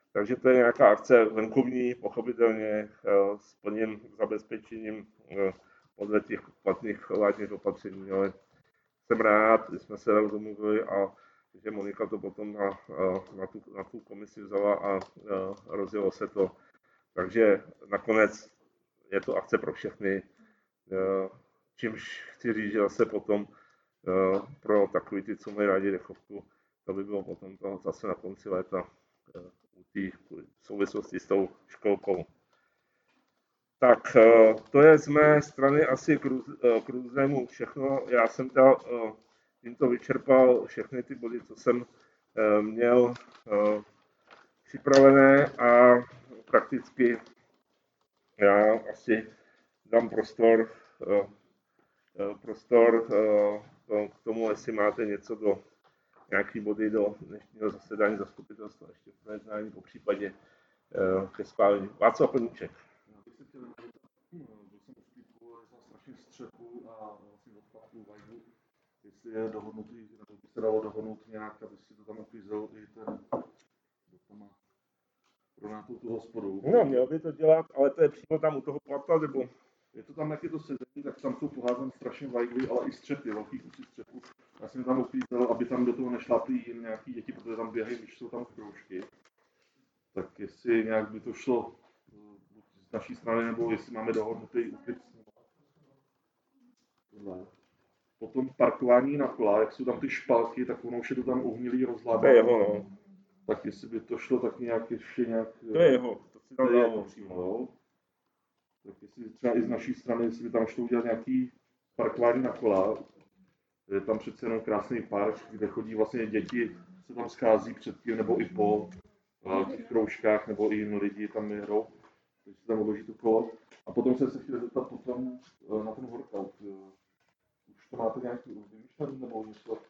Takže to je nějaká akce venkovní, pochopitelně s plným zabezpečením podle těch platných vládních opatření, ale jsem rád, že jsme se domluvili a že Monika to potom na, na, tu, na tu komisi vzala a rozjelo se to. Takže nakonec je to akce pro všechny, čímž chci říct, že zase potom pro takový ty, co mají rádi dechovku, to by bylo potom to zase na konci léta u té souvislosti s tou školkou. Tak to je z mé strany asi k různému všechno. Já jsem teda tímto vyčerpal všechny ty body, co jsem měl připravené a prakticky já asi dám prostor, prostor k tomu, jestli máte něco do nějaký body do dnešního zasedání zastupitelstva, ještě v projednání, po případě ke schválení. Václav Plníček. Střechu a vlastně odpadku vajdu, jestli je dohodnutý, nebo by se dalo dohodnout nějak, aby si to tam uklízel i ten, kdo to má pronátou tu hospodu. No, měl by to dělat, ale to je přímo tam u toho plata, nebo? Je to tam, jak je to sezení, tak tam jsou poházeny strašně vajgly, ale i střepy, velký kusy střepu. Já jsem tam uklízel, aby tam do toho nešláply jen nějaký děti, protože tam běhají, když jsou tam kroužky. Tak jestli nějak by to šlo buď z naší strany, nebo jestli máme dohodnutý uklid. Potom parkování na kola, jak jsou tam ty špalky, tak ono už je to tam uhnilý, rozlábaný. To je jeho, no. Tak jestli by to šlo tak nějak ještě nějak... To je jeho, to si tam dalo přímo, no. Tak jestli třeba i z naší strany, jestli by tam šlo udělat nějaký parkování na kola. Je tam přece jenom krásný park, kde chodí vlastně děti, se tam schází předtím nebo i po těch kroužkách, nebo i jiní lidi tam jedou. Takže se tam odloží to kolo. A potom jsem se chtěl zeptat potom na ten workout. Už to máte nějaký vymyšlený nebo něco?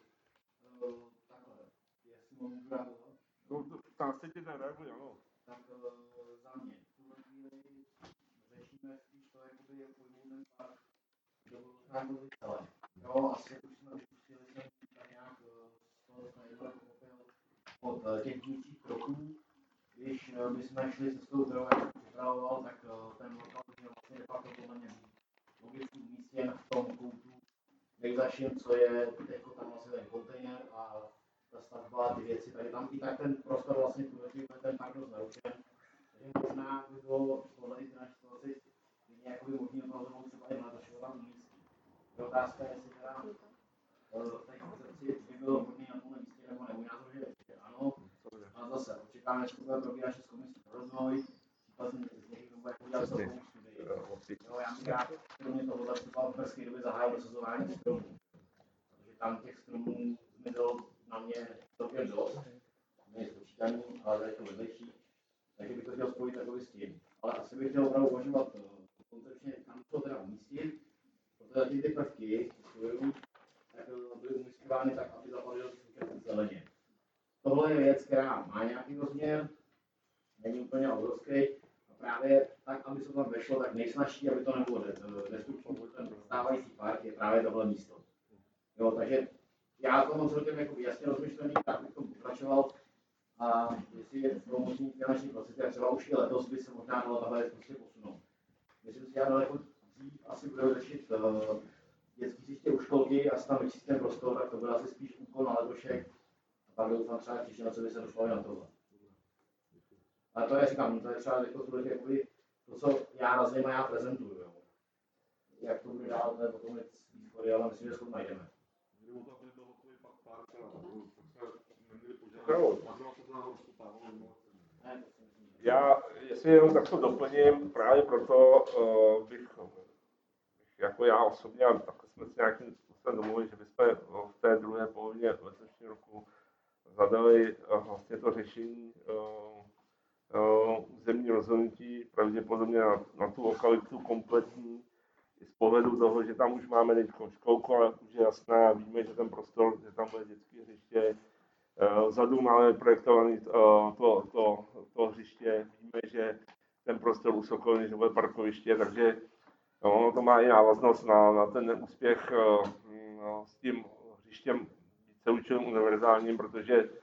Takhle, jestli můžu reagovat? No, tam se tě nereaguje, ano. Tak za mě, v tuhle chvíli řešíme spíš to, jakoby je pojmout ten park do budoucna celé. Jo, asi už jsme vypustili jsem tak nějak z toho, jsme jednou pochopil od těch dílčích kroků. Když bychom šli cestou, kterou já jsem připravoval, tak ten workout měl vlastně de facto podle mě logicky umístěn v tom koutu nejzaším, co je teď tam vlastně ten kontejner a ta stavba, ty věci, tady tam i tak ten prostor vlastně ten park dost narušen. Takže možná by bylo podle té naší situaci nějaký možný rozhodnout třeba i na to, že tam umístí. Je otázka, jestli teda v té koncepci by bylo hodně na tomhle místě nebo nebo já to, že určitě ano. A zase očekáváme, že to bude probíhat s komisí pro rozvoj, případně z někdy bude udělat celkovou studii. Jo, já bych rád, kromě tohohle třeba v brzké době zahájil dosazování stromů. Protože tam těch stromů zmizelo na mě celkem dost, ne spočítaný, ale tady to vedlejší. Takže bych to chtěl spojit takový s tím. Ale asi bych chtěl opravdu uvažovat koncepčně, kam to teda umístit, protože ty ty prvky, spojují, tak byly umístěvány tak, aby zapadly do současné zeleně. Tohle je věc, která má nějaký rozměr, není úplně obrovský. A právě tak, aby se tam vešlo, tak nejsnažší, aby to nebylo destrukční, ten stávající park je právě tohle místo. Jo, takže já to mám celkem jako jasně rozmyšlený, tak bych to pokračoval. A jestli je to možný finanční procesy, tak třeba už i letos by se možná dalo tahle věc prostě posunout. Myslím si, že já daleko dřív asi budu řešit uh, dětský hřiště u školky a tam vyčistit ten prostor, tak to bude asi spíš úkol na letošek. A pak doufám třeba příště na co by se došlo i na tohle. Ale to je, říkám, to je třeba jako to, co já razím a já prezentuju. Jo. Jak to bude dál, to je potom věc východy, ale myslím, že to najdeme. Já, jestli jenom takto doplním, právě proto uh, bych, jako já osobně, a takhle jsme si nějakým způsobem domluvili, že bychom v té druhé polovině letošního roku zadali uh, vlastně to řešení územní uh, uh, rozhodnutí, pravděpodobně na, na tu lokalitu kompletní, i z pohledu toho, že tam už máme teď školku, ale už je jasné, víme, že ten prostor, že tam bude dětské hřiště. Vzadu máme projektované to, to, to, to hřiště, víme, že ten prostor u Sokolny, že bude parkoviště, takže no, to má i návaznost na, na ten úspěch no, s tím hřištěm víceúčelovým univerzálním, protože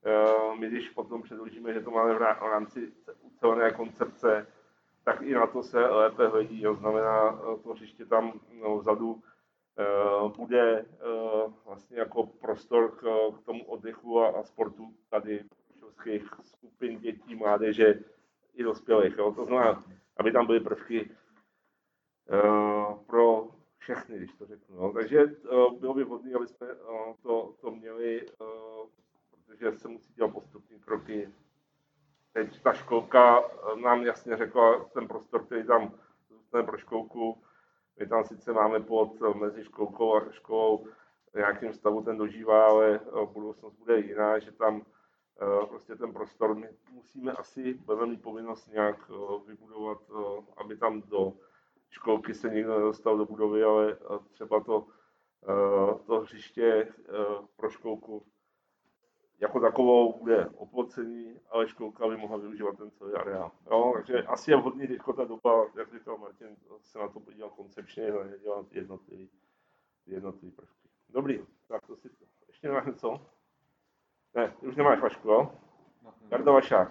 my když potom předložíme, že to máme v rámci ucelené koncepce, tak i na to se lépe hledí. To znamená, to hřiště tam no, vzadu bude vlastně jako prostor k, k tomu oddechu a, a sportu tady všech skupin dětí, mládeže i dospělých. Jo. To znamená, aby tam byly prvky uh, pro všechny, když to řeknu. No. Takže uh, bylo by vhodné, aby jsme uh, to, to měli, uh, protože se musí dělat postupní kroky. Teď ta školka nám jasně řekla, ten prostor, který tam zůstane pro školku, my tam sice máme pod mezi školkou a školou v nějakém stavu ten dožívá, ale budoucnost bude jiná, že tam prostě ten prostor my musíme asi, budeme mít povinnost nějak vybudovat, aby tam do školky se někdo nedostal do budovy, ale třeba to, to hřiště pro školku jako takovou bude oplocení, ale školka by mohla využívat ten celý areál. Jo, takže asi je vhodný teďko ta doba, jak říkal Martin, se na to podíval koncepčně, a nedělat jednotlivý, jednotlivý prvky. Dobrý, tak to si to. Ještě nemáš něco? Ne, ty už nemáš Vašku, jo? Jarda Vašák.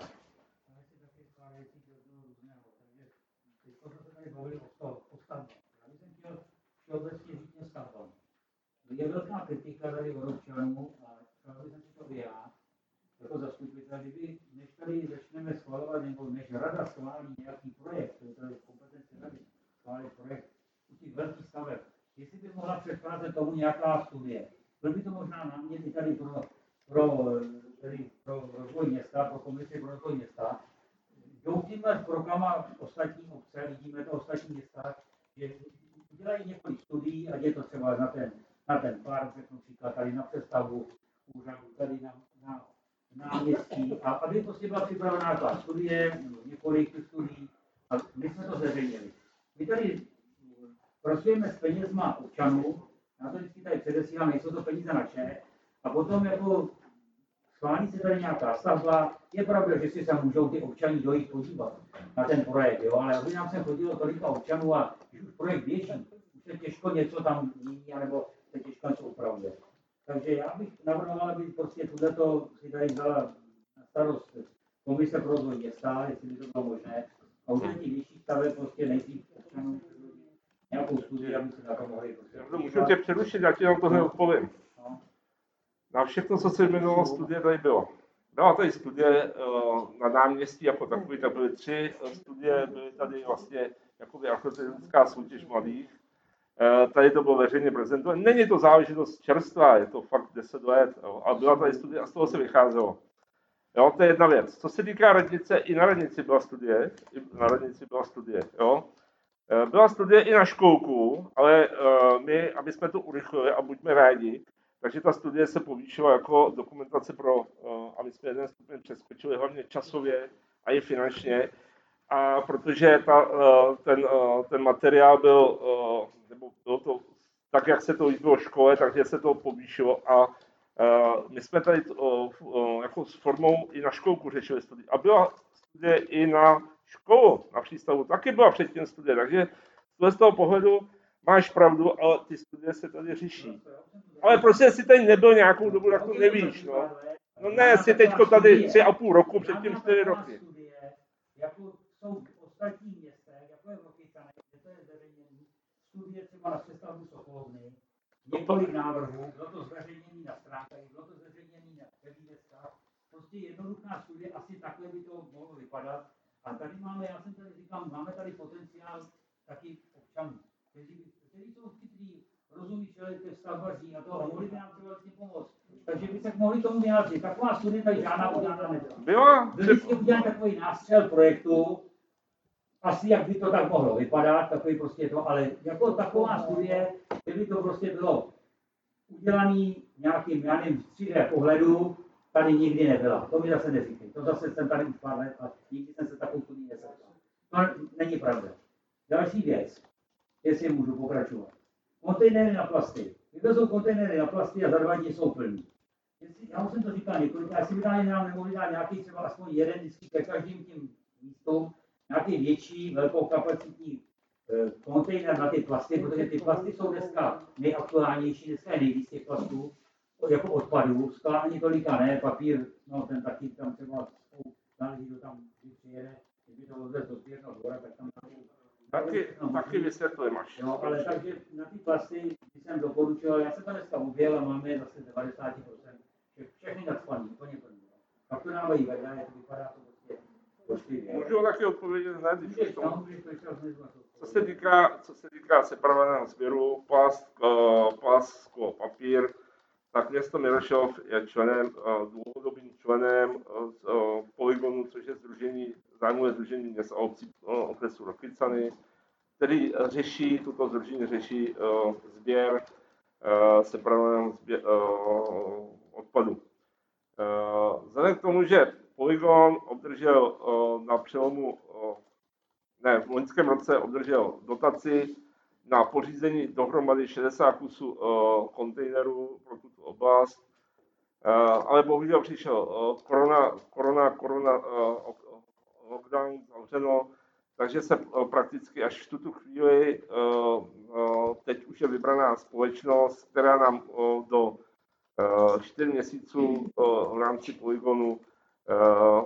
Je velká kritika tady od občanů a právě jsem si to i já, jako zastupitel, kdyby, než tady začneme schvalovat, nebo než rada schválí nějaký projekt, to je tady kompetence rady, schválí projekt u těch velkých staveb, jestli by mohla předcházet tomu nějaká studie. Byl by to možná námět i tady pro, pro, tedy pro rozvoj města, pro komisi pro rozvoj města. Jdou tímhle programa ostatní obce, vidíme to ostatní města, že udělají několik studií, ať je to třeba na ten, na ten park, řeknu příklad, tady na přestavu úřadu, tady na, na náměstí, a aby prostě byla připravená nějaká studie, několik studií, a my jsme to zveřejnili. My tady pracujeme s penězma občanů, já to vždycky tady předesílám, nejsou to peníze naše, a potom jako schválí se tady nějaká stavba, je pravda, že si se můžou ty občaní dojít podívat na ten projekt, jo, ale aby nám se chodilo tolika občanů a když už projekt běží, už se těžko něco tam mění, nebo se těžko něco upravuje. Takže já bych navrhoval, aby prostě tohleto si tady vzala na starost komise pro rozvoj města, jestli by to bylo možné, a už těch větších staveb prostě nejdřív občanů nějakou studii, aby se na to mohli prostě. Můžu tě přerušit, já ti na to hned odpovím. Na všechno, co se jmenovalo studie, tady bylo. Byla tady studie uh, na náměstí jako takový, tak byly tři studie, byly tady vlastně jakoby akademická soutěž mladých. Uh, tady to bylo veřejně prezentované. Není to záležitost čerstvá, je to fakt deset let, jo, ale byla tady studie a z toho se vycházelo. Jo, to je jedna věc. Co se týká radnice, i na radnici byla studie, i na radnici byla studie, jo. Uh, byla studie i na školku, ale uh, my, aby jsme to urychlili a buďme rádi, takže ta studie se povýšila jako dokumentace pro, uh, aby jsme jeden stupeň přeskočili, hlavně časově a i finančně. A protože ta, uh, ten, uh, ten materiál byl, uh, nebo bylo to tak, jak se to líbilo v škole, takže se to povýšilo. A uh, my jsme tady uh, uh, jako s formou i na školku řešili studii. A byla studie i na školu, na přístavu. Taky byla předtím studie. Takže z toho pohledu máš pravdu, ale ty studie se tady řeší. Ale prostě jestli tady nebyl nějakou dobu, tak to nevíš, no. No ne, jsi teďko tady tři a půl roku, předtím čtyři roky. Jako jsou v ostatních městech, jako je v Rokycane, kde to je zveřejnění, studie třeba na přestavbu Sokolovny, několik návrhů, bylo to zveřejnění na stránkách, bylo to zveřejnění na webovkách, prostě jednoduchá studie, asi takhle by to mohlo vypadat. A tady máme, já jsem tady říkal, máme tady potenciál taky občanů, kteří, kteří jsou chytrý, rozumí člověk, že stavba říjí a to a mohli by nám třeba vlastně pomoct. Takže by se mohli tomu vyjádřit. Taková studie tady žádná udělána nebyla. Byla? Byl vždycky udělat takový nástřel projektu, asi jak by to tak mohlo vypadat, takový prostě to, ale jako taková studie, kdyby to prostě bylo udělaný nějakým, já nevím, tři dé pohledu, tady nikdy nebyla. To mi zase neříkej. To zase jsem tady už pár let a nikdy jsem se takovou studii nesetkal. To není pravda. Další věc, jestli můžu pokračovat. Kontejnery na plasty. Vyvezou kontejnery na plasty a za dva dny jsou plní. Já už jsem to říkal několikrát, jestli by tady nám nemohli dát nějaký třeba aspoň jeden vždycky ke každým tím místům, nějaký větší, velkokapacitní e, kontejner na ty plasty, protože ty plasty jsou dneska nejaktuálnější, dneska je nejvíc těch plastů. jako odpadů, skla ani tolika ne, papír, no ten taky tam třeba záleží, kdo tam přijede, kdyby to odvez do sběrného dvora, tak tam taky, taky vysvětlím až. Jo, ale takže na ty plasty, když jsem doporučoval, já jsem to dneska objel a máme zase devadesát procent, že všechny nadspaný, úplně plný. Pak to dávají vedle, to vypadá to prostě poštivě. Můžu taky odpovědět hned, když Můžeš, to... no, můžeš to ještě Co se týká, co se týká separovaného sběru, plast, uh, plast, sklo, papír, tak město Mirošov je členem, uh, dlouhodobým členem uh, Polygonu, což je sdružení, zájmové sdružení měst a obcí uh, okresu Rokycany, který řeší, tuto sdružení řeší uh, sběr uh, separovaného sběr, uh, odpadu. Uh, vzhledem k tomu, že Polygon obdržel uh, na přelomu uh, ne, v loňském roce obdržel dotaci na pořízení dohromady šedesát kusů uh, kontejnerů pro tuto oblast, uh, ale bohužel přišel uh, korona, korona, korona, uh, lockdown, zavřeno, takže se uh, prakticky až v tuto chvíli, uh, uh, teď už je vybraná společnost, která nám uh, do uh, čtyř měsíců uh, v rámci Polygonu uh,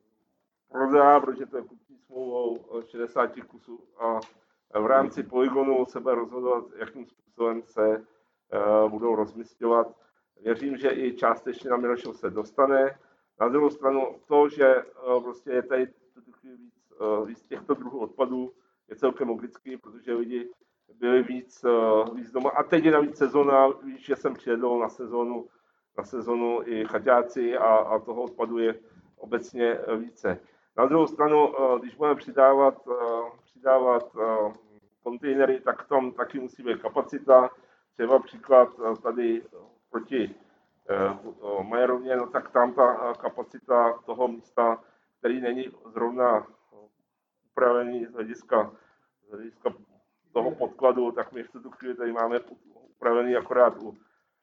prodá, protože to je kupní smlouvou šedesát kusů a v rámci Polygonu se bude rozhodovat, jakým způsobem se uh, budou rozmisťovat. Věřím, že i částečně na Mirošov se dostane. Na druhou stranu to, že uh, prostě je tady víc, uh, víc těchto druhů odpadů, je celkem logický, protože lidi byli víc, uh, víc doma. A teď je navíc sezóna, víš, že jsem přijedl na sezónu, na sezónu i chaťáci a, a toho odpadu je obecně více. Na druhou stranu, když budeme přidávat, přidávat kontejnery, tak tam taky musí být kapacita. Třeba příklad tady proti Majerovně, no tak tam ta kapacita toho místa, který není zrovna upravený z hlediska, z hlediska toho podkladu, tak my v tuto chvíli tady máme upravený akorát u,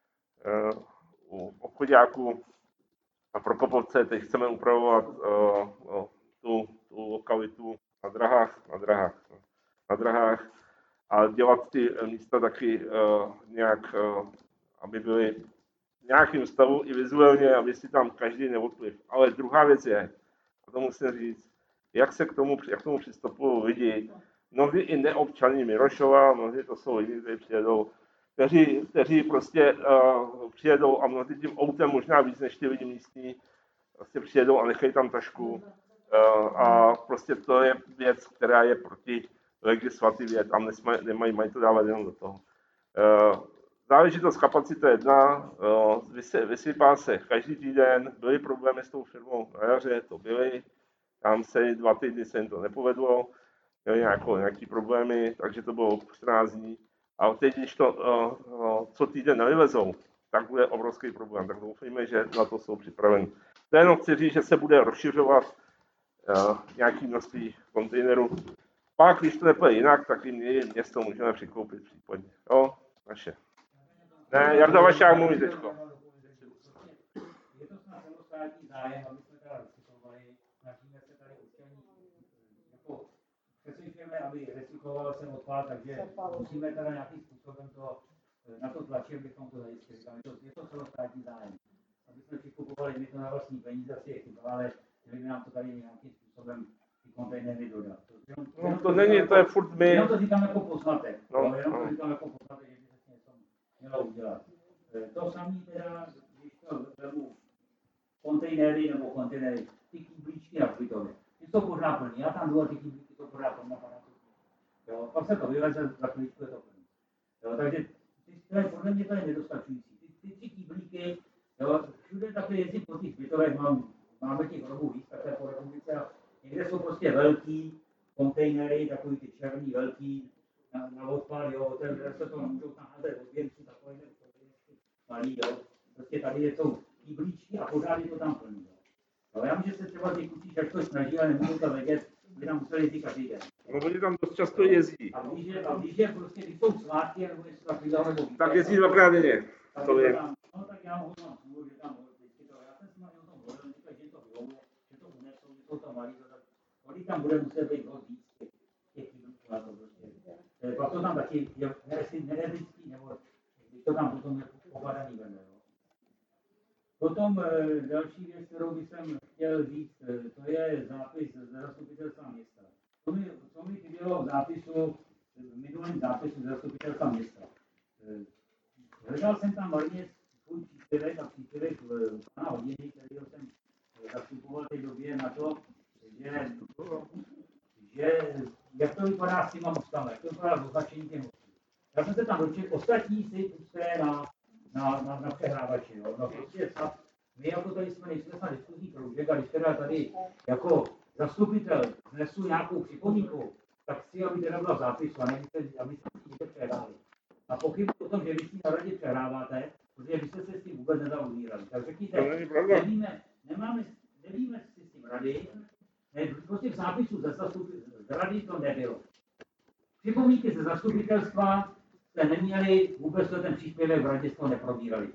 u obchodáků a Prokopovce. Teď chceme upravovat uh, tu, tu lokalitu na drahách, na drahách, na drahách a dělat ty místa taky uh, nějak, uh, aby byly v nějakém stavu i vizuálně, aby si tam každý neodpliv. Ale druhá věc je, a to musím říct, jak se k tomu, jak k tomu přistupují lidi, mnohdy i neobčaní Mirošova, mnohdy to jsou lidi, kteří přijedou, kteří, kteří prostě uh, přijedou a mnohdy tím autem možná víc než ty lidi místní, prostě přijedou a nechají tam tašku uh, a prostě to je věc, která je proti legislativě, tam nesmaj, nemají, mají to dávat jenom do toho. Uh, záležitost kapacita jedna, uh, vysy, vysypá se každý týden, byly problémy s tou firmou na jaře, to byly, tam se dva týdny se jim to nepovedlo, měli nějakou, nějaký problémy, takže to bylo čtrnáct dní. A teď, když to uh, uh, co týden nevyvezou, tak bude obrovský problém. Tak doufejme, že na to jsou připraveni. To jenom chci říct, že se bude rozšiřovat uh, nějaký množství kontejnerů. Pak, když to nepůjde jinak, tak jim město můžeme přikoupit případně. Jo, naše. Ne, Jarda Vašák mluví teďko. Je to snad celostátní zájem, aby jsme teda recyklovali. Snažíme se tady občaní, jako přesvědčujeme, aby recykloval sem odpad, takže musíme teda nějakým způsobem to, na to tlačit, abychom to zajistili. Je to celostátní zájem. Aby jsme přikupovali my to na vlastní peníze, asi je chyba, ale měli by nám to tady nějakým způsobem ty kontejnery dodat. Jenom, No, jenom to není, to je furt my. Jenom to říkám jako poznatek. No, No, jenom no. to říkám jako poznatek, že by se něco mělo udělat. To samé teda, když to vezmu kontejnery nebo kontejnery, ty kýblíčky na Kvitově. Ty jsou pořád plný, já tam jdu a ty kýblíčky jsou pořád plný. Jo, pak se to vyveze, za chvíličku je to plný. Jo, takže ty, to je, podle mě to je nedostačující. Ty, ty tři kýblíky, jo, všude takhle jezdí po těch Kvitovech, mám, máme těch hrobů víc, takhle po republice a někde jsou prostě velký kontejnery, takový ty černý, velký, na, na odpad, jo, ten, se to můžou naházet odběrci, takový malý, jo. Prostě tady jsou kýblíčky a pořád je to tam plný. Jo, já vím, že se třeba ty kluci často snaží, ale nemůžu to vědět, by tam museli jezdit každý den. No, oni tam dost často jezdí. A když je, a když je prostě, když jsou svátky, nebo něco takového, nebo víte, Tak jezdí dvakrát denně. tak To je je. to tam, no tak já mohu tam smůlu, že tam vždycky to, já jsem s nimi o tom mluvil, říkal, že to vyhovuje, že to unesou, že jsou tam malí, tak kolik tam bude muset být od víc těch, těch kýblíků na to prostě. Pak to tam taky je nerezlický, nebo když to tam potom je popadaný veme, jo. Potom eh, další věc, kterou bych jsem chtěl říct, eh, to je zápis ze zastupitelstva města. Co mi, co mi chybělo v zápisu, v minulém zápisu ze zastupitelstva města. Eh, Hledal jsem tam marně svůj příspěvek a příspěvek v pana Hodiny, kterého jsem zastupoval v té době na to, že, že jak to vypadá s těma mostama, jak to vypadá s označením těch mostů. Já jsem se tam dočetl, ostatní si pusté na, na, na, na přehrávači. Jo. No prostě snad, my jako tady jsme nejsme snad diskuzní kroužek a když teda tady jako zastupitel znesu nějakou připomínku, tak chci, aby teda byla v zápisu a nevíte, aby se si přehráli. A pochybuji o tom, že vy si na radě přehráváte, protože vy jste se s tím vůbec nezaobírali. Tak řekněte, nevíme, nemáme, nevíme si s tím rady, ne, prostě v zápisu ze z rady to nebylo. Připomínky ze zastupitelstva jste neměli, vůbec to ten příspěvek v radě to neprobírali.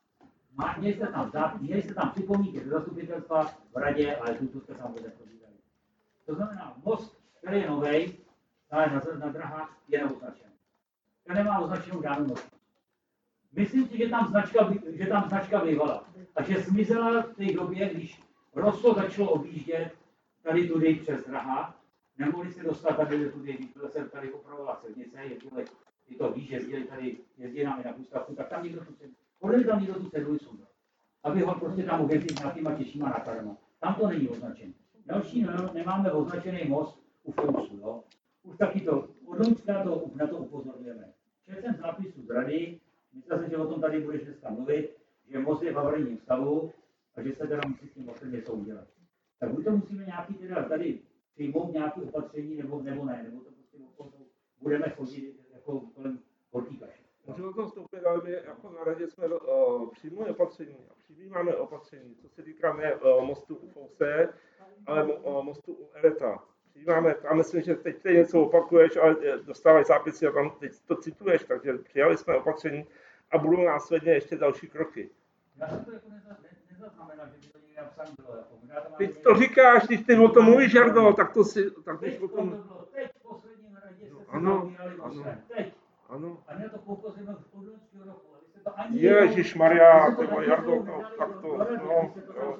Měli jste tam, měli jste tam připomínky ze zastupitelstva v radě, ale tu jste tam vůbec neprobírali. To znamená, most, který je novej, ale na, na drahách je neoznačen. To nemá označenou žádnou možnost. Myslím si, že tam značka, že tam značka bývala a že zmizela v té době, když Rosso začalo objíždět tady tudy přes drahách, nemohli se dostat tady tudy, když se tady opravovala silnice, jezdili, ty to víš, jezdili tady, jezdili námi na Gustavku, tak tam někdo tu sedl, podle tam někdo tu sedl sundal, aby ho prostě tam uvězit nějakýma těžšíma nákladama. Tam to není označené. Další no, nemáme označený most u Fousu, jo. Už taky to, od na to, na to upozorňujeme. Četl jsem zápisu z rady, myslel jsem, že o tom tady budeš dneska mluvit, že most je v havarijním stavu a že se teda musí s tím mostem něco udělat. Tak buď to musíme nějaký teda tady přijmout nějaké opatření, nebo, nebo ne, nebo to prostě budeme chodit jako kolem horký kaše. Můžeme o tom vstoupit, ale my jako na radě jsme uh, přijmuli opatření a přijímáme opatření, co se týká ne uh, mostu u Fouse, ale uh, mostu u Ereta. Přijímáme, a myslím, že teď ty něco opakuješ, ale dostávají zápisy a tam teď to cituješ, takže přijali jsme opatření a budou následně ještě další kroky. Já jsem to jako nezaznamenal, že by to někde napsané bylo. Jako, ty to říkáš, když ty o tom mluvíš, Jardo, tak to si, tak když o tom... Teď v posledním radě jste se ano, zaobírali mostem. Teď. Ano. A ne to poukazujeme v podloňského roku. To ani Ježišmarja, to Jardo, to, tak to, no, no.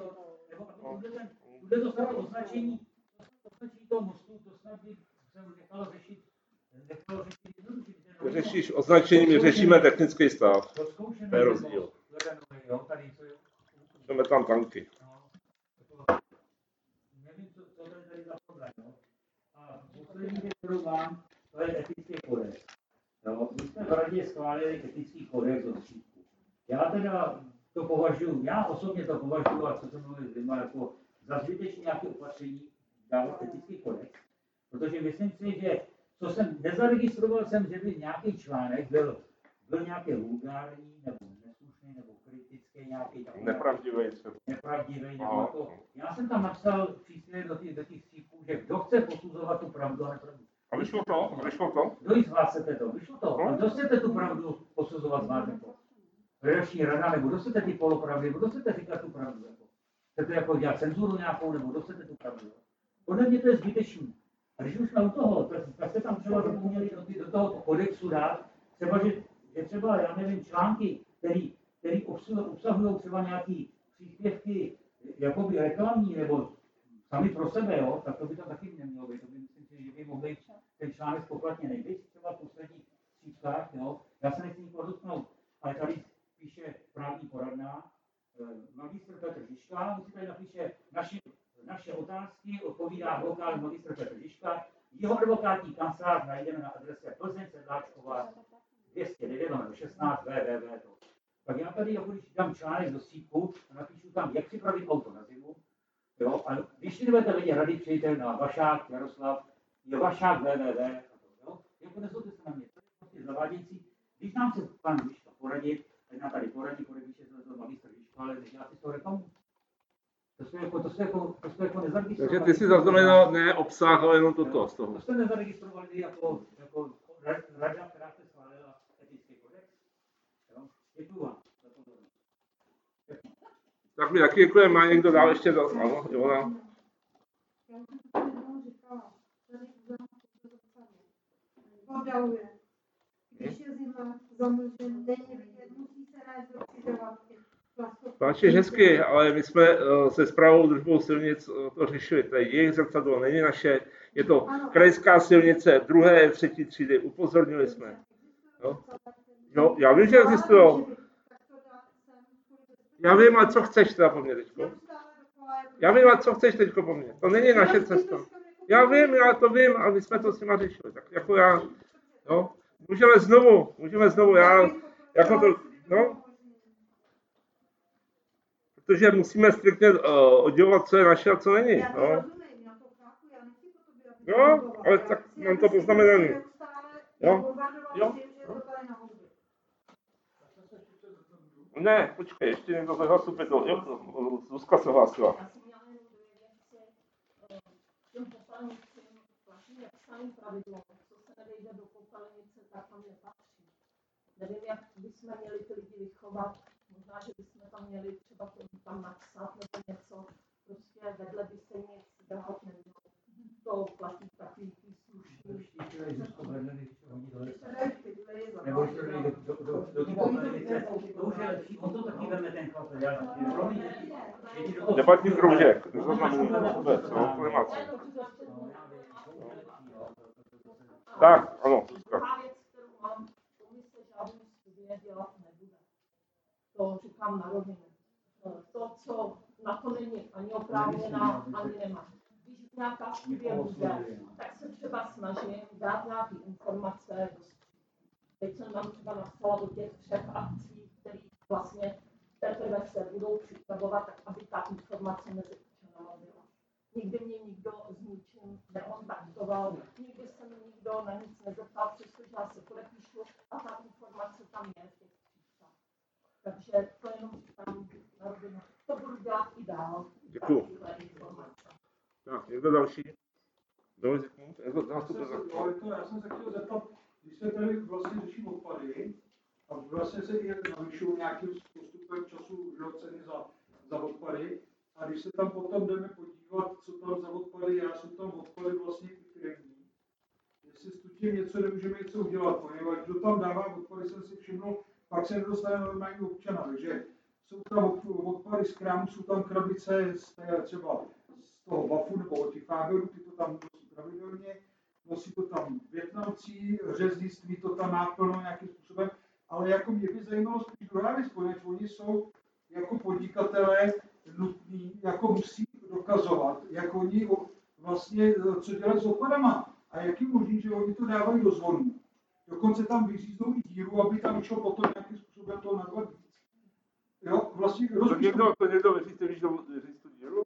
Tuhle to snad označení, označení toho mostu, to snad by se nechalo řešit, nechalo řešit jednoduše. Řešíš označení, my řešíme technický stav. To je rozdíl. Máme tam tanky. Nevím, co, co to je tady za problém. No? A poslední věc, kterou mám, to je etický kodex. No, my jsme v radě schválili etický kodex od střípku. Já teda to považuji, já osobně to považuji, a co jsem mluvil s lidma, jako za zbytečné nějaké opatření dávat etický kodex. Protože myslím si, že co jsem nezaregistroval jsem, že by nějaký článek byl, byl nějaký vulgární, nebo neslušný, nebo kritický, nějaký takový. Nepravdivý. Nepravdivý, nebo jako. Já jsem tam napsal příspěvek do těch, do těch střípků, že kdo chce posuzovat tu pravdu a nepravdu. A vyšlo to? A vyšlo to? Kdo z vás chcete to? Vyšlo to? A kdo chcete tu pravdu posuzovat z vás jako? Redakční rada, nebo kdo chcete ty polopravdy, nebo kdo chcete říkat tu pravdu jako? Chcete jako dělat cenzuru nějakou, nebo kdo chcete tu pravdu? Podle mě to je zbytečný. A když už jsme u toho, tak, tak se tam třeba zapomněli do, do toho kodexu dát, třeba, že, že třeba, já nevím, články, který, který obsahují třeba nějaký příspěvky jakoby reklamní, nebo sami pro sebe, jo, tak to by tam taky nemělo být. To by myslím si, že by mohli ten článek spoplatně nejvíc, třeba v posledních případech, jo. Já se nechci nikoho dotknout, ale tady píše právní poradná, magistr Petr Žižka, musí tady napíše naši Naše otázky odpovídá advokát magistr Petr Žižka. Jeho advokátní kancelář najdeme na adrese Plzeň Sedláčková dvě stě devět šestnáct www. Tak já tady, jako když dám článek do střípku a napíšu tam, jak připravit auto na zimu, jo, a když si nebudete vědět rady, přijďte na Vašák, Jaroslav, je Vašák www. Jo, jako nezlobte se na mě, to je prostě zavádějící. Když nám se pan Žižka poradit, tak nám tady poradí, podepíše se to magistr Žižka, ale nedělá si z toho reklamu. To jste jako, to jste jako, to jste jako nezaregistrovali. Takže ty jsi zaznamenal ne obsah, ale jenom toto z toho. To jste nezaregistrovali jako, jako rada, která se schválila etický kodex. Jo? Děkuju vám za pozornost. Tak mi taky děkujeme. Má někdo dál ještě dal? Ano, Ivona. Já jsem to jednou říkala, tady udělám to docela. Odaluje. Když je zima, zamlžen, není vidět, musí se nést do křižovatky. Páčeš hezky, ale my jsme uh, se správou družbou silnic uh, to řešili. To je jejich zrcadlo, není naše. Je to krajská silnice, druhé, třetí třídy. Upozornili jsme. Jo, jo já vím, že existují. Já vím, a co chceš teda po mně teďko? Já vím, a co chceš teďko po mně. To není naše cesta. Já vím, já to vím, a my jsme to s nima řešili. Tak jako já, jo, můžeme znovu, můžeme znovu, já, jako to, no, protože musíme striktně uh, oddělovat, co je naše a co není. No, jo, ale tak mám to poznamenané. Jo, jo. Ne, počkej, ještě někdo ze zastupitel. Jo, Zuzka se hlásila. Já jsem měla jenom dvě věci. Těm popelnicím platí nepsaný pravidlo. Co se nevejde do popelnice, tak tam nepatří. Nevím, jak bychom měli ty lidi vychovat. Možná, že bychom tam měli třeba tam napsat nebo něco. Prostě vedle by se nic dát nemělo. To platí takový ty slušný. Nebo ještě do, do, do, do té popelnice, to už je lepší, on to taky veme ten chlap. Debatní kroužek, nezaznamenujeme vůbec, no, to nemá cenu. Tak, ano. Druhá věc, kterou mám, komise žádný studie dělat nebude. To říkám na rovinu. To, co na to není ani oprávněná, ani nemá. Když nějaká studie bude, tak se třeba snažím dát nějaké informace. Teď jsem tam třeba napsala do těch třech akcí, které vlastně teprve se budou připravovat, tak aby ta informace mezi občanama byla. Nikdy mě nikdo s ničím nekontaktoval, nikdy se mi nikdo na nic nezeptal, přestože já se podepíšu a ta informace tam je v těch číslech. Takže to jenom tam na rovinu. To budu dělat i dál. Děkuju. Tak, někdo další? Dovolí zástupce za to. Já jsem se chtěl zeptat, když se tady vlastně řeší odpady, a vlastně se i navyšují nějakým postupem času ceny za, za odpady, a když se tam potom jdeme podívat, co tam za odpady, já jsou tam odpady vlastně i firemní. Jestli s tím něco nemůžeme něco udělat, poněvadž kdo tam dává odpady, jsem si všiml, pak se nedostane normální občana, takže jsou tam odpady z krámu, jsou tam krabice z té, třeba z toho bafu nebo od těch fáberů, ty to tam nosí pravidelně, nosí to tam Vietnamci, řeznictví to tam náplno nějakým způsobem, ale jako mě by zajímalo spíš druhá věc, protože oni jsou jako podnikatelé nutní, jako musí dokazovat, jak oni vlastně, co dělají s odpadama a jak je možný, že oni to dávají do zvonu. Dokonce tam vyříznou i díru, aby tam šlo potom nějakým způsobem toho nadvat víc. Jo, vlastně to někdo, to někdo vyřízte, víš, vyřízt tu díru?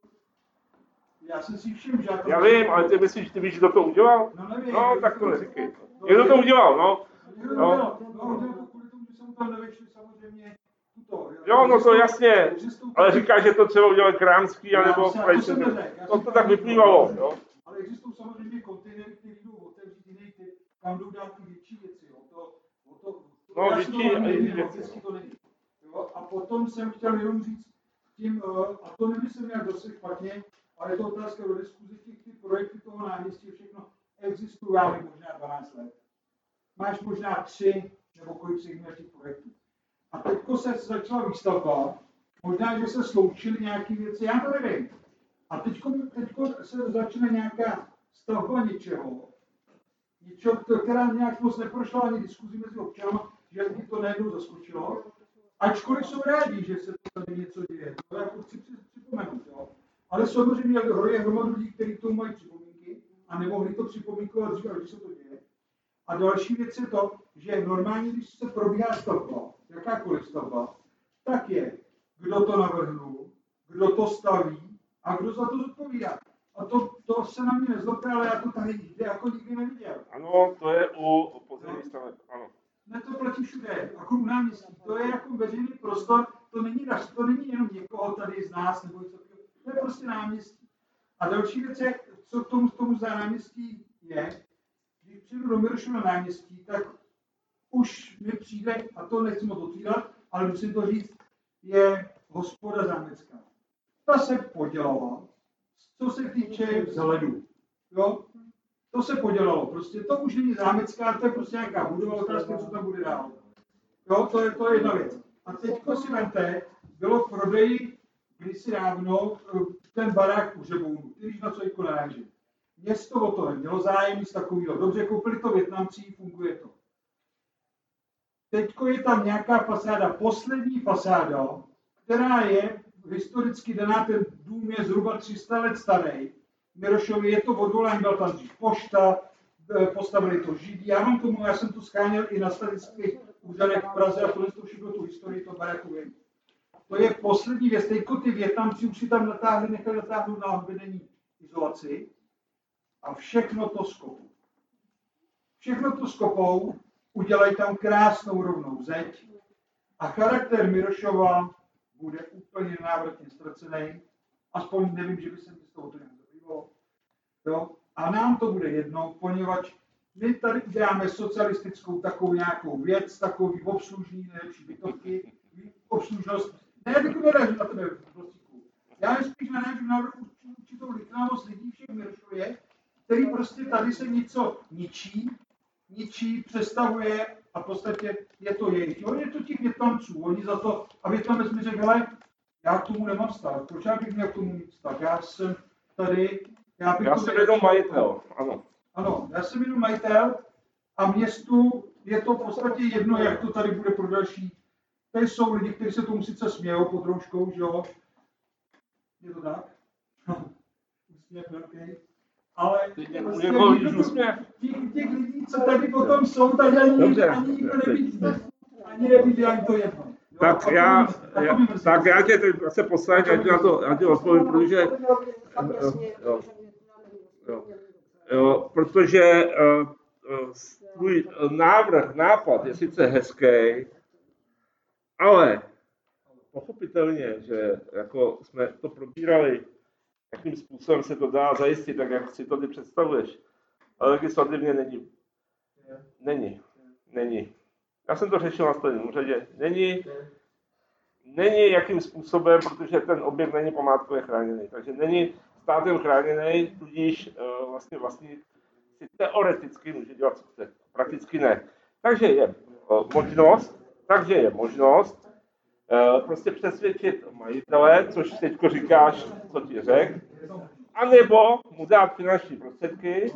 Já jsem si všiml, že... Já vím, ale ty myslíš, ty víš, kdo to udělal? No nevím. No, tak to neříkej. Někdo to udělal, no. Někdo to udělal, no, udělal to kvůli tomu, že se mu tam nevešli samozřejmě tuto. Jo, no to jasně, ale říká, že to třeba udělal Krámský, anebo Krajčí. To to tak vyplývalo, jo. Ale existují samozřejmě kontejnery, které jdou otevřít jiný typ, kam jdou dát ty větší věci, jo. To, to, no, větší a jiný věci. To není. Jo, a potom jsem chtěl jenom říct tím, a to nemyslím nějak dost špatně, ale je to otázka do diskuze, těch ty projekty toho náměstí, všechno existují, já nevím, možná dvanáct let. Máš možná tři nebo kolik si měl těch projektů. A teďko se začala výstavba, možná, že se sloučily nějaké věci, já to nevím. A teďko, teďko se začne nějaká stavba něčeho, něčeho, která nějak moc neprošla ani diskuzi mezi občany, že lidi to najednou zaskočilo. Ačkoliv jsou rádi, že se tady něco děje, to jako chci připomenout, jo. Ale samozřejmě je hromadu lidí, kteří k tomu mají připomínky a nemohli to připomínkovat dříve, že se to děje. A další věc je to, že normálně, když se probíhá stavba, jakákoliv stavba, tak je, kdo to navrhnul, kdo to staví a kdo za to zodpovídá. A to, to se na mě nezlobte, ale já to tady nikdy jako nikdy neviděl. Ano, to je u podzemních staveb, ano. Ne, to platí všude, jako u náměstí. To je jako veřejný prostor, to není, to není jenom někoho tady z nás, nebo něco. To je prostě náměstí. A další věc je, co k tomu, tomu za náměstí je, když přijdu do Miršu na náměstí, tak už mi přijde, a to nechci moc otvírat, ale musím to říct, je hospoda zámecká. Ta se podělala, co se týče vzhledu. Jo? To se podělalo, prostě to už není zámecká, to je prostě nějaká budova, otázka, co tam bude dál. Jo, to je, to je jedna věc. A teďko si vemte, bylo v prodeji kdysi dávno ten barák u Řebounu. Ty víš, na co jako narážím. Město o to nemělo zájem z takového. Dobře, koupili to Vietnamci, funguje to. Teďko je tam nějaká fasáda, poslední fasáda, která je historicky daná, ten dům je zhruba tři sta let starý. Mirošovi je to odvolání, byl tam dřív pošta, postavili to Židí. Já mám tomu, já jsem to scháněl i na statických úřadech v Praze a tohle to všechno tu historii to baráku vím. To je poslední věc. Teďko ty Vietnamci už si tam natáhli, nechali natáhnout na vedení izolaci a všechno to skopou. Všechno to skopou, udělají tam krásnou rovnou zeď a charakter Mirošova bude úplně návratně ztracený. Aspoň nevím, že by se mi z toho to nějak zabývalo. Jo? A nám to bude jedno, poněvadž my tady uděláme socialistickou takovou nějakou věc, takový obslužný, nejlepší bytovky, obslužnost. Ne, jako narážím na tebe, prosíku. Já spíš narážím na určitou liknavost lidí všech Mirošově, který prostě tady se něco ničí, ničí, přestavuje a v podstatě je to jejich. Jo, je to těch Vietnamců, oni za to, a Vietnamec mi řekl, hele, já k tomu nemám vztah, proč já bych měl k tomu mít vztah, já jsem tady, já bych Já to jsem měl... jenom majitel, ano. Ano, já jsem jenom majitel a městu je to v podstatě jedno, jak to tady bude pro další. Tady jsou lidi, kteří se tomu sice smějou pod rouškou, že jo? Je to tak? Úsměv velký. Ale prostě těch, těch lidí, co tady potom jsou, tak ani, Dobře. ani nikdo nevidí. Ani nevidí, ani to jedno. Jo? Tak já, já, tak já tě teď zase poslám, já ti na to, já ti odpovím, protože, jo, jo, jo, protože uh, uh, tvůj návrh, nápad je sice hezký, ale pochopitelně, že jako jsme to probírali, jakým způsobem se to dá zajistit, tak jak si to ty představuješ, ale legislativně není. Není. Není. Já jsem to řešil na stavebním úřadě. Není, není jakým způsobem, protože ten objekt není památkově chráněný. Takže není státem chráněný, tudíž uh, vlastně vlastník si teoreticky může dělat, co chce. Prakticky ne. Takže je uh, možnost, takže je možnost uh, prostě přesvědčit majitele, což teďko říkáš, co ti řek, anebo mu dát finanční prostředky,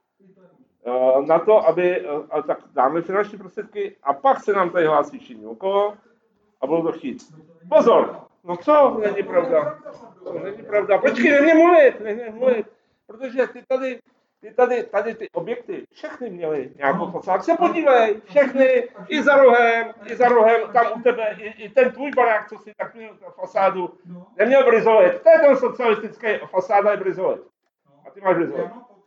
na to, aby, tak dáme finanční prostředky a pak se nám tady hlásí všichni okolo a budou to chtít. Pozor! No co? Není pravda. To není pravda. Počkej, nemě mluvit, nemě mluvit. Protože ty tady, ty tady, tady ty objekty, všechny měly nějakou fasádu. Se podívej, všechny, i za rohem, i za rohem, tam u tebe, i, i ten tvůj barák, co si tak měl fasádu, neměl brizolet. To je ten socialistický fasáda je brizolet. A ty máš brizolet.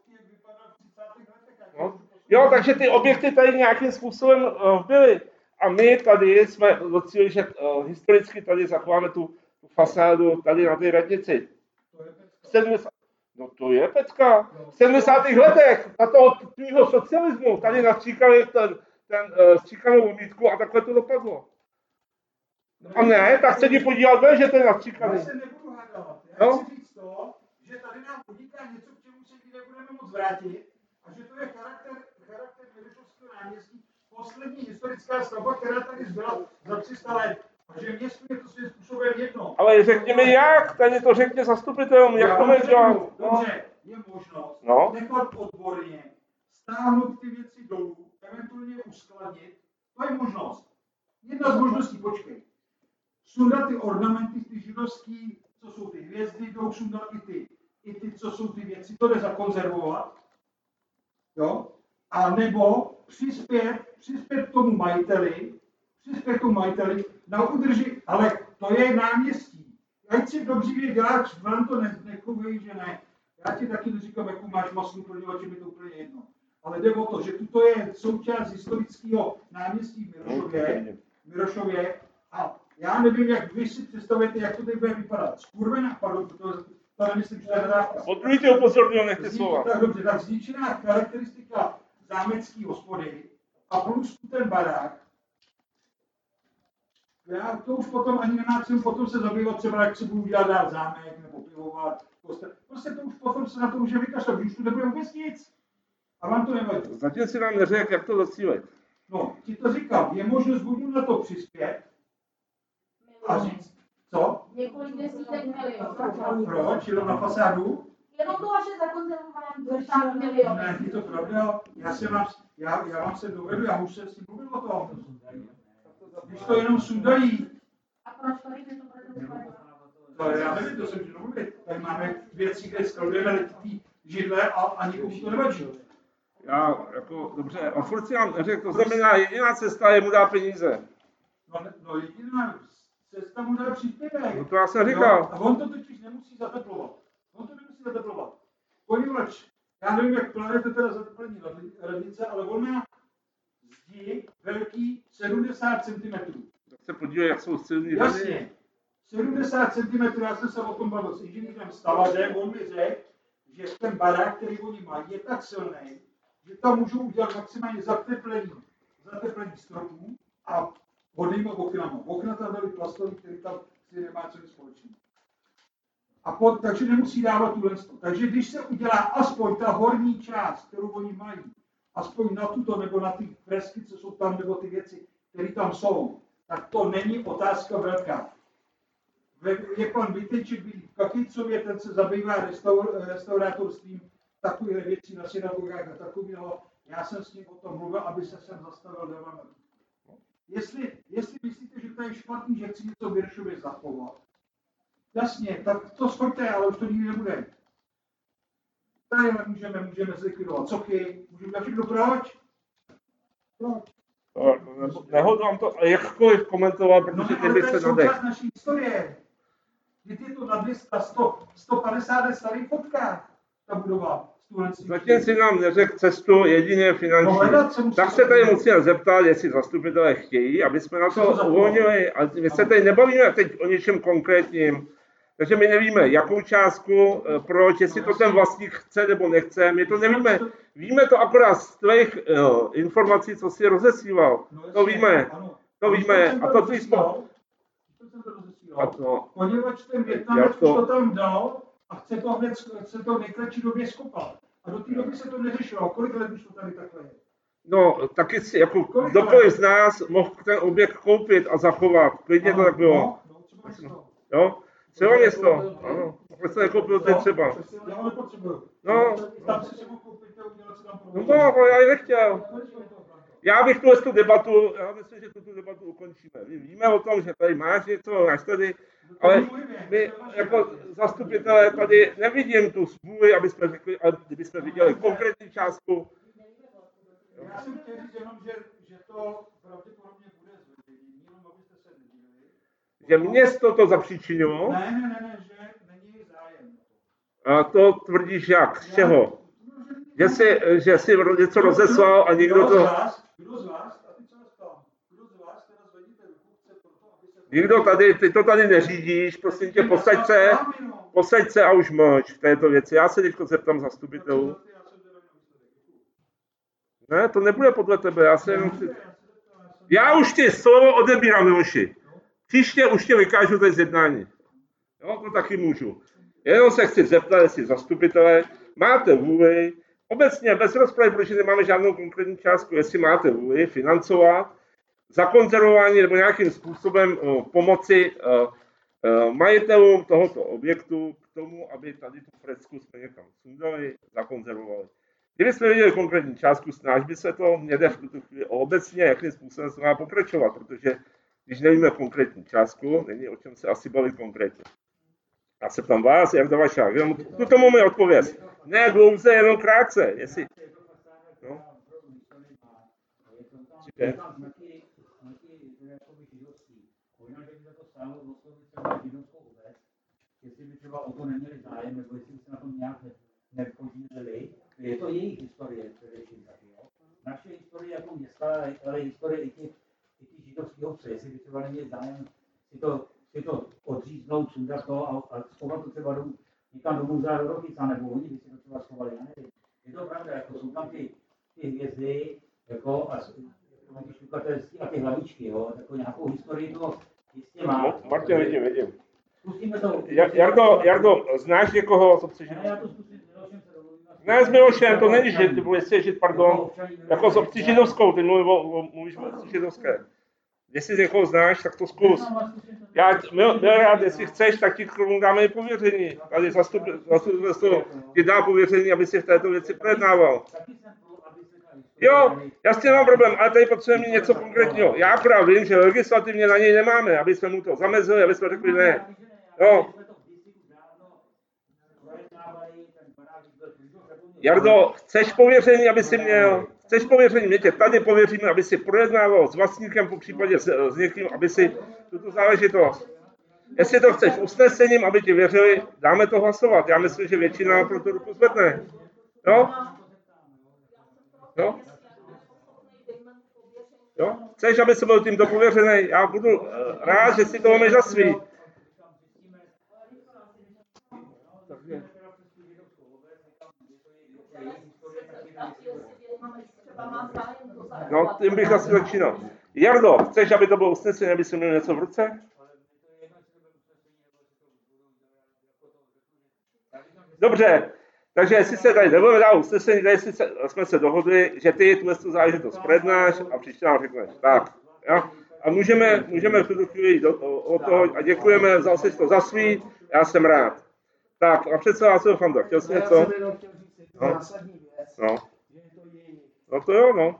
No. Jo, takže ty objekty tady nějakým způsobem uh, byly. A my tady jsme docílili, že uh, historicky tady zachováme tu, tu fasádu tady na té radnici. sedmdesát No to je pecka. V sedmdesátých letech na toho tvýho socialismu tady nastříkali ten, ten uh, stříkanou omítku a takhle to dopadlo. A ne, tak se ti podívat, ve, že to je nastříkaný. Já se nebudu hádat. Já no? chci říct to, že tady nám uniká něco, k čemu se nikdy nebudeme moc vrátit. A že to je charakter, charakter Mirošovského náměstí, poslední historická stavba, která tady zbyla za tři sta let. A že městu je to svým způsobem jedno. Ale řekněme jak, tady to řekně zastupitelům, jak to mají dělat. Dobře, je možnost no? nechat odborně, stáhnout ty věci dolů, eventuálně uskladnit. To je možnost. Jedna z možností, počkej. Sundat ty ornamenty, ty židovský, co jsou ty hvězdy, jdou sundat i ty, i ty, co jsou ty věci, to jde zakonzervovat. Jo? A nebo přispět, přispět tomu majiteli, přispět tomu majiteli na udrži, ale to je náměstí. Ať si dobře děláš, vám to ne, nekovějí, že ne. Já ti taky neříkám, jakou máš masnu plňovače, mi to úplně jedno. Ale jde o to, že tuto je součást historického náměstí v Mirošově, Mirošově a já nevím, jak vy si představujete, jak to tady bude vypadat. Skurvená, pardon, to, to nemyslím, že to je nadávka. Podruhýte upozorňuji, nechte slova. Tak dobře, tak zničená charakteristika zámecký hospody a plus ten barák. Já to už potom ani nemá cenu potom se zabývat třeba, jak se budu dělat dál zámek nebo pivovar, kostel. Prostě to už potom se na to může vykašlat, už tu nebude vůbec nic. A vám to nevadí. Zatím si nám neřekl, jak to zacílit. No, ti to říkám, je možnost budu na to přispět a říct, Co? Několik desítek milionů. Proč? Jenom na fasádu? Jenom to vaše zakonzervování za štát miliony. Ne, je to pravda. Já se vám, já, já vám se dovedu, já už jsem s tím mluvil o tom. Když to jenom sundají. A proč tady by to bude No, já nevím, to jsem ti domluvit. Tady máme věci, kde skladujeme ty židle a, a nikomu to nevadí. Já, jako, dobře, on furt si nám neřekl, to znamená, jediná cesta je mu dát peníze. No, no jediná cesta mu dá příspěvek. No to já jsem říkal. No, a on to totiž nemusí zateplovat. On to nemusí zateplovat. Poněvadž, já nevím, jak plánujete teda zateplení radnice, ale on má zdi velký sedmdesát centimetrů. Tak se podívej, jak jsou silný rady. Jasně. sedmdesát centimetrů, já jsem se o tom bavil s inženýrem stavařem, on mi řekl, že ten barák, který oni mají, je tak silný, že tam můžou udělat maximálně zateplení, zateplení stropů a vodnýma oknama. Okna tam byly plastový, který tam si nemá co nic společného. A pod, takže nemusí dávat tuhle sto. Takže když se udělá aspoň ta horní část, kterou oni mají, aspoň na tuto nebo na ty fresky, co jsou tam, nebo ty věci, které tam jsou, tak to není otázka velká. Je pan Vitejček byl v Kakicově, ten se zabývá restaur, restaurátorstvím, takovýhle věcí na synagogách a takového. Já jsem s ním o tom mluvil, aby se sem zastavil dávám. Jestli, jestli myslíte, že to je špatný, že chci něco v Viršově zachovat, jasně, tak to schoďte, ale už to nikdy nebude. Tady můžeme, můžeme zlikvidovat sochy, můžeme dělat všechno, proč? Proč? No, nehodlám to jakkoliv komentovat, protože ty bych se nadech. No, ale to je součást naší historie. Vždyť je to na dvě stě, sto, sto padesát let starých fotkách, ta budova. Zatím si nám neřekl cestu jedině finanční. No, tak se tady musíme zeptat, jestli zastupitelé chtějí, aby jsme na to uvolnili. A my se tady nebavíme teď o něčem konkrétním. Takže my nevíme, jakou částku, proč, jestli to ten vlastník chce nebo nechce. My to nevíme. Víme to akorát z tvých uh, informací, co jsi rozesílal. To víme. To víme. A to ty jsme... A to... Poněvadž ten Vietnamec to... to tam dal a chce to hned, chce to v nejkratší době skopat. A do té doby se to neřešilo. Kolik let už to tady takhle je? No, taky si, jako kdokoliv z nás mohl ten objekt koupit a zachovat. Klidně to tak bylo. Jo? Třeba město, ano. Proč se nekoupil ty třeba? Já ho nepotřebuju. No. Tam si třeba koupit a udělat si tam provoz. No, no, já ji nechtěl. Já bych tu tu debatu, já myslím, že tu debatu ukončíme. My víme o tom, že tady máš něco, máš tady, ale my jako zastupitelé tady nevidím tu smůli, aby jsme řekli, ale kdybychom viděli konkrétní částku. Já jsem chtěl říct jenom, že, že to pravděpodobně bude zveřejnění, jenom abyste se nedívali. Že město to zapříčinilo? Ne, ne, ne, ne, že není zájem. A to tvrdíš jak? Z čeho? Že jsi, že jsi něco rozeslal a někdo to... Kdo z vás, kdo z vás, a teď se vás ptám, kdo z vás teda zvedíte ruku, chce proto, aby se... Nikdo tady, ty to tady neřídíš, prosím tě, posaď se, posaď se a už mlč v této věci. Já se teďko zeptám zastupitelů. Ne, to nebude podle tebe, já se jenom... Já už ti slovo odebírám, Miloši. Příště už tě vykážu tady z jednání. Jo, to taky můžu. Jenom se chci zeptat, jestli zastupitelé máte vůli, obecně bez rozpravy, protože nemáme žádnou konkrétní částku, jestli máte vůli financovat zakonzervování nebo nějakým způsobem uh, pomoci uh, uh, majitelům tohoto objektu k tomu, aby tady tu fresku jsme někam sundali, zakonzervovali. Kdybychom viděli konkrétní částku, snáž by se to, mě jde v tuto chvíli obecně, jakým způsobem se má pokračovat, protože když nevíme konkrétní částku, není o čem se asi bavit konkrétně. Já se ptám vás, jak to vaša, jenom tu tomu mi odpověz. Ne dlouze, jenom krátce, jestli... No. Říkej. Jestli by třeba o to neměli zájem, nebo jestli by se na tom nějak nepodíleli, je to jejich historie především taky, jo. Naše historie jako města, ale historie i těch, i těch židovských obcí, jestli by třeba neměli zájem si to, si to odříznout, sundat to a, a schovat to třeba do, někam do muzea do Rokyca, nebo oni by si to třeba schovali, já nevím. Je to pravda, jako jsou tam ty, ty hvězdy, jako a ty štukatelství a ty hlavičky, jo, jako nějakou historii to jistě má. No, Martin, vidím, vidím. Zkusíme to. Jardo, Jardo, znáš někoho z obce Židovské? Ne, já to zkusím s Milošem se domluvím. Ne, s Milošem, to není žid, ty budeš žít, pardon, jako s obcí Židovskou, ty mluvíš o obci Židovské. Jestli někoho znáš, tak to zkus. Já, mil, rád, jestli chceš, tak ti k tomu dáme i pověření. Tady zastupitelstvo ti dá pověření, aby si v této věci projednával. Jo, já s tím mám problém, ale tady potřebujeme mít něco konkrétního. Já akorát vím, že legislativně na něj nemáme, aby jsme mu to zamezili, aby jsme řekli ne. Jo. Jardo, chceš pověření, aby si měl? Chceš pověření? My tě tady pověříme, aby si projednával s vlastníkem, po případě s, s někým, aby si tuto záležitost. Jestli to chceš usnesením, aby ti věřili, dáme to hlasovat. Já myslím, že většina pro to ruku zvedne. Jo? Jo? Jo? Chceš, aby se byl tímto pověřený? Já budu rád, že si to máš za svý. No, tím bych asi začínal. Jardo, chceš, aby to bylo usnesení, aby si měl něco v ruce? Dobře, takže jestli se tady nebudeme dát usnesení, tady se, jsme se dohodli, že ty tu záležitost projednáš a příště nám řekneš. Tak, jo? A můžeme, můžeme v tuto chvíli do, o toho a děkujeme, vzal jsi to za svý, já jsem rád. Tak, a předseda Václav Fanda, chtěl jsi něco? No. No. No to jo, no.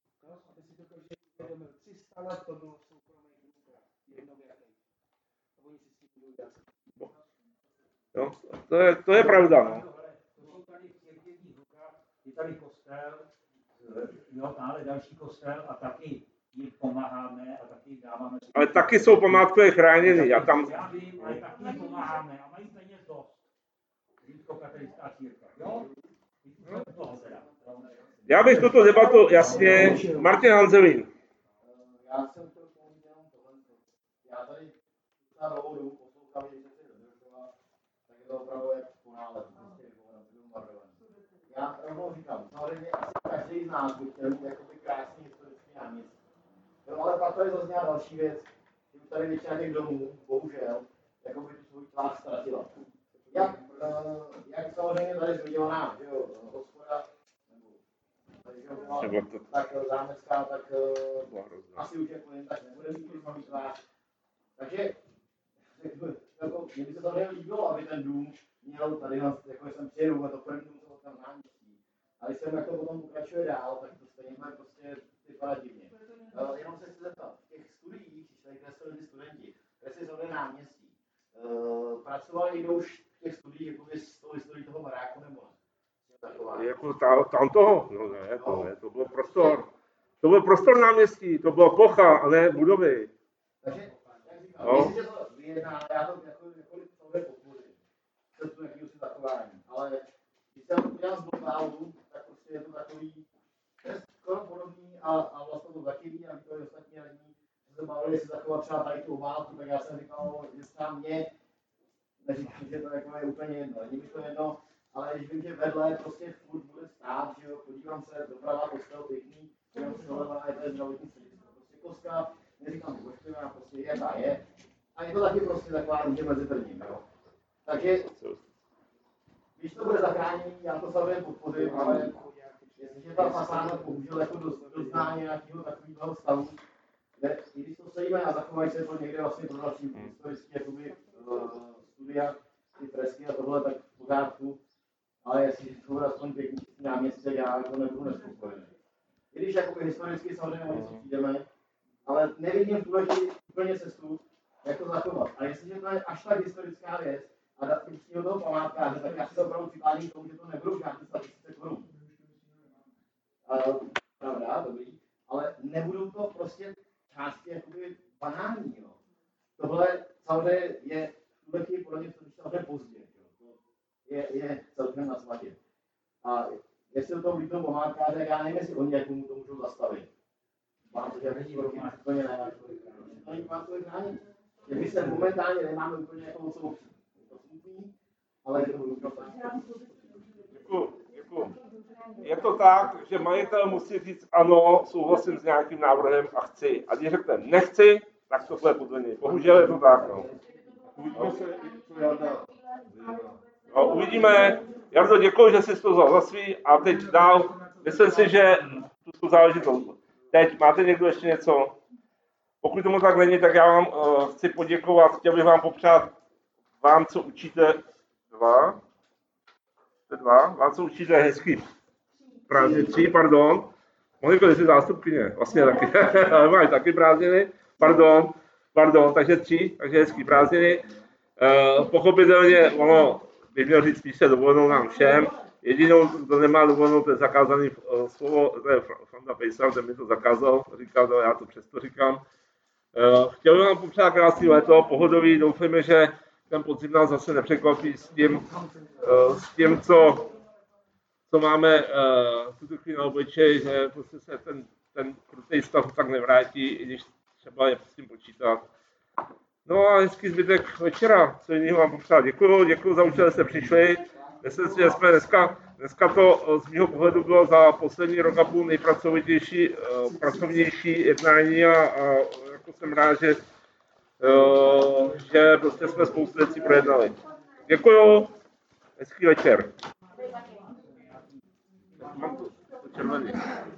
Jo, to je, to je pravda, no. Je tady kostel, jo, dále další kostel a taky jim pomáháme a taky dáváme... Ale taky jsou památkové chráněny, já tam... Já vím, ale taky jim pomáháme a mají peněz dost. Římskokatolická církev, jo? Já bych tuto debatu, jasně, Martin Hanzelín. Já jsem to jenom tohle. Já tady na dlouhou dobu poslouchám, že se chci dodržovat, tak je to opravdu jak ponále. Já rovnou říkám, samozřejmě asi každý z nás by chtěl mít jakoby krásný historický náměstí. Jo, ale pak tady zazněla další věc, že už tady většina těch domů, bohužel, jakoby tu svůj tvář ztratila. Jak, jak samozřejmě tady zmiňovaná, že jo, hospoda, nebo to, tak zámecká, tak uh, asi už jako jen tak nebude mít svůj tvář. Takže jako, mě by se to líbilo, aby ten dům měl tady, jako jsem přijedu, a to první dům se tam náměstí. A když jsem jak to potom pokračuje dál, tak to stejně má prostě vypadá divně. Uh, jenom se chci zeptat, v těch studiích, když tady kreslili ty studenti, kresli zrovna náměstí, uh, pracovali někdo už v těch studiích jakoby z toho historii toho baráku nebo ne? Jako ta, tam toho? No ne, to ne, to bylo prostor. To byl prostor náměstí, to byla plocha, a ne budovy. Takže, jak říkám, no. Jestli to vyjedná, já to jako, jakkoliv tohle podpořím. Cestu jakýho si zachování. Ale když jsem to udělal z Botlálu, tak prostě je to takový, to je skoro podobný a, a vlastně to zakyví a někdo ostatní radní se bavili, jestli zachovat třeba tady tu obálku, tak já jsem říkal, že třeba mě, neříkám, že to jako je úplně jedno, není mi to jedno, ale když vím, že vedle prostě furt bude stát, že jo, podívám se, doprava, kostel, pěkný, podívám se doleva, je to je zdravotní středisko. Prostě koska, neříkám, poštová, prostě je, jaká je. A je to taky prostě taková růže mezi prvním, jo. Takže, když to bude zachránění, já to samozřejmě podpořím, ale jestliže ta fasáda bohužel jako dozná nějakého takového stavu, kde, i když to sejme a zachovají se to někde vlastně pro další historický jakoby, uh, studia, ty fresky a tohle, tak v pořádku. Ale jestli to bude aspoň pěkný náměstí, já to nebudu nespokojený. I když jakoby historicky samozřejmě o něco přijdeme, ale nevidím v tuhle úplně cestu, jak to zachovat. A jestliže to je až tak historická věc a dát do toho památkáře, tak já si to opravdu připádím k tomu, že to nebudou žádný statistice korun. Pravda, dobrý, ale nebudou to prostě části jakoby banální, jo. Tohle samozřejmě je v tuhle chvíli podle mě samozřejmě pozdě. Je, je celkem na svatě. A jestli o tom líbnou pohádkáře, já nevím, jestli oni jakomu to můžou zastavit. Mám to, že jaký roky úplně ne. To není památkově chránit. Že my se momentálně nemáme úplně jako moc opřít. Je to smutný, ale je to můžu Děkuju, děkuju. Je to tak, že majitel musí říct ano, souhlasím s nějakým návrhem a chci. A když řekne nechci, tak to bude podle něj. Bohužel je to tak, no. Uvidíme se, co Jarda. No, uvidíme. Jardo, děkuji, že jsi to vzal za svý a teď dál. Myslím si, že tu záležitost. Teď máte někdo ještě něco? Pokud tomu tak není, tak já vám uh, chci poděkovat, chtěl bych vám popřát vám, co učíte, dva, jste dva, vám, co učíte hezký prázdniny, tři, pardon, mohli být si zástupkyně, vlastně taky, ale mají taky prázdniny, pardon, pardon, takže tři, takže hezký prázdniny. Uh, pochopitelně, ono by měl říct spíše dovolenou nám všem. Jedinou, kdo nemá dovolenou, to je zakázaný uh, slovo, to je Franta Pejsar, ten mi to zakázal, říkal, no já to přesto říkám. Uh, chtěl bych vám popřát krásný léto, pohodový, doufejme, že ten podzim nás zase nepřekvapí s tím, uh, s tím co, co máme uh, v tuto chvíli na obličeji, že prostě se ten, ten krutý stav tak nevrátí, i když třeba je s tím počítat. No a hezký zbytek večera, co jiného vám popřát. Děkuju, děkuju za účast, že jste přišli. Myslím si, že jsme dneska, dneska to z mého pohledu bylo za poslední rok a půl nejpracovitější, uh, pracovnější jednání a, a jako jsem rád, že, uh, že prostě jsme spoustu věcí projednali. Děkuju, hezký večer. Mám to červený.